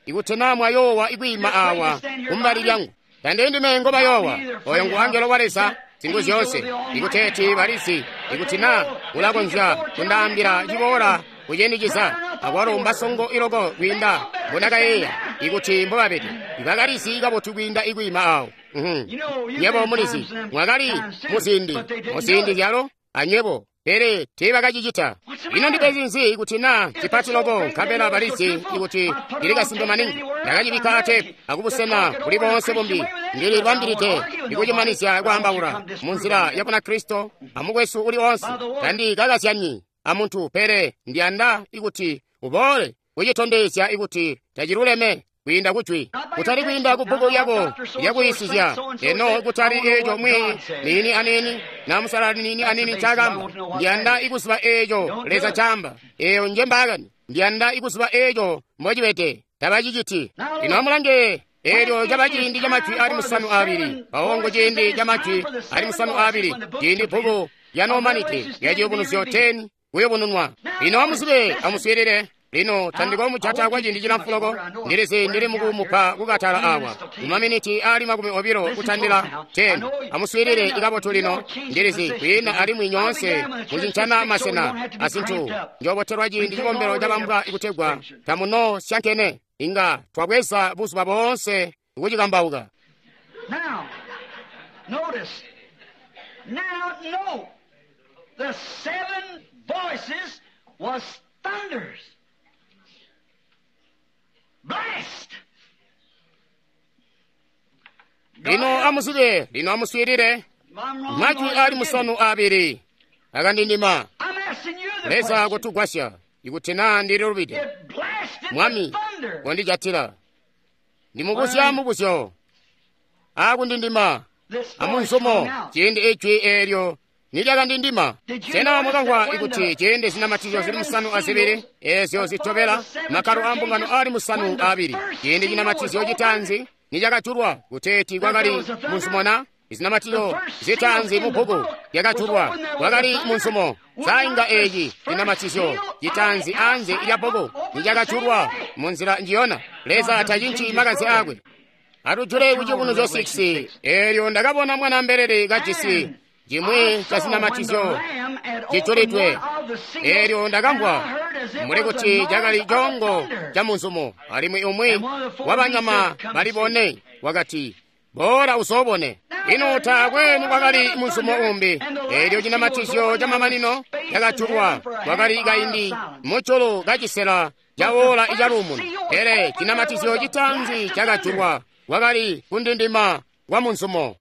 ikuthena mwayowa ikuyima awa kumbali lyangu tande ndimengo bayowa oyo nguangelo walesa zingu zyonse ikutheti balisi ikuthina ulakonza kundambira chibora kujendikiza akwalomba songo iloko kwinda mbonakayeya ikuti mbobabeti ibakalisi ikapoti kwinda ikuyima awo nyebo mulisi mwakali musindi musindi kyalo anyebo pere tibakachichita ino ndibezinzi ikuti na chipatiloko nkapela balisi ikuti ilikasindo maningi nakachibikate akupusena kuli bonse bombi ndili lwambirite ikuchimanisya kwambawula munzira yakuna kristo amukwesu uli onse kandi kakasyanyi amuntu pere ndianda ikuti ubole kuchitondesya ikuti tachiluleme kwinda kuchwi kutali kwinda kubuku yako yakuyisizya eno kutali ejo mwi nini anini namusalali nini anini chakamba ndianda ikusiba ejo leza chamba eyo njembagani ndianda ikusiba ejo mbojibete tabachichiti inomulange eryo jabachindi jamachwi ali musanu abiri pawongo chindi jamachwi ali musanu abiri chindi buku yanomanite yajiyobunusiyo teni kuyobununwa ino amusibe amuswirire lino tandiko muchata kwa chindi chilamfuloko ndilisi ndili mukumupa kukatala awa umaminiti ali makumi obiro kutandila ten amuswirire ikapoto lino ndilisi kwina ali mwinyonse muzinchana masena asinthu njoboterwa chindi chikombero chabambwa ikutegwa tamuno syankene inga twabwesa busu babonse ikuchikambauka. Now, notice. Now, note. The seven voices was thunders. Blessed. Lino amusube, lino amuswirire. Machwi ali musanu abiri. Agandindima. I'm asking you the Lesa question. kutugwasya. Ikutina ndiri rubide. It blasted Mwami, with thunder. kondijatira. Ndimugusya mugusyo. Agundindima. This voice Amunsomo, rung out. chindi echwi eryo. Nijagandindima. Sena mukangwa ikuti chindi sinamatizo zili musanu asibiri. Esyo zitobela. Makaru ambungano ali musanu abiri. Chindi chinamatizo chitanzi. Nijakachurwa kuteti kwagali munsumona. Isinamatizo zitanzi mubuku yakachurwa kwagali munsumo. Sainga eji inamatizo chitanzi anze yabuku. Nijakachurwa munzira njiona. Leza tajinchi magazi agwe. Arujure ujibuno zo six. Eryo ndakabona mwana mberere gachisi. Jimwe chasinamatizo chicholetwe. Eryo ndakambwa muli kuti jagali jongo jamunsumo alimwe omwe wabanyama balibone wakati bora usobone ino takwe mukakali munsumo umbi eryo chinamatisyo chamamanino yakachurwa wakali gaindi mucholo gachisera jawola ijalumu ere chinamatisyo chitanzi chakachurwa wakali kundindima wa munsumo.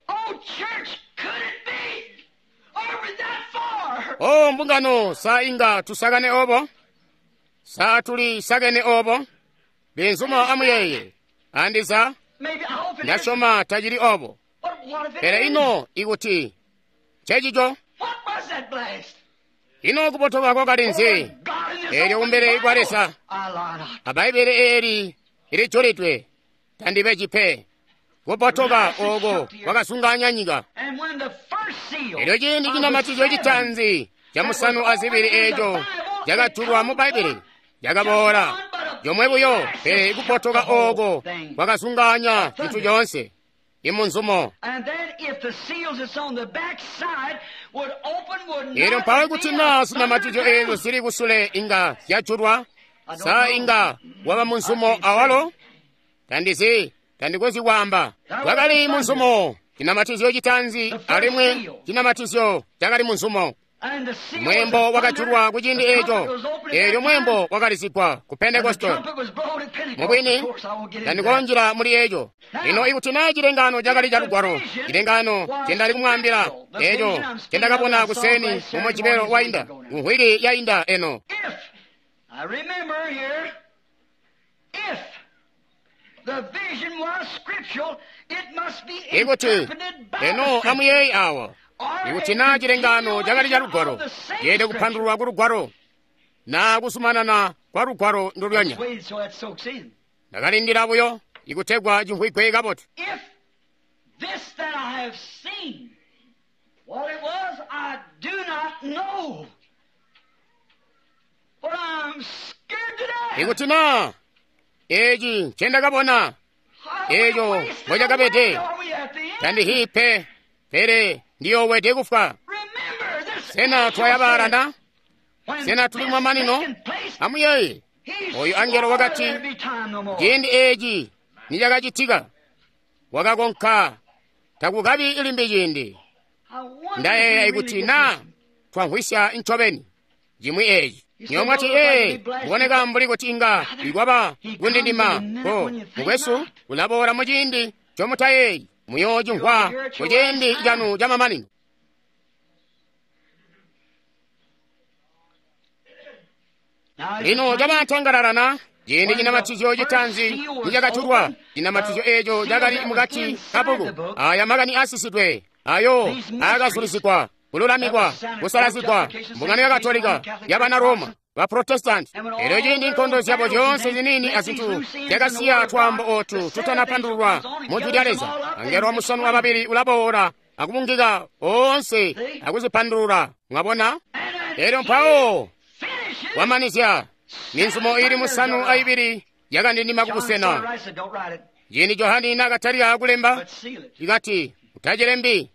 O mbungano sa inga tusagane obo sa tuli sagene obo benzuma amuyeye andisa ndasoma tajiri obo pere ino ikuti chechicho ino kupotoka kwa kalinzi eryo umbere ikwalesa abaibere eri iri choletwe tandibe chipe kupotoka ogo wakasunganyanyika eryo chindi chinamatizo chitanzi chamusanu azibiri ejo jakachurwa mu baibuli jakabora jomwebuyo pere ikupotoka ogo wakasunganya chinthu chonse imunsumo ero mpawe kuti nasu namatizo ezo siri kusule inga yachurwa sa inga waba munsumo awalo tandisi tandikwezi wamba wakali munsumo chinamatizo chitanzi alimwe chinamatizo chakali munsumo mwembo wakachurwa kuchindi echo eryo mwembo wakalisikwa ku pentekosto mubwini tandikonjira muli echo ino ikuti na chilengano chakali chalugwaro chilengano chendali kumwambira echo chendakapona kuseni momwe chipero wainda uhwiri yainda eno ikuti eno amuyeyi awa ikuti na chilengano chakali cha lugwaro yede kuphandulwa ku lugwaro na kusumanana kwa lugwaro ndolwanya ndakalindirabuyo ikutegwa chimphwikhwe kapoti ikuti na eji chendakabona ejo mojakapete kandi hipe pere ndiyo wete kufa sena twayabarana sena tuli mwa manino amuyeyi oyo angelo wakati jindi eji nijakachitika wakakonka takukabi ilimbi jindi ndaye aikutina twahwisha nchoveni jimwi eji nyomwati ee kuoneka mbuli kutinga ikwapa kundindima ko mukwesu kulabora mujindi chomutayeyi muyoji nkwa kujindi janu jamamanino lino jamatangararana jindi jina matizo jitanzi nijakachurwa jina matizo ejo jagali mukati kapuku aya magani asisidwe ayo agasulisikwa kululamikwa kusalazikwa mbungano ya katolika yabana roma baprotestanti ero jindi nkondo zyabo zonse zinini azintu jakasiya twambo otu tutanapandulwa mujudyaleza angelo wa musanu wa babiri ulabora akubungika onse akuzipandulula mwabona ero mpawo wamanizya ninsumo iri musanu aibiri yakandindima kukusena jini johani nakataliya akulemba ikati utajelembi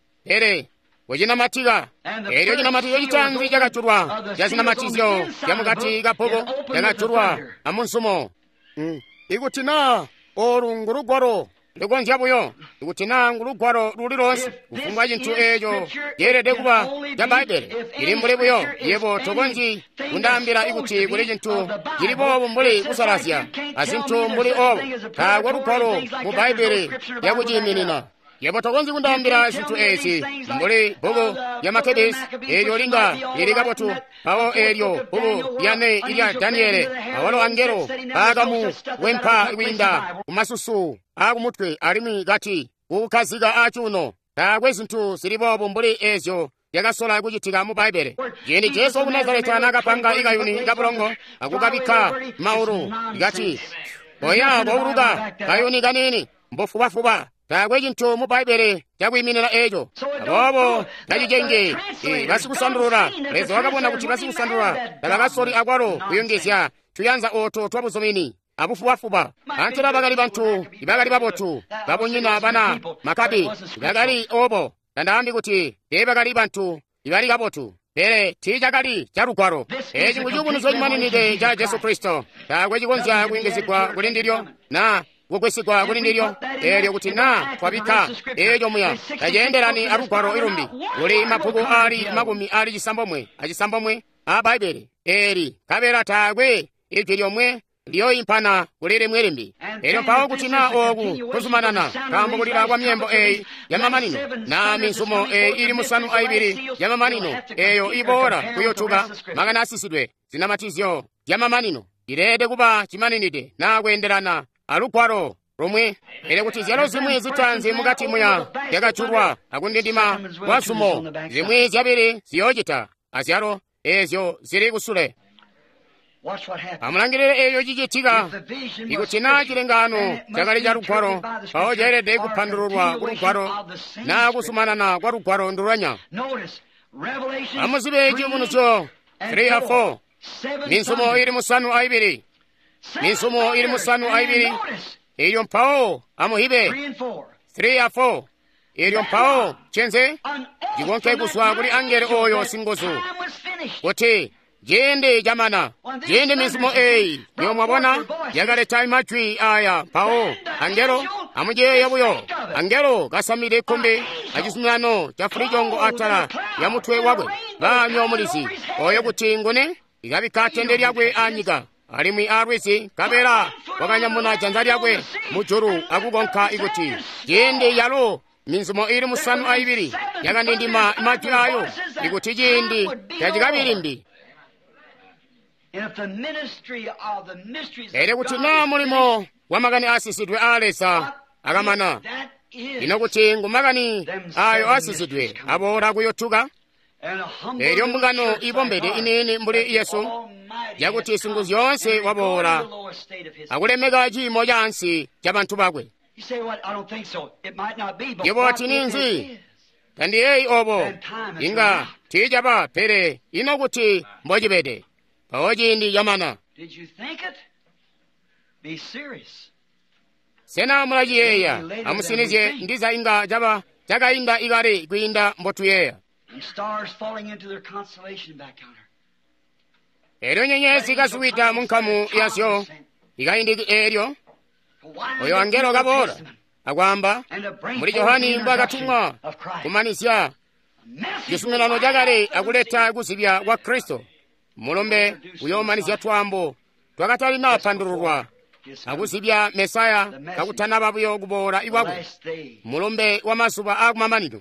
ere wajina matiga eryo jina matiga jitanzi jakachurwa jazina matizyo jamukati kapoko jakachurwa amunsumo mm. ikutina orungurugwaro ligonjabuyo ikutina ngurugwaro lulilonse kufungwa jintu ejo yerede kuba jabaibele ilimbulibuyo yebo togonji kundambira ikuti kuli jintu jilibo bumbuli kusalasya azintu mbuli obo kagwa rugwaro mu baibele yakujiminina yebo togonzi kundambira zintu ezi mbuli bugu ya makedesi eryo linga ilikabotu awo eryo bugu yane ilya daniele awalo angelo agamu wempa iwinda kumasusu agumutwe alimi gati kukaziga achuno kagwe zintu zilibo bumbuli ezyo yakasola kuchitika mu baibele jeni jesu kunazareti anakapanga ikayuni ikapulongo akukapika mauru ikati oya bouruga kayuni kanini mbofubafuba kagwe jintu mu baibele jakwiminira ejo abobo najijenge basikusandulula lezo wakabona kuti basikusandulula dalakasoli akwalo kuyongesya tuyanza oto twabuzomini abufubafuba antela bagali bantu ibagali babotu babonyina bana makabi ibagali obo ndandambi kuti ibagali bantu ibali kabotu pere tijakali charugwaro eji ngujubunuzo imaninide ja Yesu Kristo kagwe jikonzya kuyingizigwa kulindiryo na kukwesigwa kulindiryo eryo kuti na kwabika ejo muya tajenderani arugwaro irumbi uli mapuku ali makumi ali chisambomwe achisambomwe a baibele eri kabera tagwe ibyo lyomwe liyo impana kulire mwerimbi eryo mpawo kuti na ogu kuzumanana kambo kulira kwa myembo eyi yamamanino na minsumo eyi ili musanu aibiri yamamanino eyo ibora kuyotuga magana asisidwe zinamatizyo yamamanino irede kuba chimaninide na kwenderana alugwaro romwe ere kuti zyalo zimwe zitanzi mukati muya yakachurwa akundindima wasumo zimwe zyabiri ziyojita azyalo ezyo ziri kusule amulangirire eyo jijitika ikutina chilengano chakali cha lugwaro awo jerede kupandululwa kulugwaro na kusumanana kwa lugwaro ndulwanya amuzibe chimunucho three a four minsumo ili musanu aibiri minsumo ili musanu aibiri iyo mpawo amuhibe three a four iyo mpawo chenze jikonke kuswa kuli angele oyo singozu kuti jende jamana jende minsumo eyi niyo mwabona yagaleta imachwi aya mpawo angelo amuje yabuyo angelo kasamile kumbe achisumyano cha fulijongo atala ya mutwe wabwe banyomulisi oyo kuti ngone ikabikatende lyabwe anyiga alimwi arwisi kabera wakanyamuna janza lyabwe mujuru akugonka ikuti jende yalo minsumo ili musanu aibiri yakandindima imachwi ayo ikuti jindi yajikabirimbi ere kuti na mulimo wamagani asisidwe alesa akamana ino kuti ngumagani ayo asisidwe abora kuyotuga eryo mbungano ibombede inini mbuli yesu yakuti singu zyonse wabora akulemeka chimo chansi cha bantu bakwe ibo tininzi kandi eyi obo inga tijaba pere ino kuti mbojibede paoji ndi yamana Be serious. sena mulajiyeya amusinizye ndiza inga jaba jagayinda igari kuyinda mbotuyeya And stars falling into their constellation back on her. eryo nyenyezi kasuwita munkamu yasyo igayindi eryo oyo angelo gabora agwamba muri Yohani mbagatumwa kumanisya jisumirano jagare aguleta gusibya wa Kristo mulombe uyomanisya twambo twakatali na pandururwa agusibya Mesaya kakutana babuyo gubora iwagwe mulombe wamasuba akumamaniro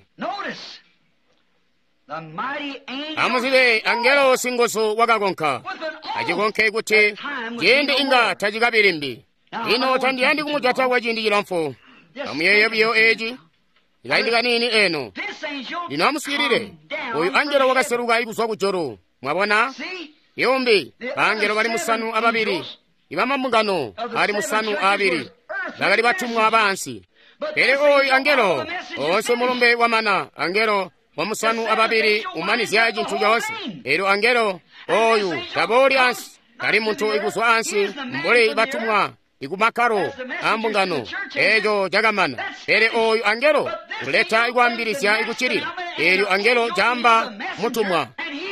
amuzibe angelo singoso wagagonka ajigonke guti jende inga tajigabirimbi ino tandiyandi kumujata wajindikira mfo amuyeye byo eji igayindika nini eno lino amusirire oyo angelo wagaseruga iguswa kuchoro mwabona yombi angelo bali musanu ababiri ibamamugano ali musanu abiri bagali batumwa abansi ere oyo angelo onse mulombe wamana angelo wamusanu ababiri umanizya ejintu yose ero angelo oyu tabori ansi kali muntu iguswa ansi mbole batumwa igumakaro ambungano ejo jagamana ere oyu angelo uleta igwambirisya iguchirira ero angelo jamba mutumwa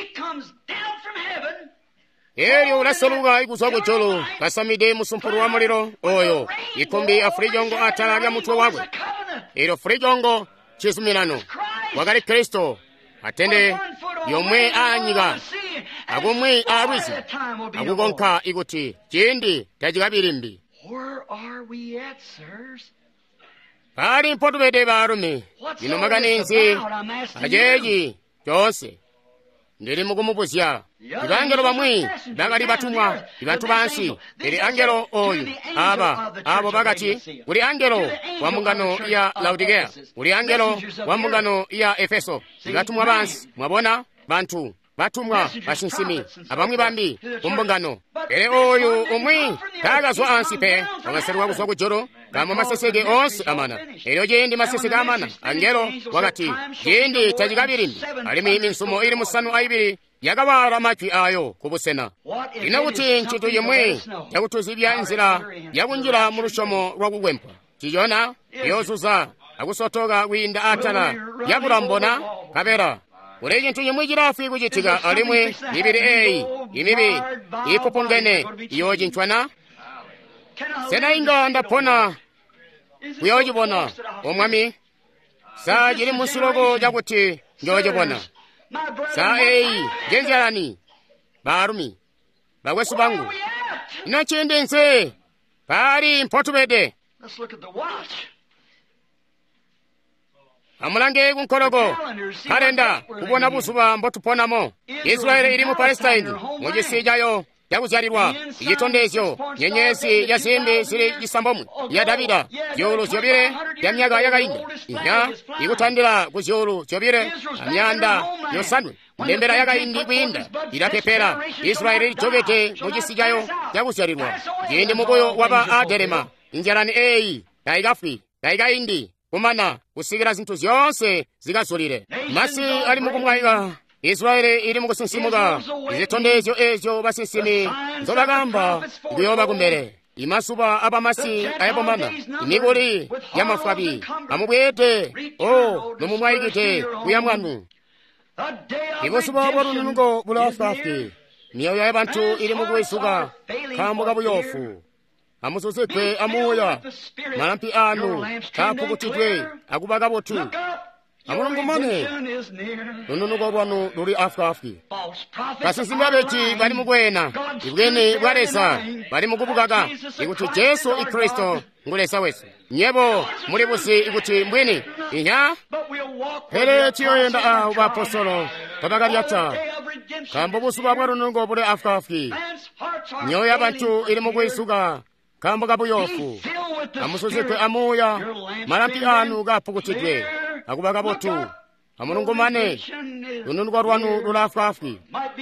eyo ulaseruga iguswa kucholo kasamide musumpuru wa muliro oyo ikumbi afrijongo atalaga mutwe wagwe ero frijongo chisumirano wagali Kristo atende yomwe anyiga agomwe abwisi agugonka iguti kindi tajigabirimbi. Where are we at, sirs? Pari potubede barume ino maganenzi ajeji jose ndiri mukumupusya ibangelo bamwe bagali batumwa ibantu bansi eri angelo oyu aba abo bagati uri angelo wa mungano ya Laodikea uri angelo wa mungano ya Efeso ibatumwa bansi mwabona bantu batumwa basinsimi abamwe bambi kumbungano ere oyu umwi tagazwa ansi pe wangaseruwa kuswa kujoro kama masesege onse amana ero jendi masesege amana angelo wakati jendi tajigabirimbi alimi minsumo iri musanu aibiri yagawara amachwi ayo kubusena ino kuti nchitu yemwe yakutuzibya inzira yakunjira mu rushomo rwakugwempa chijona yozuza akusotoga winda atala yakulambona kabera ure jintu yemwe jirafi kujitiga alimwe ibiri eyi imibi ikupungene iyo jinchwana sena inga ndapona kuyojibona omwami saa jiri musilogo jakuti njojibona saa eyi jenjarani barumi bagwesu bangu inochendense pari mpotubede amulange kunkologo kalenda kubona busuba mbotuponamo Israeli iri mu Palestine mujisijayo yakuzarirwa igitondezyo nyenyezi yasimbi siri gisambomwe ya Davida yolo syobire yamyaga yagayinda iya igutandira kuzyolo syobire amyanda yosanwe ndembera yagayindi kwinda irapepera Israeli jogete mujisijayo yakuzarirwa gende mugoyo waba aderema injarani eyi taigafi taigayindi kumana kusigira zintu zyonse zigasolire masi ali mukumwaiga Israeli iri mukusinsimuga izitondezyo ezyo basisimi nzobagamba nguyoba kumbere imasuba abamasi ayabomana imiguri yamafabi amubwete o nomumwaigite kuyamwanu ibusuba bwarunungo bulafafi niyo y'abantu iri mukuisuga kambuga buyofu amusosekwe amuya malampi anu kapukutidwe akubaga botu amulungumane nununugo bwanu luri afkafi kasisinga beti bali mugwena ibwene bwaresa bali mukubugaga ikuti Yesu ikristo ngulesa wesu nyebo muri busi ikuti mbwini inya hele tiyoyenda ahu bapostolo tabagalyata kambo busuba bwarunungo buri afkafi nyoyo y'abantu iri mugwisuga kambuga buyofu amusozekwe amuya malampi anu gapukutidwe akubaga botu amulungumane lununugwa rwanu lulafafi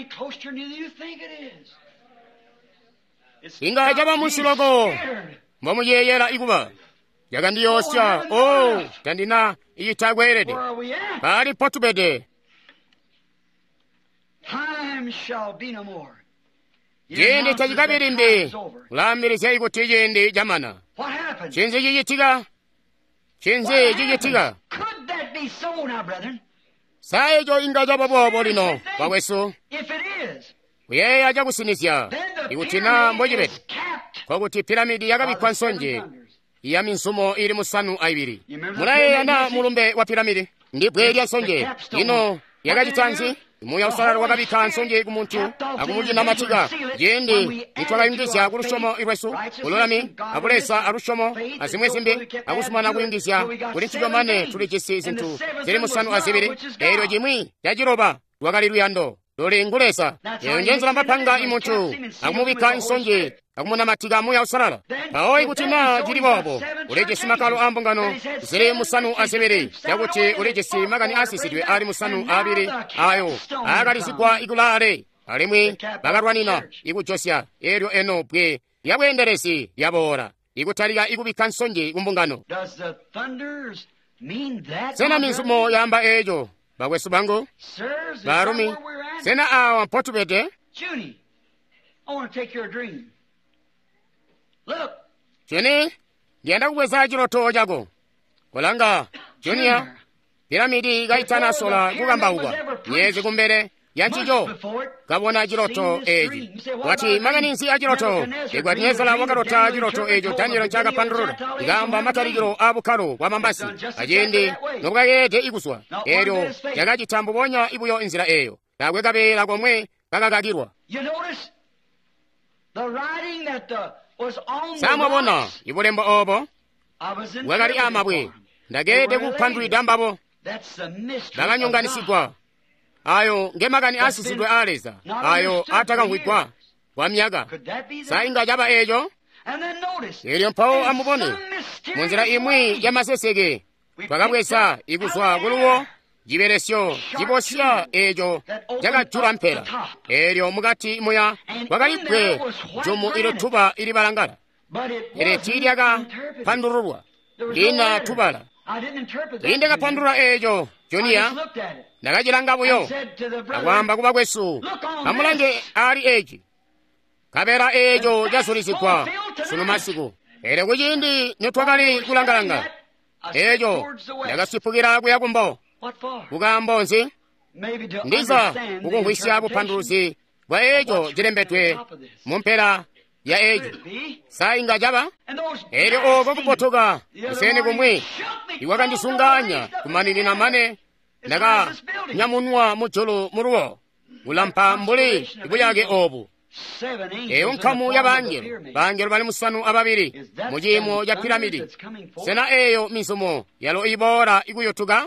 inga jaba musilogo mbamuyeyera iguba yagandiyosya o tandina iyitagwerede bali potubede Time shall be no more. jende tajikabirinde kulamirisya ikuti jende jamana What happened? chinze chichitika chinze chichitika Could that be so now, brethren? saecho ingacha popopo lino pakweso If it is, kuyeya achakusinisya then the ikutina pyramid mbocipete is capped kwakuti piramidi by yakabikwa the seven nsonje thunders. ya minsumo ili musanu aibiri You remember munayeya the na pyramid? mulumbe wa piramidi ndi bwe lya nsonje The capstone. ino yakachitsanzi muya usalala wakabikha nsonje kumunthu akumuchina mathika jende nitwakayungisya kulushomo ilwesu ulolami apulesa alushomo azimwe zimbi akusumana kuyungisya kuli ntchito mane tuli chisi zinthu zili musanu azibiri ero jimwi yachiroba lwakali luyando loli ngulesa eyo njenzo lambapanga imunthu akumubikha nsonje akumuna mathika amuya usalala paoyi kuti na jilipopo ulejesi makalo ambungano zili musanu azibiri yakuti ulejesi makani asisidwe ali musanu abiri ayo akalizigwa ikulale alimwi bakatwanina ikujosya eryo eno bwe yabwenderesi yabora ikutalika ikubikha nsonje kumbungano Does the thunders mean that? sena my minsumo brethren? yamba ejo bakwesu bangu Sirs, is that barumi where we're at? sena awa potupete Junie, I want to take your dream. Look, chuni ndiyenda kukweza chiloto chako kolanga juniya piramidi ikayitana sola kukambauka myezi kumbere yanchicho before it, kabona chiloto eji wati makanisi a chiloto ikwatinyezala wakalota chiloto ejo danielo nchaka pandulula ikamba matalikiro a bukhalo wa mambasi ajindi nokukakete ikuswa eryo yakachithambo ponya ibuyo inzira eyo kakwe kapera komwe kakakakirwa you notice the writing that uh, was on the samwabona rocks. ibulembo opo I was in bwekali amabwe ndakete kuphandulidwa mbapo That's the mystery of God. ndakanyunganisidwa ayo ngemakani asisidwe aleza ayo atakangwigwa kwa myaka Could that be that? sainga chapa echo And then notice, ilyo mphawo in amupone some mysterious munzira imwi way, ya maseseke twakabwesa ikuswa kuluwo chiperesyo chiposya echo chakajula mphera eryo mukati muya kwakalibwe jumu ilo thupa ili balangala but it ere wasn't chilyaka interpreted. phandululwa There was no lina letter. thupala I didn't interpret that. inde kaphandulula echo I just juniya looked at it ndakachilangabuyo and said to the brother, akwamba kuba kwesu amulange ali echi kapera echo chazulizidwa suno masiku ere kuchindi nitwakali kulangalanga I said echo towards the west. ndakasipukira kuya kumbo What for? kukambonzi Maybe to ndiza understand the kukuhwisya interpretation. buphanduluzi bwa echo chilembedwe mumphera ya echo Could it be? sainga chapa And those eri oko blasphemers, kupotoka the other kuseni morning kumwe shook me, iwakandisunganya raised up in kumanilina the air. mane ndaka nyamunwa mucholo muruwo ulampa mbuli ibu yake obu Seven angels eyo in the nkhamu form ya of a bangelo pyramid. bangelo bali musanu ababiri Is that muchimo the ya thunder piramidi that's coming forth? sena eyo minsumo yalo ibora ikuyotuka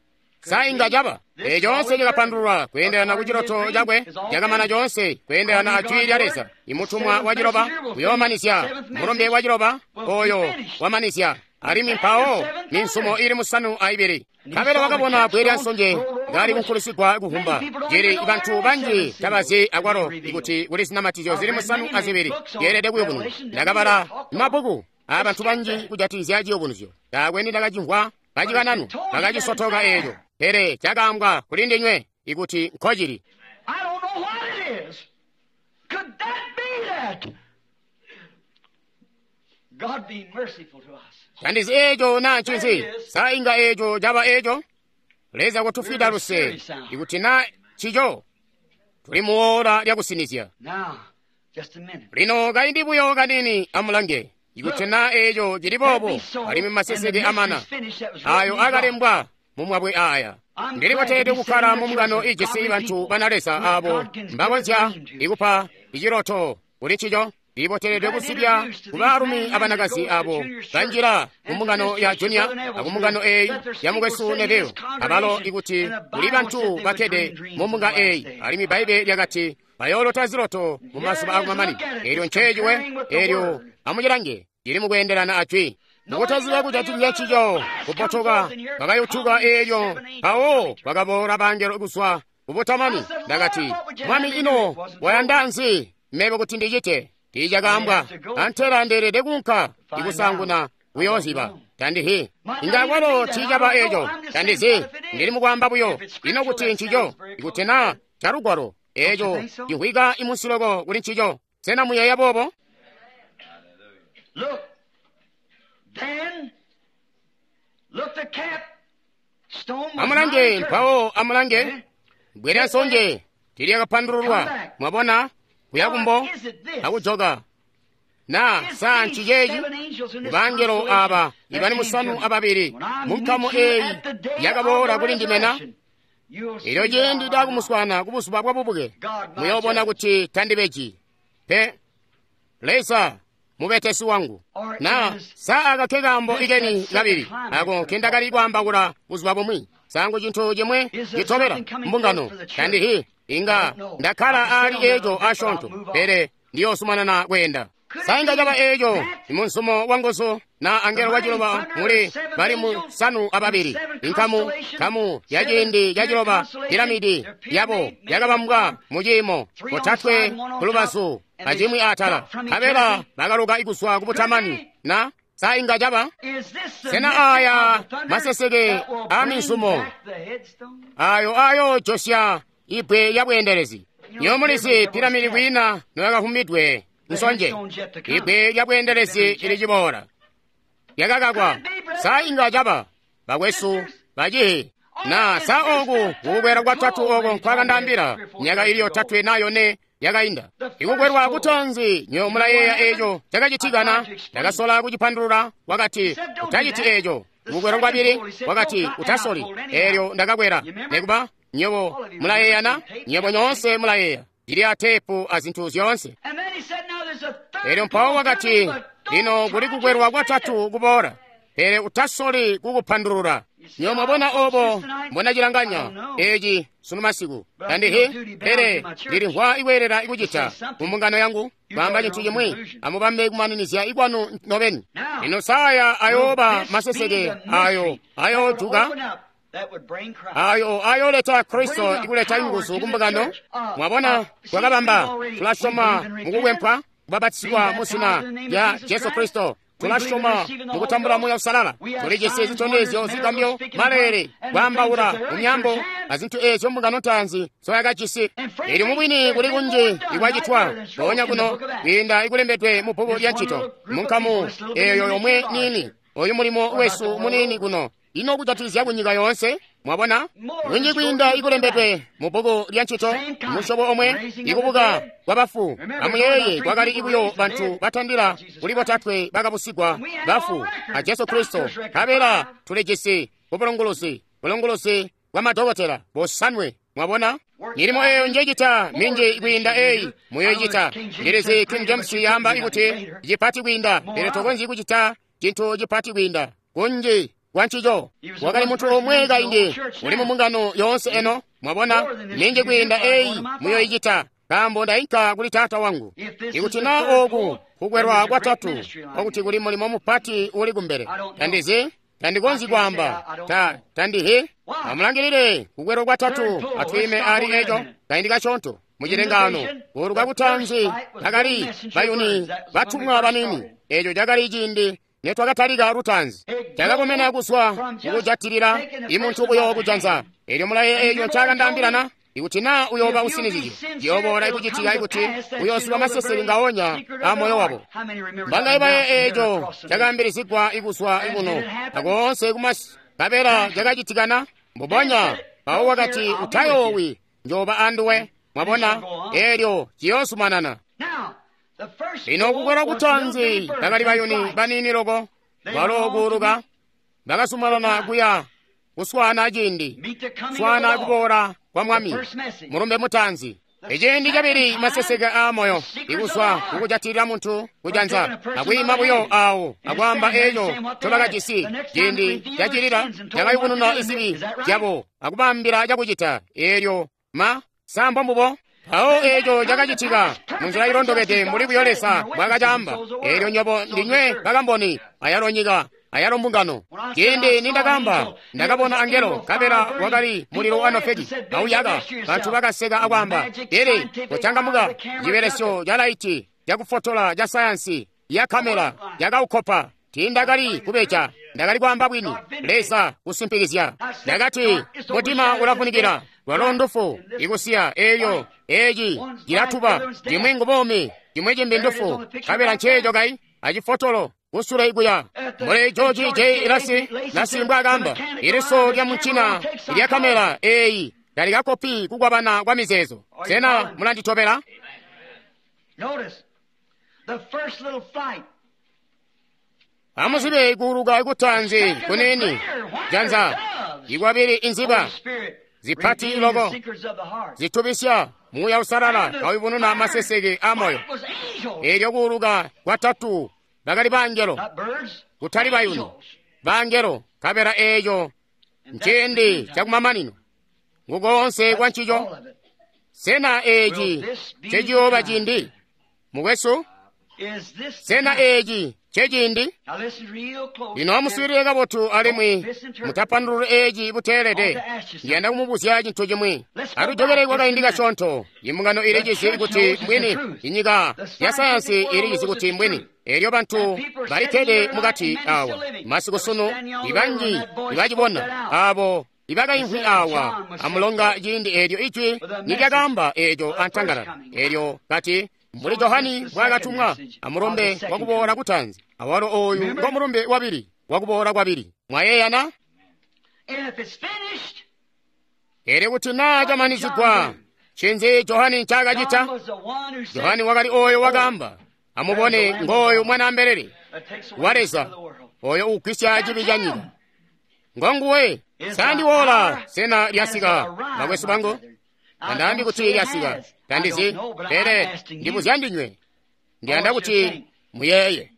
sainga chapa eyo chonse chikaphandulwa kuyenderana kuchiloto chakwe chakamana chonse kuyenderana achwiri aleza imutumwa wa chilopa uyo wamanisya mulombe wa chilopa oyo wamanisya ali mimphawo minsumo ili musanu aibiri kapelo wakabona bweri ansonje ngali kunkhulisidwa kuhumba jeri ibanthu banji tabazi akwaro ikuti kuli zinamatizo zili musanu azibiri yerede kuyo kuno ndakapala mabuku abanthu banji kujatizya ajiyo kunuzyo kakweni ndakachimvwa pachikananu pakachisotoka echo ere chakambwa kulindinywe ikuti nkhojiri I don't know what it is. Could that be that? God be merciful to us. tandizi echo nanchinzi sainga echo chapa echo leza kutufida luse ikuti na chicho tuli muora lyakusinisya Now, just a minute. lino kaindibuyo kanini amulange ikuti na echo chilipopo alimi maseseke amana ayo akalembwa mumwabwe aya ndilipo tete kukhala mumngano ijisi ibanthu banalesa abo mbabonzya ikupha ichiloto kuli chicho ndipo teredwe kusibya kubalumi abanakazi abo banjira kumungano ya juniya akumungano eyi yamukwesu neveyo abalo ikuti kuli banthu bakhede mumunga eyi alimi baibe lyakati bayolota ziloto mumaso akumamani eryo ntchejiwe eryo amuchilange lili mukuyenderana achwi mukutazira kuti atilya chicho kupotoka pakayothuka eryo awo pakapora bangelo ikuswa kupotamani ndakati mwami ino wayandanzi mmene kuti ndichite tijakambwa anthera nderede kunkha ikusanguna uyozipa tandihi ingakwalo tichapa echo tandizi ndili mukwamba buyo ino kuti nchicho ikutena charugwaro echo ihwika imusiloko kuli nchicho sena muyaya bobo. Look, then, look the cap. Stone was amulange not mpawo amulange bwera sonje tiriya kapandururwa mwabona kuyakumbo akujoga na saa nchijeji bangero aba ibani musanu ababiri munkamo eyi yakabora kuli ndimena ilo jendi dakumuswana kubusuba bwabubuge muyobona kuti tandibeki pe lesa mubetesi wangu na saa akakegambo igeni labiri ako kendakali kwambakula busuba bumwi sangu chinthu chimwe chitobera mbungano kandi hi inga ndakhala ali ejo ashonto pere ndiyo sumanana kwenda sainga jaba ejo imunsumo wangoso na angelo wajiloba muli bali musanu ababiri inkamu kamu yajindi yajiloba piramidi yabo yagabambwa mujimo kotatwe kulubasu ajimwi atala kabela bagaluka ikuswa kubutamani na sainga jaba sena aya masesege aminsumo ayo ayo josya ipwe yabwenderezi nyomulisi piramidi bwina noyagahumidwe nsonje ipwe yabwenderezi ilijibora yakakagwa sainga jaba bagwesu bajihi na sa ogu ukugwera kwa tatu ogo nkwagandambira nyaga iliyo tatu enayo ne yagayinda ikugwerwa kutonzi nyomula yeya ejo jagajitigana jagasola kujipandulula wakati utajiti ejo ukugwera kwa biri wakati utasoli eryo ndakagwera nekuba nyobo mula yeyana nyobo nyonse mula yeya ili atepu azinthu zyonse eryo mpawo wakati lino kuli kugwerwa kwa tatu kubora pere utasoli kukupandulula nyoma bona obo mbona jilanganya eji sunu masiku kandi he pere liri hwa iwerera ikujita kumbungano yangu bamba chinthu chimwe amubambe kumaninizya ikwanu noveni ino saya ayoba masesege ayo ayo juga ayo ayo leta kristo ikuleta ingusu kumbungano mwabona kwakabamba tulashoma mukugwempha kubabatizibwa musina ya yesu kristo tulashoma mukutambula moyo usalala tulijese zitondezyo zikambyo malere kwambaula umyambo azinthu ezo mbungano tanzi soyakachisi ili mubwini kuli kunji ikwachitwa tonya kuno inda ikulembetwe mu bhuku lya ntchito munkamu eyo yomwe nini oyu mulimo wesu munini kuno ino kutatizya kunyika yonse mwabona winji kwinda ikulembetwe mu bhuku lya ntchito mushobo omwe ikubuka kwabafu amuyeye kwakali ikuyo banthu bathandira kulipo tatwe bakapusigwa bafu a yesu kristo kabela tulejese kupolongolosi polongolosi kwa madokotera bosanwe mwabona nilimo eyo njejita minje ikwinda eyi muyo ijita ngerezi king james yamba ikuti jipati kwinda ere tokonzi ikuchita chinthu jipati kwinda kunji wanchijo wakali munthu omwe kainde uli mu mungano yonse eno mwabona minje kwinda eyi muyo ijita kambo ndayika kuli tata wangu ikuti na oku kugwerwa kwa tatu okuti kuli mulimo mupati uli kumbere tandizi tandikonzi kwamba ta tandihe amulangirire kugwerwa kwa tatu atwime ali ejo kayindika chonto mujirengano uru kakutanzi akali bayuni batumwa banini ejo jakali jindi netwakatalika rutanzi jakakumene kuswa ukujatirira imunthu uyo kujanza elyo mulaye eyo chakandambirana ikuti na uyoba usiniziji yobora ikujitika ikuti uyosuba maseseri ngaonya amoyo wabo mbanga ibaye ejo jakambirizikwa ikuswa ikuno akonse kumas kapera jakajitikana mbubonya pawo wakati utayowi njoba anduwe mwabona elyo chiyosumanana ino kukwera kutonzi kakali bayuni banini loko balokuruka bakasumalana kuya kuswana jindi swana kubora kwa mwami mulumbe mutanzi ejindi kabiri masesega amoyo ikuswa kukujatirira munthu kujanza akwima buyo awo akwamba eyo tolakachisi jindi jachirira jakayukununa isibi jabo akubambira jakuchita eryo ma sambo mbubo awo ejo jakachitika munzira ilondokete muli kuyolesa mwakachamba eryo nyobo ndinywe kakamboni ayalonyika ayalo mbungano kindi nindakamba ndakabona angelo kapera wakali muliro anofeki auyaka banthu bakaseka akwamba ere kuchangamuka jiveresyo ja laiti jakufotola ja sayansi ya kamera yakaukopa tindakali kubecha ndakali kwamba bwini lesa kusimpikizya ndakati mutima ulafunikira lwalondofu ikusiya eyo eji jilathupa jimwingo bomi jimwe jimbe ndofu kapera nchejo kai achifotolo kusula iguya mule George J. Lasi nasimbwa agamba iliso lya mchina lya kamera eyi dali kakopi kugwabana kwa mizezo sena mulanditopera. Notice the first little flight. Amuzibe ikuruga ikutanzi kunini janza igwabiri inziba zipati ilogo zitubisya muya usarala kawibununa masesege amoyo eryo kuruga kwatatu bakali bangero kutali bayuni bangero kabera eyo nchendi chakumamanino ngugonse kwa nchijo sena eji chejiyoba jindi mugweso sena eji chejindi ino muswirega botu alimwi mutapanduru eji buterede ngenda kumubusya jinto jimwe arujogererwa kaindika chonto imungano iregese ikuti mbwini inyiga ya sayansi iregese kuti mbwini eryo bantu baritede mugati awa masiko sono ibanji ibajibona abo ibaga inkwi awa amulonga jindi eryo ichwi nigagamba eryo antangara eryo kati muri Yohani bwagatumwa amurombe wakubora kutanzi awaro oyu ngo murombe wabiri wakubora kwabiri mwayeyana ere kuti naja manizikwa chenze Yohani nchagajita Yohani wakali oyo wagamba amubone ngoyo mwana mberere wareza oyo ukisya jibijanyira ngonguwe sandi wola sena lyasiga bagwesu bango andambi kuti lyasiga tandizi ere ndibuzyandinwe ndianda kuti muyeye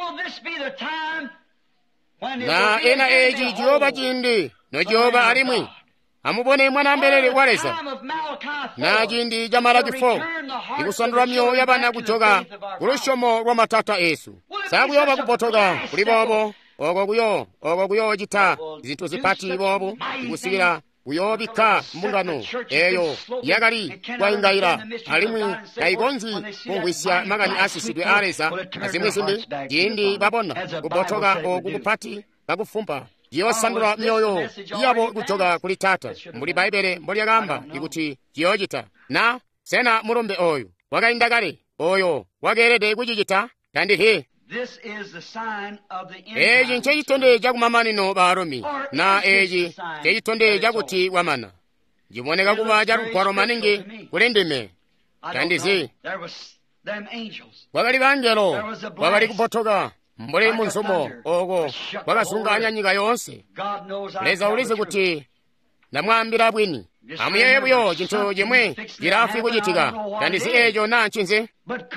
na ena eji Jehova jindi no Jehova alimwi amubone mwana mberere wareza na jindi jamala kifo ikusandura myoyo y'abana kujoga kurushomo rwa matata Yesu sakuyoba kupotoga kuli bobo ogo kuyo ogo kuyo jita zintu zipati bobo ikusira kuyobika mbungano eyo yagali waingaira alimwi kaigonzi kungwisya magani asisidwe areza azimwe zimbi jindi babona kupotoga okukupati kakufumpa yosandura myoyo yabo kujoga kuli tata muri Baibele mboli yagamba ikuti yojita na sena murombe oyo wagaindagare oyo wagerede kujijita tandihe eji ncheyitonde jakumamanino baromi na eji cheyitonde jakuti wamana jiboneka kuba jarukwaro maningi kulendeme tandizi wagali bangelo wagali kupotoga mbole munsomo ogo wakasunganya nyika yonse leza ulize kuti namwambira bwini amuyeye buyo chinto jimwe jirafi kujitika tandizi ejo na nchinze.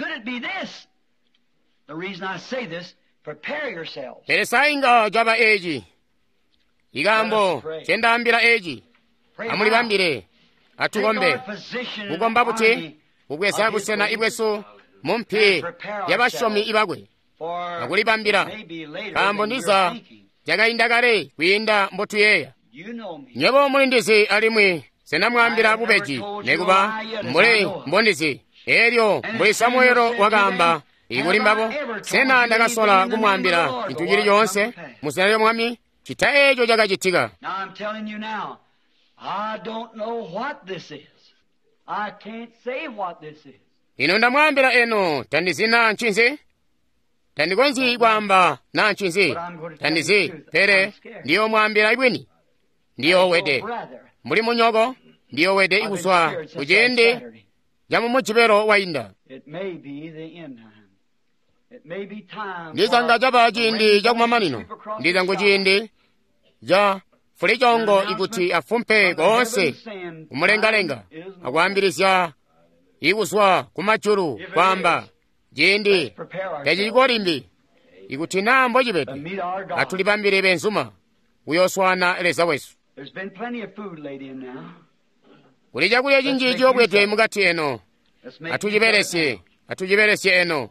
The reason I say this, prepare yourselves. Peresainga jaba eji igambo chendambira eji amuli bambire atugombe mugomba buti mugwesa gusena ibweso mumpi yabashomi ibagwe aguli bambira kambo ndiza jagaindagare kwinda mbotuyeya nyebo mulindizi alimwe sena mwambira bubeji nekuba mule mbondizi eryo mbwe Samuelo wagamba igulimbabo sena ndagasola kumwambira intujiri yonse musanayo mwami chita ejo jagajitiga. Now I'm telling you now, I don't know what this is. I can't say what this is. Ino ndamwambira eno tandizina nchinzi tandigonzi igwamba na nchinzi tandizi pere ndiyo mwambira ibweni ndiyo wede muri munyogo ndiyo wede iguswa ujende jamu muchibero wainda. It may be the end time. Ndizanga jaba jindi jakumamanino ndizango jindi ja fulijongo ikuti afumpe gonse umulengalenga akwambirisya iguswa kumachuru kwamba jindi tajikolimbi ikuti nambo jibete atulibambire benzuma uyoswana eleza wesu kulija kulya jinjiji obwete mugati eno atujiberesye atujiberesye eno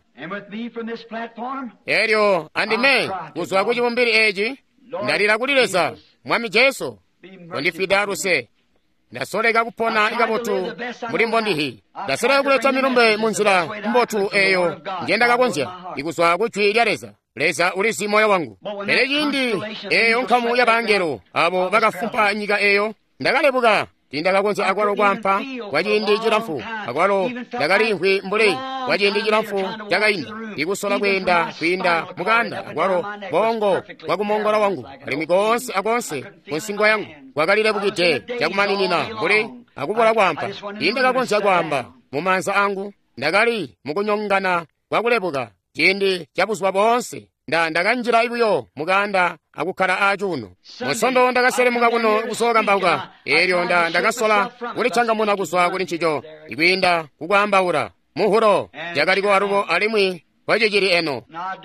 eryo andime kuzwa kuchibumbiri eji ndalira kulilesa mwami Jesu kondifidaruse ndasoleka kupona ikabotu muri mbondihi ndasoleka kuleta milumbe munzira mbotu eyo ngenda kakonzya ikuzwa kuchwi lyaleza leza ulisi moyo wangu pere chindi eyo nkhamu ya bangelo abo bakafumpa nyika eyo ndakalebuka tindakakonza akwalo kwampa kwa chindi chilamfu akwalo ndakalinkhwi mbule kwa chindi chilamfu chakayinda ikusola kuyenda kuyinda mukanda akwalo bongo kwakumongola wangu alimi konse akonse kunsingwa yangu kwakalire bukite chakumaninina mbule akupola kwampa tindakakonza kwamba mumanza angu ndakali mukunyongana kwakulebuka chindi chapuswa bonse nda ndakanjira ibuyo mukanda akukhala achuno musondo ndakaselemuka kuno kusoka mbauka eryo nda ndakasola kuli changamuna kuswa kuli nchicho ikwinda kukwambaura muhuro jakaliko aruko alimwi wachechiri eno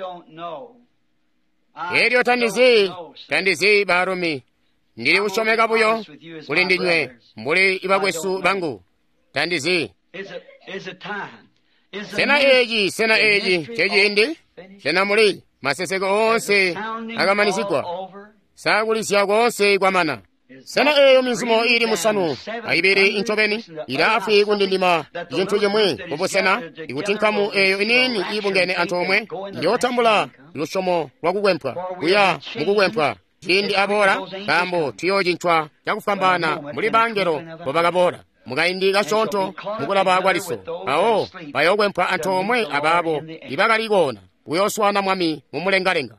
eryo tandizi tandizi barumi ndili kushomeka buyo kuli ndinywe mbuli ibakwesu bangu tandizi sena eji sena eji chechindi sena muli maseseko onse akamanisidwa sakulisya konse kwamana sena eyo mizumo ili musanu aibiri inchopeni ilafi kundindima chinthu chimwe poposena ikuti nkhamu eyo inini ibungene anthu omwe ndiyotambula lushomo lwakukwempha kuya mukukwempha chindi apora kambo tiyo chinchwa chakufambana muli bangelo popakapora mukayindika chonto mukulapa akwaliso awo payokwempha anthu omwe ababo ibakalikona uyoswana mwami mumulengalenga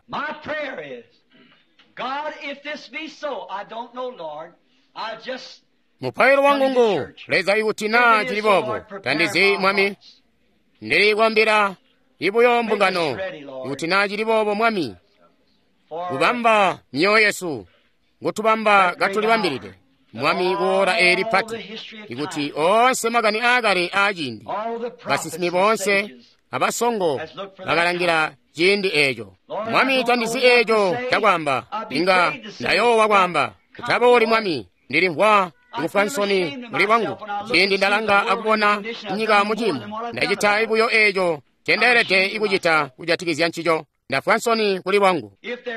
muphayiro wangungu leza ikutina chilipopo tandizi mwami ndili kwambira ibuyo mbungano ikutina chilipopo mwami kupamba myoyo yesu ngutupamba katulipambirire mwami kuora eri pati ikuti onse makani akale achindi basisimi bonse abasongo bakalangira chindi echo mwami tandizi echo chakwamba inga ndayowa kwamba kutaba uli mwami ndili mbwa ikufansoni muli wangu chindi ndalanga akupona nyika muchimo ndachita ibuyo echo chenderete ikuchita kujatikizya nchicho ndafansoni kuli wangu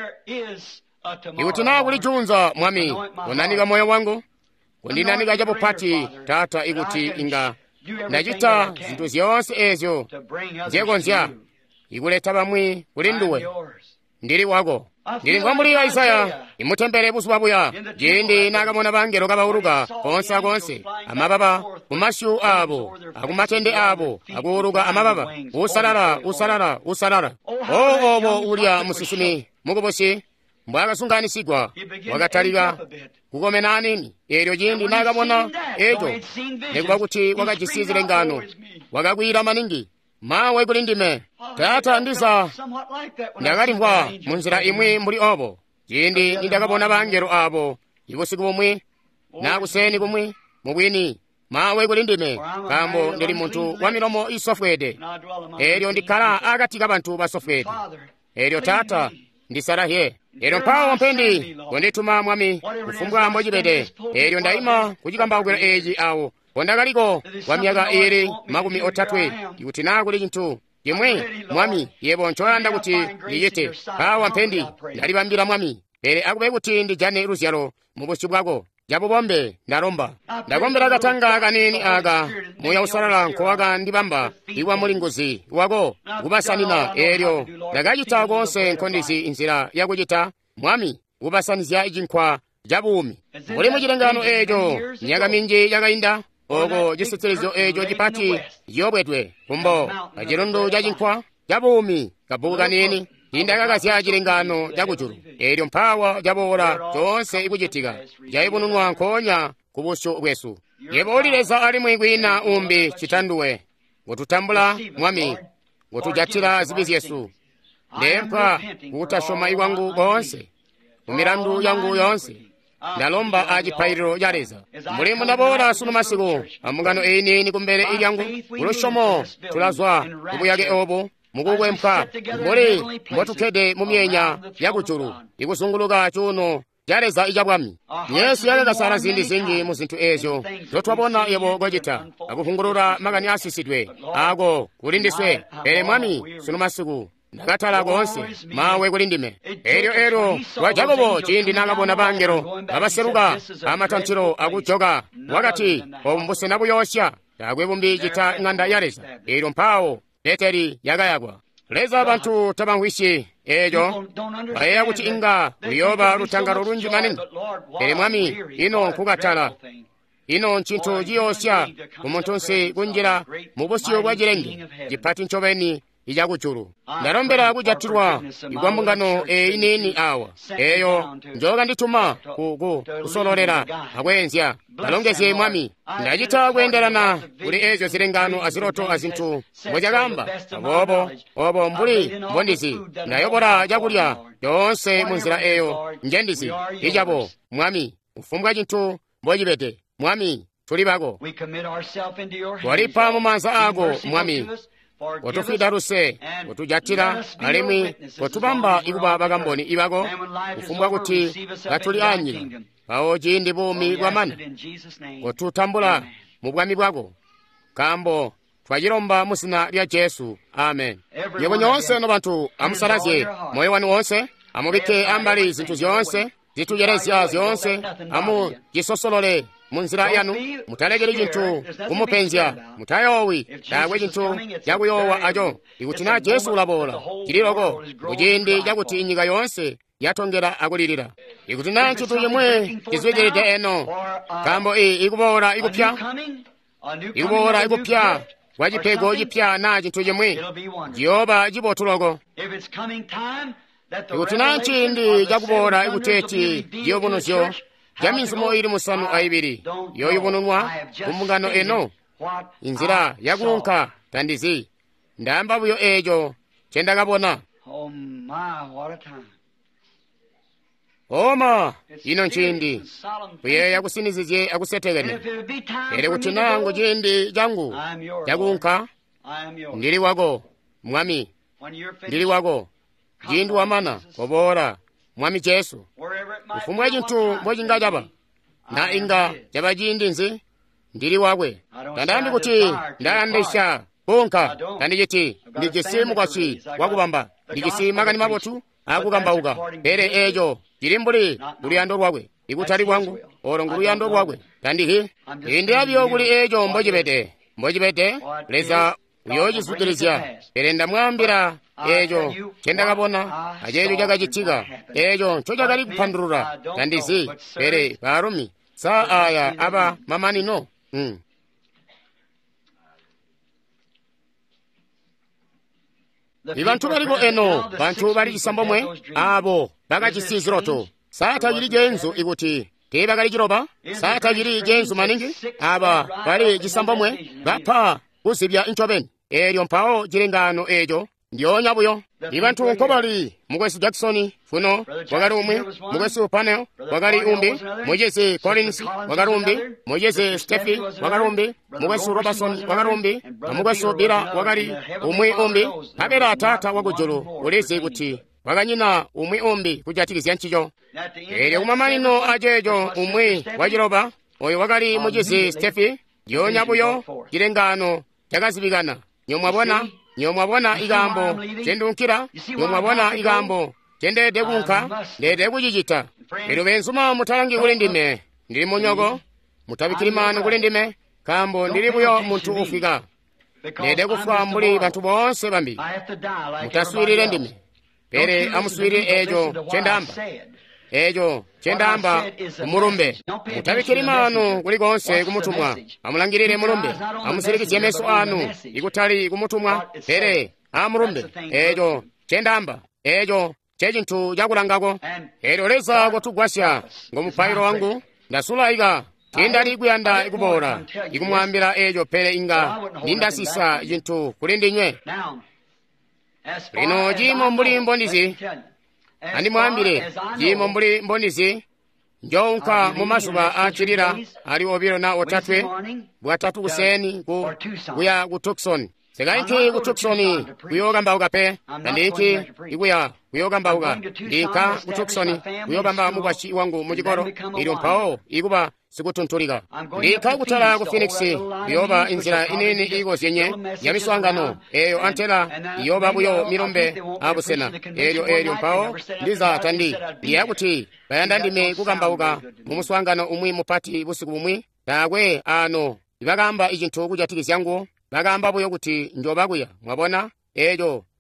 ikutina kuli chunza mwami kunanika moyo wangu kundinanika chapo pati tata ikuti inga ndachita zinthu ziyonse ezo zekonzya ikuleta pamwi kuli nduwe ndili wako ndili ngwambulira Isaya imutembere busu babuya jindi nakamona bangelo kabauruka konse konse amababa kumashu abo akumatende abo akuuruka amababa usalala usalala usalala o obo ulya musisimi mukubosi mbwakasungani sigwa wakatalika kukomena nini eryo jindi nakamona ejo nekuba kuti wakachisizire ngano wakakwira maningi mawe kuli ndime tata ndiza ndakalimbwa munzira imwe muli obo jindi ndindakabona bangelo abo ikusiku pomwe nakuseni pomwe mubwini mawe kuli ndime kambo ndili munthu wa milomo isofwede eryo ndikhala akatika banthu basofwede eryo tata ndisalahe eryo mpawo mpendi kundituma mwami kufumbwambo chipede eryo ndayima kuchikambakukira eji awo kondakaliko kwa myaka iri makumi otatwe ikuti nakuli chinthu chimwe mwami yebo nchoyanda kuti ndiyite pawa mpendi ndalipambira mwami pere akupe kuti ndijane luzyalo mubusi bwako japo bombe ndalomba ndakombera katanga kanini aka moya usalala nkowaka ndipamba iwa muli ngozi wako kupasanina eryo ndakachita konse nkhondisi inzira yakuchita mwami kupasanizya ichinkhwa japumi muli muchilengano echo myaka minji yakayinda oko chisetselezo echo chipati yobwetwe kumbo kachirondo cha chinkhwa japumi kabuku kanini indakakasya chilengano chakuchulu eryo mphawa jabola chonse ikuchitika jaipununwa nkhonya kubusu bwesu yepo ulileza ali mwikwina umbi chitanduwe ngotutambula mwami ngotujathira zibizi yesu ndempha kutashoma iwangu bonse kumirandu yangu yonse ndalomba achiphayiro jaleza mulimu ndabola suno masiku amungano einini kumbere ilyangu uloshomo tulazwa kubuyake obo mukukwempha muli mbotukhede mumyenya yakuchulu ikusunguluka chuno jaleza ijabwami yesu yakakasala zindi zinji mu zinthu ezo zotwapona yebo gochita akuphungulula makani asisidwe ako kulindiswe ere mwami suno masiku ndakathala konse mawe kulindime eryo ero wa jakobo chindi nakabona bangelo abaseruka amatanthiro akujoka wakati ombuse nabuyosya takwebumbi chita ng'anda yaleza eryo mphawo peteri yakayagwa leza abantu tabangwishi ejo bayeya kuti inga luyoba lutangalo lunji manini ere mwami ino nkukatala ino ntchinthu chiyosya kumuntu nsi kunjira mu busiyo bwa chilenge chipati nchoveni ija kuchulu ndalombera kujatirwa igwambungano e inini awa eyo njoka ndituma kuku kusololera akwenzya ndalongeze mwami ndachita kuyenderana kuli ezo zilengano aziloto azinthu mojakamba obo obo mbuli mbondizi ndayokora chakulya yonse munzira eyo njendizi ijapo mwami ufumbwa chinthu mbocipete mwami tuli bako walipa mu manza ako mwami otufida luse otujatira alimi otubamba ikuba bakamboni ibako ufumbwa kuti gatuli anyira pawo chindi bumi bwamana otutambula mu bwami bwako kambo twajilomba musina lya Yesu amen yebo nyonse no bantu amusalaze moyo wanu wonse amubike ambali zinthu zonse zitujerezya zonse amu jisosolole munzira yanu mutalekere chinthu kumupenzya mutayowi dakwe chinthu chakuyowa acho ikutina Yesu ulabola chililoko kuchindi chakuti nyika yonse yatongera akulirira ikutina ntchito yemwe chizwejerete eno kambo iyi ikubola ikupya ikubola ikupya wachipego chipya na chinthu chemwe Jehova chipotuloko ikutina nchindi chakubola ikuteti yobunosyo jamizumo ili musanu aibiri yoyubununwa kumbungano eno inzira yakunka tandizi ndamba buyo ejo chendakabona oma ino nchindi buye yakusinizije akusetekene ere kutinango chindi jangu yakunka ndili wako mwami ndili wako jindu wamana kobora mwami Yesu ufumbwa chinthu mbochinga chapa na inga chapa chindi nzi ndili wakwe tandambi kuti ndayandisha kunka tandichiti ndijisimu kwachi wakubamba ndijisima kani mapotu akukambauka pere ejo chilimbuli luyando lwakwe ikutali kwangu oro nguluyando lwakwe tandihi indi abyo kuli ejo mbocipete mbocipete leza uyochisudilizya pere ndamwambira ejo chendakabona achecho chakachitika ejo ncho chakali kuphandulula tandizi pere parumi sa aya apa mamani no mm. Ibanthu baliko eno banthu bali chisambomwe abo bakachisiziroto sata chili jenzu ikuti tebakali chiroba sata chili jenzu maningi aba bali chisambomwe bapha kuzibya inchoveni eryo mpawo chilengano ejo ndionya buyo ibanthu nkobali mukwesi Jackson funo wakali umwe mukwesi Panel wakali umbi mujesi Collins wakali umbi mujesi Steffi wakali umbi mukwesi Robertson wakali umbi mukwesi Bira wakali umwe umbi habera atata wakujulu ulezi kuti wakanyina umwe umbi kujatikizya nchicho ere umamanino ajejo umwe wajiroba oyo wakali mujesi Steffi ndionya buyo chilengano chakazibikana nyomwabona nyomwabona igambo chendunkira nyomwabona igambo chendede kunka ndede kuchichita ero benzuma mutalangi kuli ndime ndili munyogo mutabikirimano kuli ndime kambo ndili buyo muntu ufika ndede kufa mbuli bantu bonse bambi mutaswirire ndime pere amuswirire ejo chendamba ejo chendamba umulumbe mutabikirimano kuli konse kumutumwa amulangirire mulumbe amusirikizye meso anu ikutali kumutumwa pere amulumbe ejo chendamba ejo chechintu chakulangako ero leza kutugwasya ngomupayiro wangu ndasulaika tindali kuyanda ikubola ikumwambira ejo pere inga nindasisa chinthu kuli ndinywe lino jimo mbuli mbondizi andimwambire jimo mbuli mbondizi njonka mumasuba achirira ali obiro na otatwe bwatatu kuseni ku kuya ku Tucson sekainki ku Tucson kuyoga mbauka pe ndiki ikuya kuyoga mbauka ndinka ku Tucson kuyoga mba mukwachi wangu mujikoro ili mpao ikuba sikutuntulika ndika kutala ku Phoenix yoba inzira inini iko zenye yamiswangano eyo antela yoba buyo milombe abusena eyo eyo mpao ndiza tandi yakuti bayanda ndime kukambauka mumuswangano umwi mupati busiku bumwi takwe ano ibagamba ikintu kujatikizyangu bagamba buyo kuti njoba kuya mwabona ejo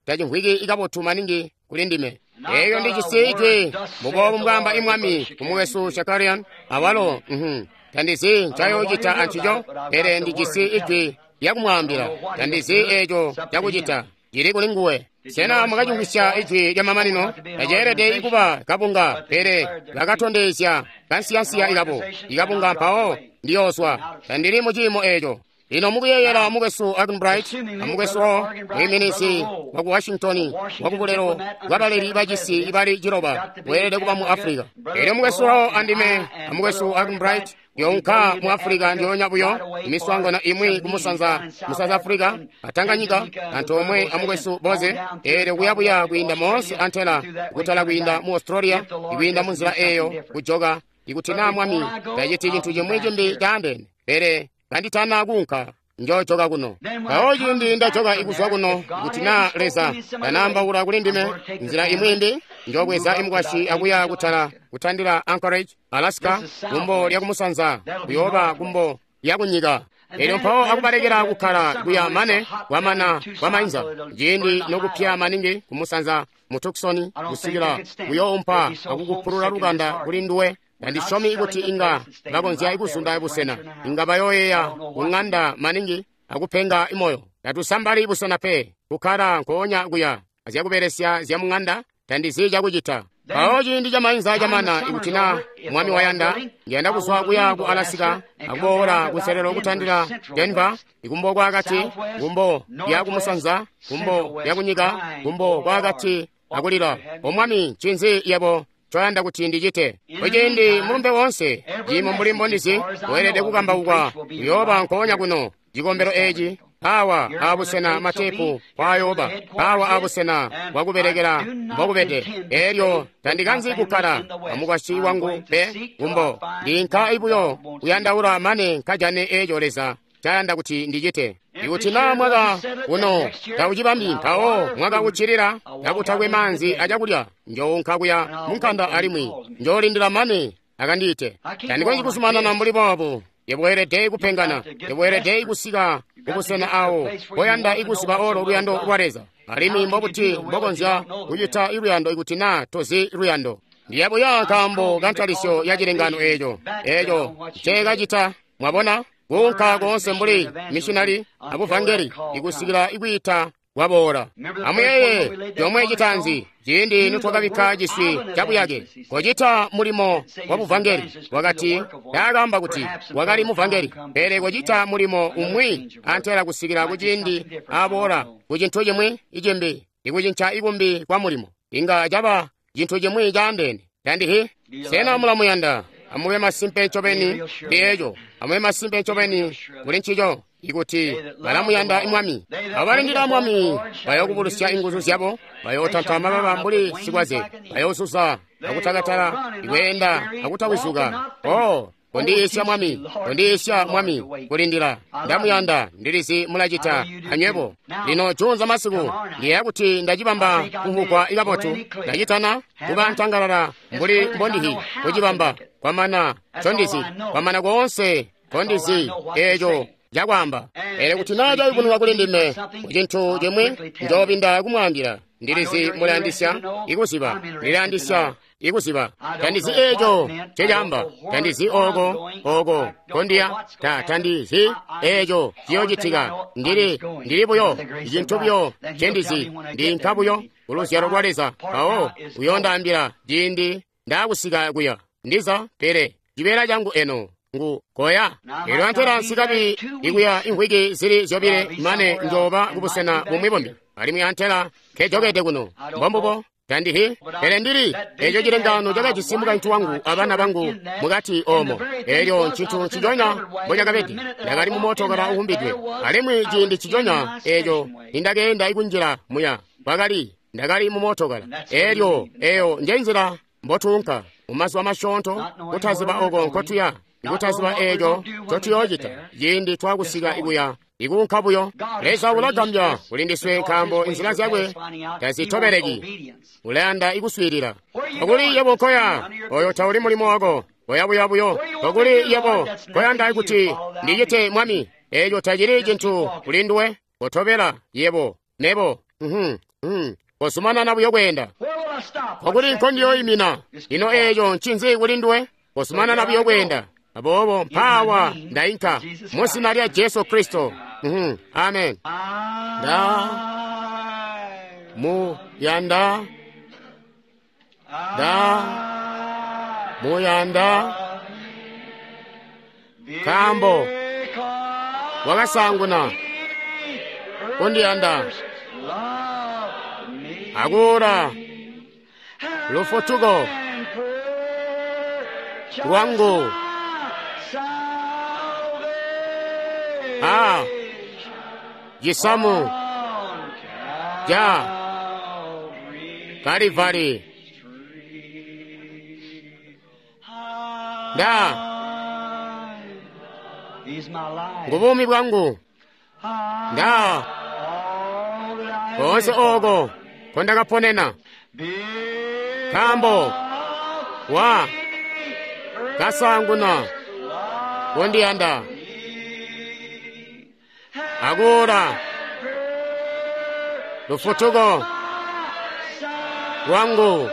tajinkhwiki ikapotuma ningi kuli ndime eyo ndi chisitwi mubomu mbwamba imwami kumuwesu shakarian awalo mhm tandizi chayochita antchicho ere ndi chisi ichwi yakumwambira tandizi echo chakuchita chili kuli nguwe sena mwakachungwisha ichwi lya mamanino tacherete ikupa kapunga pere lakathondesya kansiyansiya ikapo ikapunga mpawo ndiyoswa tandili muchimo echo ino mukuyeyera mukesu Argenbright amukeso mwiminisi waku Washington wakupulero wabaleri bachisi ibali chiroba werede kupa mu Africa ere mukeso andime amukesu Argenbright yonka mu Africa ndiyo nyabuyo imiswango na imwi kumusanza mu South Africa atanganyika anthu omwe amukesu boze ere kuyabuya kuinda monse antela kutala kuinda mu Australia ikuinda mu nzira eyo kujoga ikutina mwami tachiti chinthu chomwe chimbi chandene ere kanditana kunka njochoka kuno kaoji ndi ndachoka ikuswa kuno kutina lesa kanamba ura kuli ndime nzira imwindi njokweza imukwashi akuya kuthala kuthandira Anchorage Alaska kumbo lya kumusanza kuyoba kumbo yakunyika ero mphawo akubalekera kukhala kuya mane wamana wamainza jindi nokupya maningi kumusanza mu Tucson kusikira kuyompa akukuphulula lukanda kuli nduwe ndishomi ikuti inga vakonzya ikusunda ibusena inga bayoyeya ung'anda maningi akupenga imoyo natusambali ibusena pe kukhala nkoonya kuya azyakuberesya zyamung'anda tandizija kuchita paoji ndi jamainza jamana ikutina mwami wayanda ngiyenda kuswa kuya ku Alaska akubowola kuserero kuthandira Denver ikumbo kwakati kumbo yakumusanza kumbo yakunyika kumbo kwakati akulira omwami chinzi yebo choyanda kuti ndichite ojendi mulumbe wonse jimo mulimbo ndisi werede kukamba ukwa yoba nkoonya kuno jikombero eji awa abusena matepu kwa yoba awa abusena wakuberekera mbokubete eryo tandikanzi kukhala amukwashi wangu pe kumbo ndinka ibuyo kuyandaula mane nkajane ejo leza chayanda kuti ndichite ikutina mwaka uno tauchipambi mphawo mwaka kuchirira takuthakwe manzi achakulya njonkhakuya munkhanda alimwi njolindira mane akandite tandikonji kusumana na mulipopo yebwerede kupengana yebwerede ikusika kubusena awo poyanda ikusipa olo luyando lwaleza alimi mbokuti mbokonzya kuchita iluyando ikutina tozi luyando ndiyabo ya kambo kantalisyo ya chilengano ejo ejo chekachita mwabona kunkha konse mbuli missionary akuvangeli ikusikira ikuita wabora amuyeye yomwe chitanzi chindi nitwakavika chiswi chabuyake kochita mulimo wabuvangeli wakati yakamba kuti wakali muvangeli pere kochita mulimo umwi anthera kusikira kuchindi abora kuchinthu chimwe ichimbi ikuchintcha ikumbi kwa mulimo inga chapa chinthu chimwe chandene tandihi sena mulamuyanda amuwe masimpe chopeni ndiyecho amuwe masimpe chopeni kuli nchicho ikuti balamuyanda imwami abalindira mwami bayokubulusya inguzu zyabo bayotanthama babambuli sikwaze bayosusa akutakatala iwenda akutawisuka o kondisya mwami kondisya mwami kulindira ndamuyanda ndilisi mulachita anywepo lino chunza masiku ndiye akuti ndachipamba kuhukwa ikapotu ndachitana kuba ntangalala mbuli mbondihi kuchipamba kwamana chondisi kwamana konse kondisi echo jakwamba ere kuti naja ikunuka kuli ndime kuchinthu chimwe njopinda kumwambira ndilisi mulandisya ikusipa lilandisya ikusipa tandizi echo chejamba tandizi oko oko kondiya ta tandizi echo chiyochitika ndili ndilipoyo ichinthupuyo chendizi ndi nkhapuyo ulusyalo lwaleza awo uyondambira jindi ndakusika kuya ndiza pere chipera changu eno ngu koya ero anthera nsikapi ikuya inkhwiki zili zopire mane njoba kupusena bumwipombi alimwi anthera kejokete kuno mbombupo tandihi ere ndili echo chilengano chakachisimuka nthu wangu abana bangu mukati omo eryo ntchinthu chijonya mbonyakapeti ndakali mumotokera uhumbidwe alimwi chindi chijonya echo indakenda ikunjira muya pakali ndakali mumotokera eryo eyo njenzira mbotunkha mumaso amashontho kuthazipa oko nkhotuya ikuthazipa echo chotiyochita jindi twakusika ikuya ikunkhapuyo lesa ulagambya ulindiswe nkhambo inzira zakwe tazithopereki ulanda ikuswirira pakuli yebo koya oyo tauli mulimo wako koyabuyabuyo pakuli yebo koyanda ikuti ndiyite mwami echo tachiri chinthu kulinduwe kothopera yebo nebo mhm mm. osumana nabu yokwenda pakuti nkhondi yoyimina ino eyo nchinzi kuli ndiwe osumana nabu yokwenda abobo mphawa ndayinka musina lya Yesu Kristo. mm-hmm. Amen. nda muyanda nda muyanda kambo wakasanguna kundiyanda agora lufutugo lwangu ah jisamu ja Kalivari nda ngubumi bwangu nda onse ogo kondakaponena kambo wa kasanguna kondiyanda agora lufutugo wangu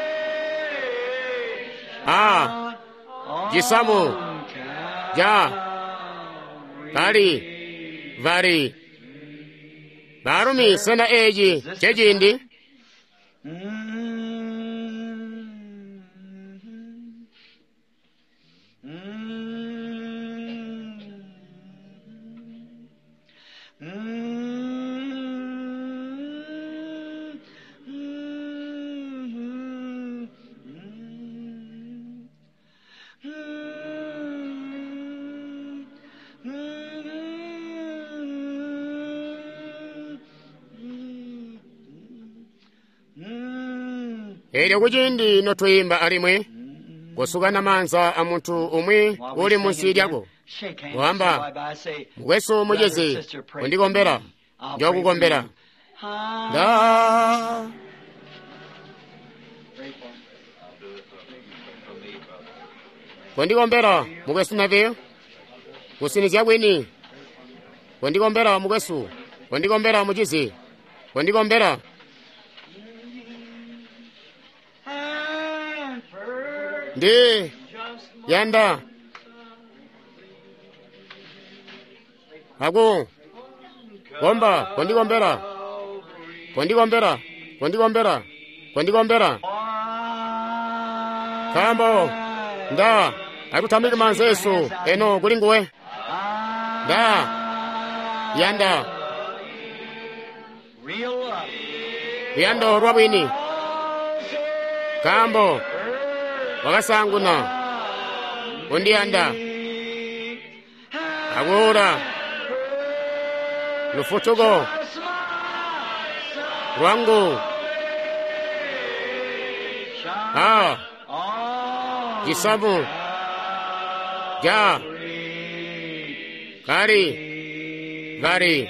ah jisamu ja kali vari barumi sena eji chejindi eryo kujindi notwimba alimwe kusukana manza amuntu umwe uli munsi lyako wamba mugweso mugezi kundikombera njokukombera nda kundikombera mugwesu navyo kusinizya bwini kundikombera mugwesu kundikombera mujizi kundikombera ndi yanda ago komba kondikombera kondikombera kondikombera kondikombera kambo nda akutamika manzesu eno kulinguwe nda yanda yando rwabwini kambo wakasanguna kundiyanda agora lufutugo lwangu ah jisamu ja kari vari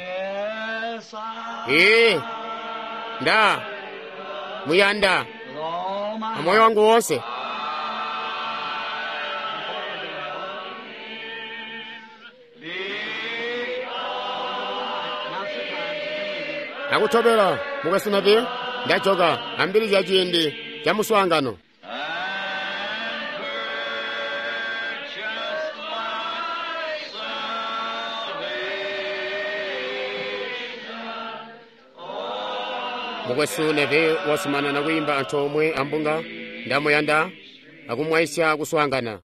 eh nda muyanda amoyo wangu wonse akutobera mugwesu navyo ndachoka ambiri za chindi cha muswangano mugwesu navyo wasumana na kuimba anthu omwe ambunga ndamuyanda akumwaisya kuswangana